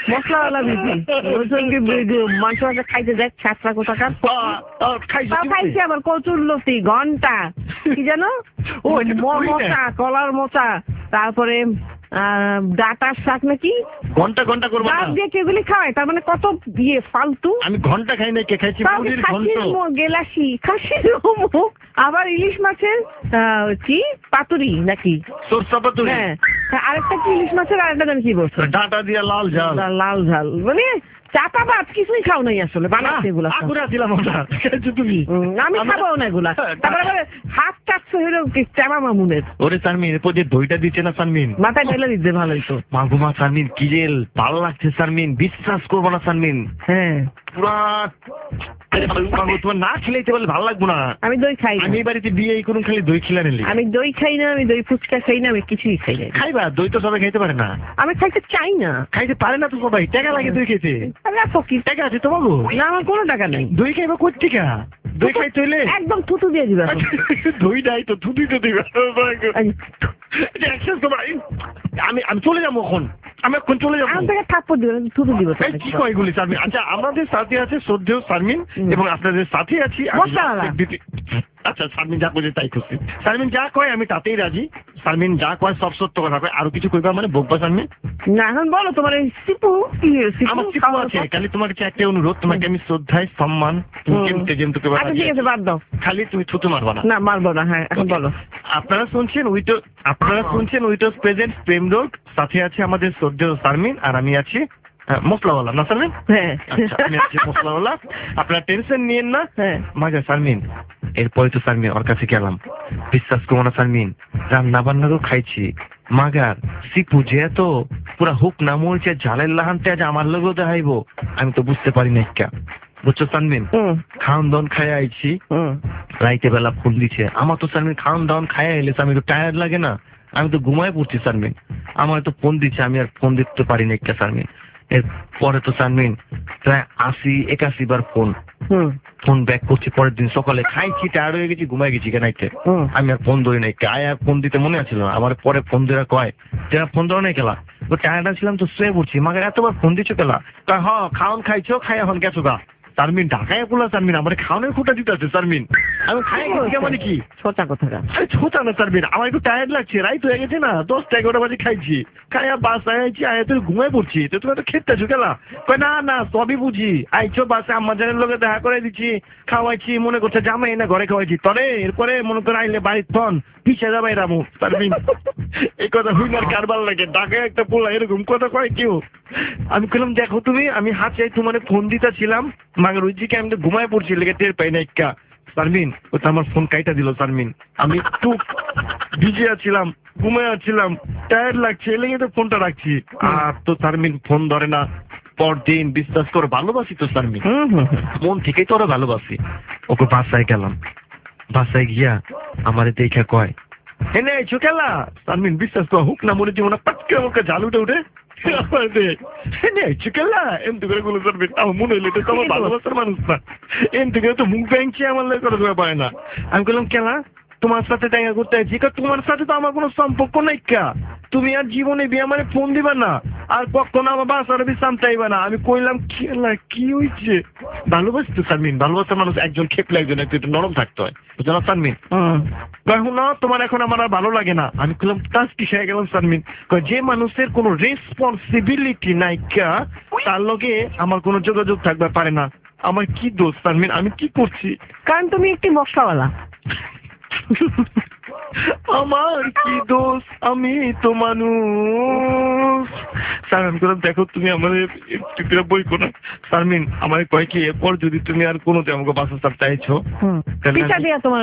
মশলাওয়ালা বিপি মাংস মাংস খাইতে দেখ ছাত্রা কোথাকার খাইছে আবার কচুর লতি ঘন্টা কি জানো ও মোচা কলার মোচা তারপরে ডাটার শাক নাকি ঘন্টা ঘন্টা করবো না দিয়ে কেগুলি খাওয়ায় তার মানে কত ইয়ে ফালতু আমি ঘন্টা খাই না কে খাইছি মুরগির ঘন্ট গেলাসি খাসির মুখ আবার ইলিশ মাছের কি পাতুরি নাকি সরষা পাতুরি হ্যাঁ আরেকটা কি ইলিশ মাছের আরেকটা নাম কি বলছো ডাটা দিয়া লাল ঝাল লাল ঝাল মানে চাপা ভাত কিছুই খাও নাই আসলে বানাচ্ছে এগুলা তুমি আমি খাবো না এগুলা তারপরে হাত চাচ্ছে হলো চাপা মামুনের ওরে সারমিন এরপর যে দইটা দিচ্ছে না সারমিন মাথায় ঢেলে দিচ্ছে ভালোই তো মাগুমা সারমিন কি জেল ভালো লাগছে সারমিন বিশ্বাস করবো না সারমিন হ্যাঁ পুরা তোমার না খেলেইতে বলে ভালো লাগবো না আমি দই খাই আমি বাড়িতে বিয়ে করুন খালি দই খিলা নিলি আমি দই খাই না আমি দই ফুচকা খাই না আমি কিছুই খাই না খাইবা দই তো সবাই খাইতে পারে না আমি খাইতে চাই না খাইতে পারে না তো সবাই টাকা লাগে দই খেতে ফকির টাকা আছে তোমাকে না আমার কোনো টাকা নেই দই খাইবা কোথেকে দই খাইতে হইলে একদম থুতু দিয়ে দিবা দই নাই তো থুতুই তো দিবা আমি আমি চলে যাবো এখন আমি এখন চলে যাবো আমি থাপ্পড় দিব থুতু দিব কি কয় এগুলি সারমিন আচ্ছা আমাদের সাথে আছে শ্রদ্ধেয় সারমিন এবং আপনাদের সাথে আছি আচ্ছা সারমিন যা কয়ে তাই খুশি সারমিন যা কয় আমি তাতেই রাজি সারমিন যা কয় সব সত্য কথা কয় আরো কিছু কইবা মানে বকবা সারমিন না এখন বলো তোমার এই সিপু আমার সিপু আছে খালি তোমার কাছে একটা অনুরোধ তোমাকে আমি শ্রদ্ধায় সম্মান কেমতে যেমতে কইবা আচ্ছা ঠিক আছে বাদ দাও খালি তুমি থুতু মারবা না না মারবো না হ্যাঁ এখন বলো আপনারা শুনছেন উইটো আপনারা শুনছেন উইটোস প্রেজেন্ট প্রেম রোগ সাথে আছে আমাদের শ্রদ্ধেয় সারমিন আর আমি আছি মশলাওয়ালা না সারমিন হ্যাঁ আমি আছি মশলাওয়ালা আপনারা টেনশন নিয়েন না হ্যাঁ মজা সারমিন এরপরে তো সারমিন ওর কাছে গেলাম বিশ্বাস করবো না সারমিন রান্না বান্নারও খাইছি মাগার সিপু যেহেতু পুরা হুক না মরছে ঝালের লাহানতে আজ আমার লোকও দেখাইব আমি তো বুঝতে পারি না একটা বুঝছো সারমিন খাওন দাওন খাই আইছি রাইতে বেলা ফোন দিচ্ছে আমার তো সারমিন খাওন দাওন খাই আইলে আমি তো টায়ার্ড লাগে না আমি তো ঘুমায় পড়ছি সারমিন আমার তো ফোন দিচ্ছে আমি আর ফোন দিতে পারি না একটা সারমিন এরপরে তো সারমিন প্রায় আশি একাশি বার ফোন ফোন ব্যাক করছি পরের দিন সকালে খাইছি টায়ার্ড হয়ে গেছি ঘুমাই গেছি কেনাইতে আমি আর ফোন ধরি নাই আয় আর ফোন দিতে মনে আছিল না আমার পরে ফোন দেওয়া কয় যারা ফোন দেওয়া নাই খেলা টায়ার্ড ছিলাম তো শুয়ে পড়ছি মাকে এতবার ফোন দিচ্ছ খেলা হ খাওন খাইছো খাই এখন গেছো গা সারমিন ঢাকায় পোলা সারমিন আমার খাওয়ানোর খোটা দিতে আছে সারমিন আমি খাই গেছি মানে কি ছোটা কথা আরে ছোটা না সারমিন আমার একটু টায়ার্ড লাগছে রাইত হয়ে গেছে না দশটা এগারোটা বাজে খাইছি খাইয়া বাস আইছি আয় তুই ঘুমাই পড়ছি তো তুমি তো খেতে ঝুঁকেলা কয় না না সবই বুঝি আইছো বাসে আম্মা জানের লোকে দেখা করে দিচ্ছি খাওয়াইছি মনে করছে জামাই না ঘরে খাওয়াইছি তরে এরপরে মনে করে আইলে বাড়ির ফোন পিছিয়ে যাবাই রামু সারমিন এই কথা হুইনার কারবার লাগে ঢাকায় একটা পোলা এরকম কথা কয় কেউ আমি বললাম দেখো তুমি আমি হাতে তোমার ফোন দিতে ছিলাম মাগের ওই দিকে আমি তো ঘুমায় পড়ছি লেগে টের পাই না একটা সারমিন ও তো আমার ফোন কাইটা দিল সারমিন আমি একটু ভিজে আছিলাম ঘুমায় আছিলাম টায়ার্ড লাগছে লেগে তো ফোনটা রাখছি আর তো সারমিন ফোন ধরে না পরদিন বিশ্বাস করে ভালোবাসি তো সারমিন মন থেকেই তো ওরা ভালোবাসি ওকে বাসায় গেলাম বাসায় গিয়া আমার দেখা কয় এনে আইছো খেলা সারমিন বিশ্বাস কর হুক না মনে জীবনে পাটকে আমাকে জাল উঠে উঠে এনে আইছো খেলা এমনি করে গুলো সারমিন আমার মনে হইলে তো আমার ভালোবাসার মানুষ না এমনি করে তো মুখ ব্যাংকে আমার লাগে করে পারে না আমি বললাম খেলা তোমার সাথে দেখা করতে আছি তোমার সাথে তো আমার কোনো সম্পর্ক নাই কা তুমি আর জীবনে বিয়ে মানে ফোন দিবা না আর কখনো আমার বাসার বিশ্রাম চাইবা না আমি কইলাম খেলা কি হয়েছে ভালোবাসতো সারমিন ভালোবাসার মানুষ একজন খেপলে একজন একটু একটু নরম থাকতে হয় বুঝলো না সারমিন না তোমার এখন আমার আর ভালো লাগে না আমি কইলাম তাস কি হয়ে গেলাম সারমিন যে মানুষের কোনো রেসপন্সিবিলিটি নাই কা তার লগে আমার কোনো যোগাযোগ থাকবে পারে না আমার কি দোষ সারমিন আমি কি করছি কারণ তুমি একটি মশলাওয়ালা আমার কি দোষ আমি তো মানুষ স্যার আমি বললাম দেখো তুমি আমাদের বই কোনো সারমিন আমার কয় কি এরপর যদি তুমি আর কোনো আমাকে বাসা সার চাইছো পিছা দিয়া তোমার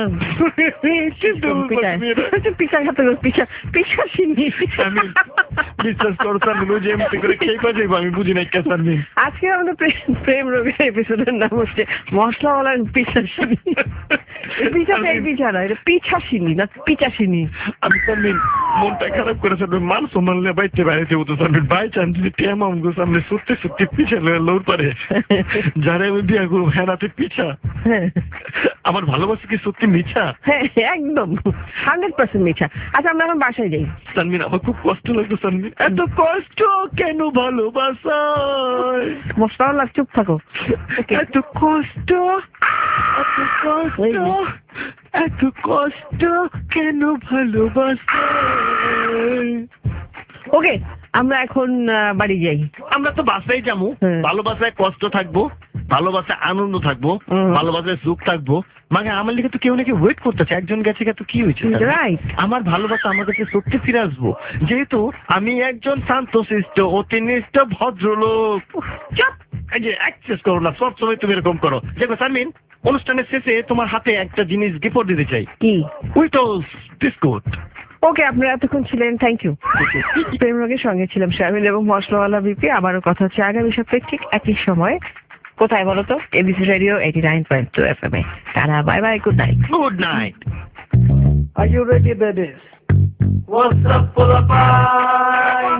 পিছা খাতে পিছা পিছা চিনি বিশ্বাস করো সারমিন ওই যে এমনি করে খেয়ে পা যাইবো আমি বুঝি নাই কে সারমিন আজকে আমাদের প্রেম রোগের এপিসোডের নাম হচ্ছে মশলাওয়ালার পিছা চিনি পিছা পিছা না এটা পিছা চিনি না পিছা আসেনি। আমি সামনে মনটা খারাপ করে সামনে মান সম্মান নিয়ে বাইতে বাইরে হতো সামনে বাই চান্স যদি টেমা আমগো সামনে সত্যি সত্যি পিছা লোর পারে যারা আমি বিয়া করবো হেরাতে পিছা আমার ভালোবাসা কি সত্যি মিছা? হ্যাঁ একদম হান্ড্রেড পার্সেন্ট মিছা। আচ্ছা আমরা এখন বাসায় যাই। সানমিন আমার খুব কষ্ট লাগতো সানমিন, এত কষ্ট কেন ভালোবাসায়? মশলা লাগ, চুপ থাকো। এত কষ্ট এত কষ্ট এত কষ্ট কেন ভালোবাসায়? ওকে আমরা এখন আহ, বাড়ি যাই। আমরা তো বাসায় যাবো, হ্যাঁ। ভালোবাসায় কষ্ট থাকবো, ভালোবাসায় আনন্দ থাকবো, হুম। ভালোবাসায় সুখ থাকবো। মানে আমার লিখে তো কেউ নাকি ওয়েট করতেছে, একজন গেছে তো কি হয়েছে? রাইট। আমার ভালোবাসা আমার কাছে সত্যি ফিরে আসবো, যেহেতু আমি একজন শান্তশিষ্ট অতিনিষ্ঠ ভদ্রলোক। চুপ, এই যে অ্যাক্সেস করো না, সবসময় তুমি এরকম করো। দেখো সারমিন, অনুষ্ঠানের শেষে তোমার হাতে একটা জিনিস গিফট দিতে চাই। কি? উইটলস বিস্কুট। ওকে আপনারা এতক্ষণ ছিলেন, থ্যাংক ইউ। প্রেম রোগের সঙ্গে ছিলাম শামিল এবং মশলাওয়ালা বিপি। আবারও কথা হচ্ছে আগামী সপ্তাহে ঠিক একই সময়। কোথায় বলো তো? ABC radio eighty nine point two F M এ। তারা bye bye, good night. Good night. Are you ready, babies? What's up, full of fine?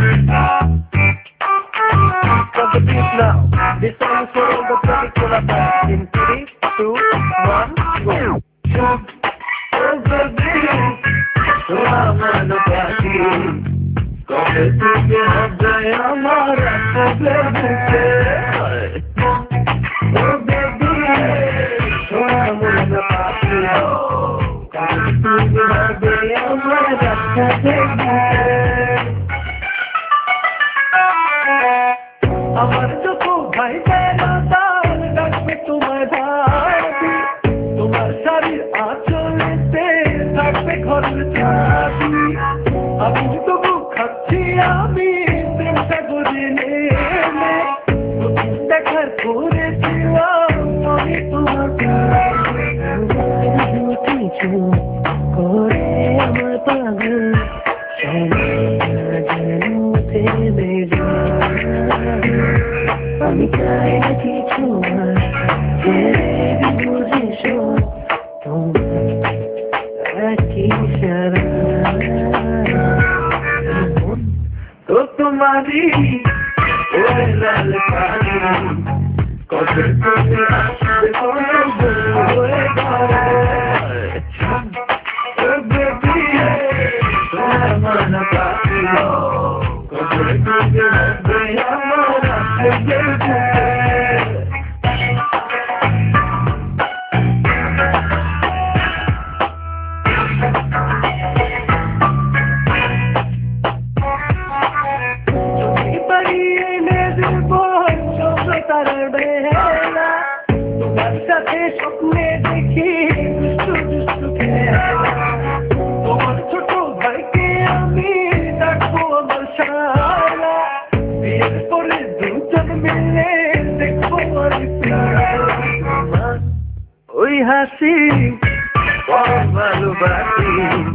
Stop the beat now. This song is for all the traffic full of fine. In three, two, one, go. Oh, baby, so I'm on the party. Come to me, Jaya Mara, baby. Oh, baby, so I'm on the party. আমার চোখ ভাই বেড়াতার ডাকবে তোমার ভাবি, তোমার শাড়ির আঁচলেতে থাকবে ঘরের চাবি। আমি তবু খাচ্ছি আমি প্রেম সাগরে নেমে, দেখার করেছিলাম আমি তোমাকে করে আমার পাগল আমি চাই না কিছু বুঝেছ তোমার তো তোমারই ওই লাল কালি কত তুমি আসবে ওই ঘরে তোমার সাথে স্বপ্নে দেখি দুষ্টু দুষ্টু খেলা, তোমার ছোট ভাইকে আমি ডাকবো আমার শালা, বিয়ের পরে দুজন মিলে দেখবো ওই হাসি ভালোবাসি,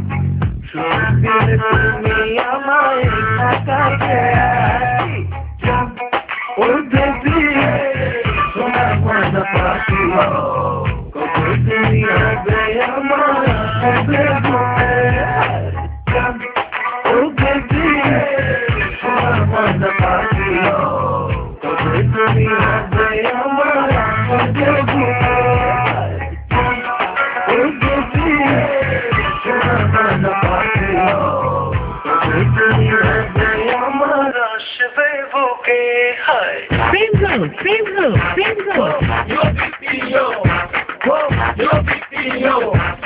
তুমি আমায় থাকাতে ও দেবী সোনার মজা পাখি, কত তুমি হবে আমার ও দেবী সোনার মজা পাখি, কত তুমি হবে আমার ও দেবী সোনার মজা পাখি, কত তুমি হবে আমার আসবে বুকে। হায় Frame zone, frame zone, frame zone. Yo, yo, yo, yo, yo, yo,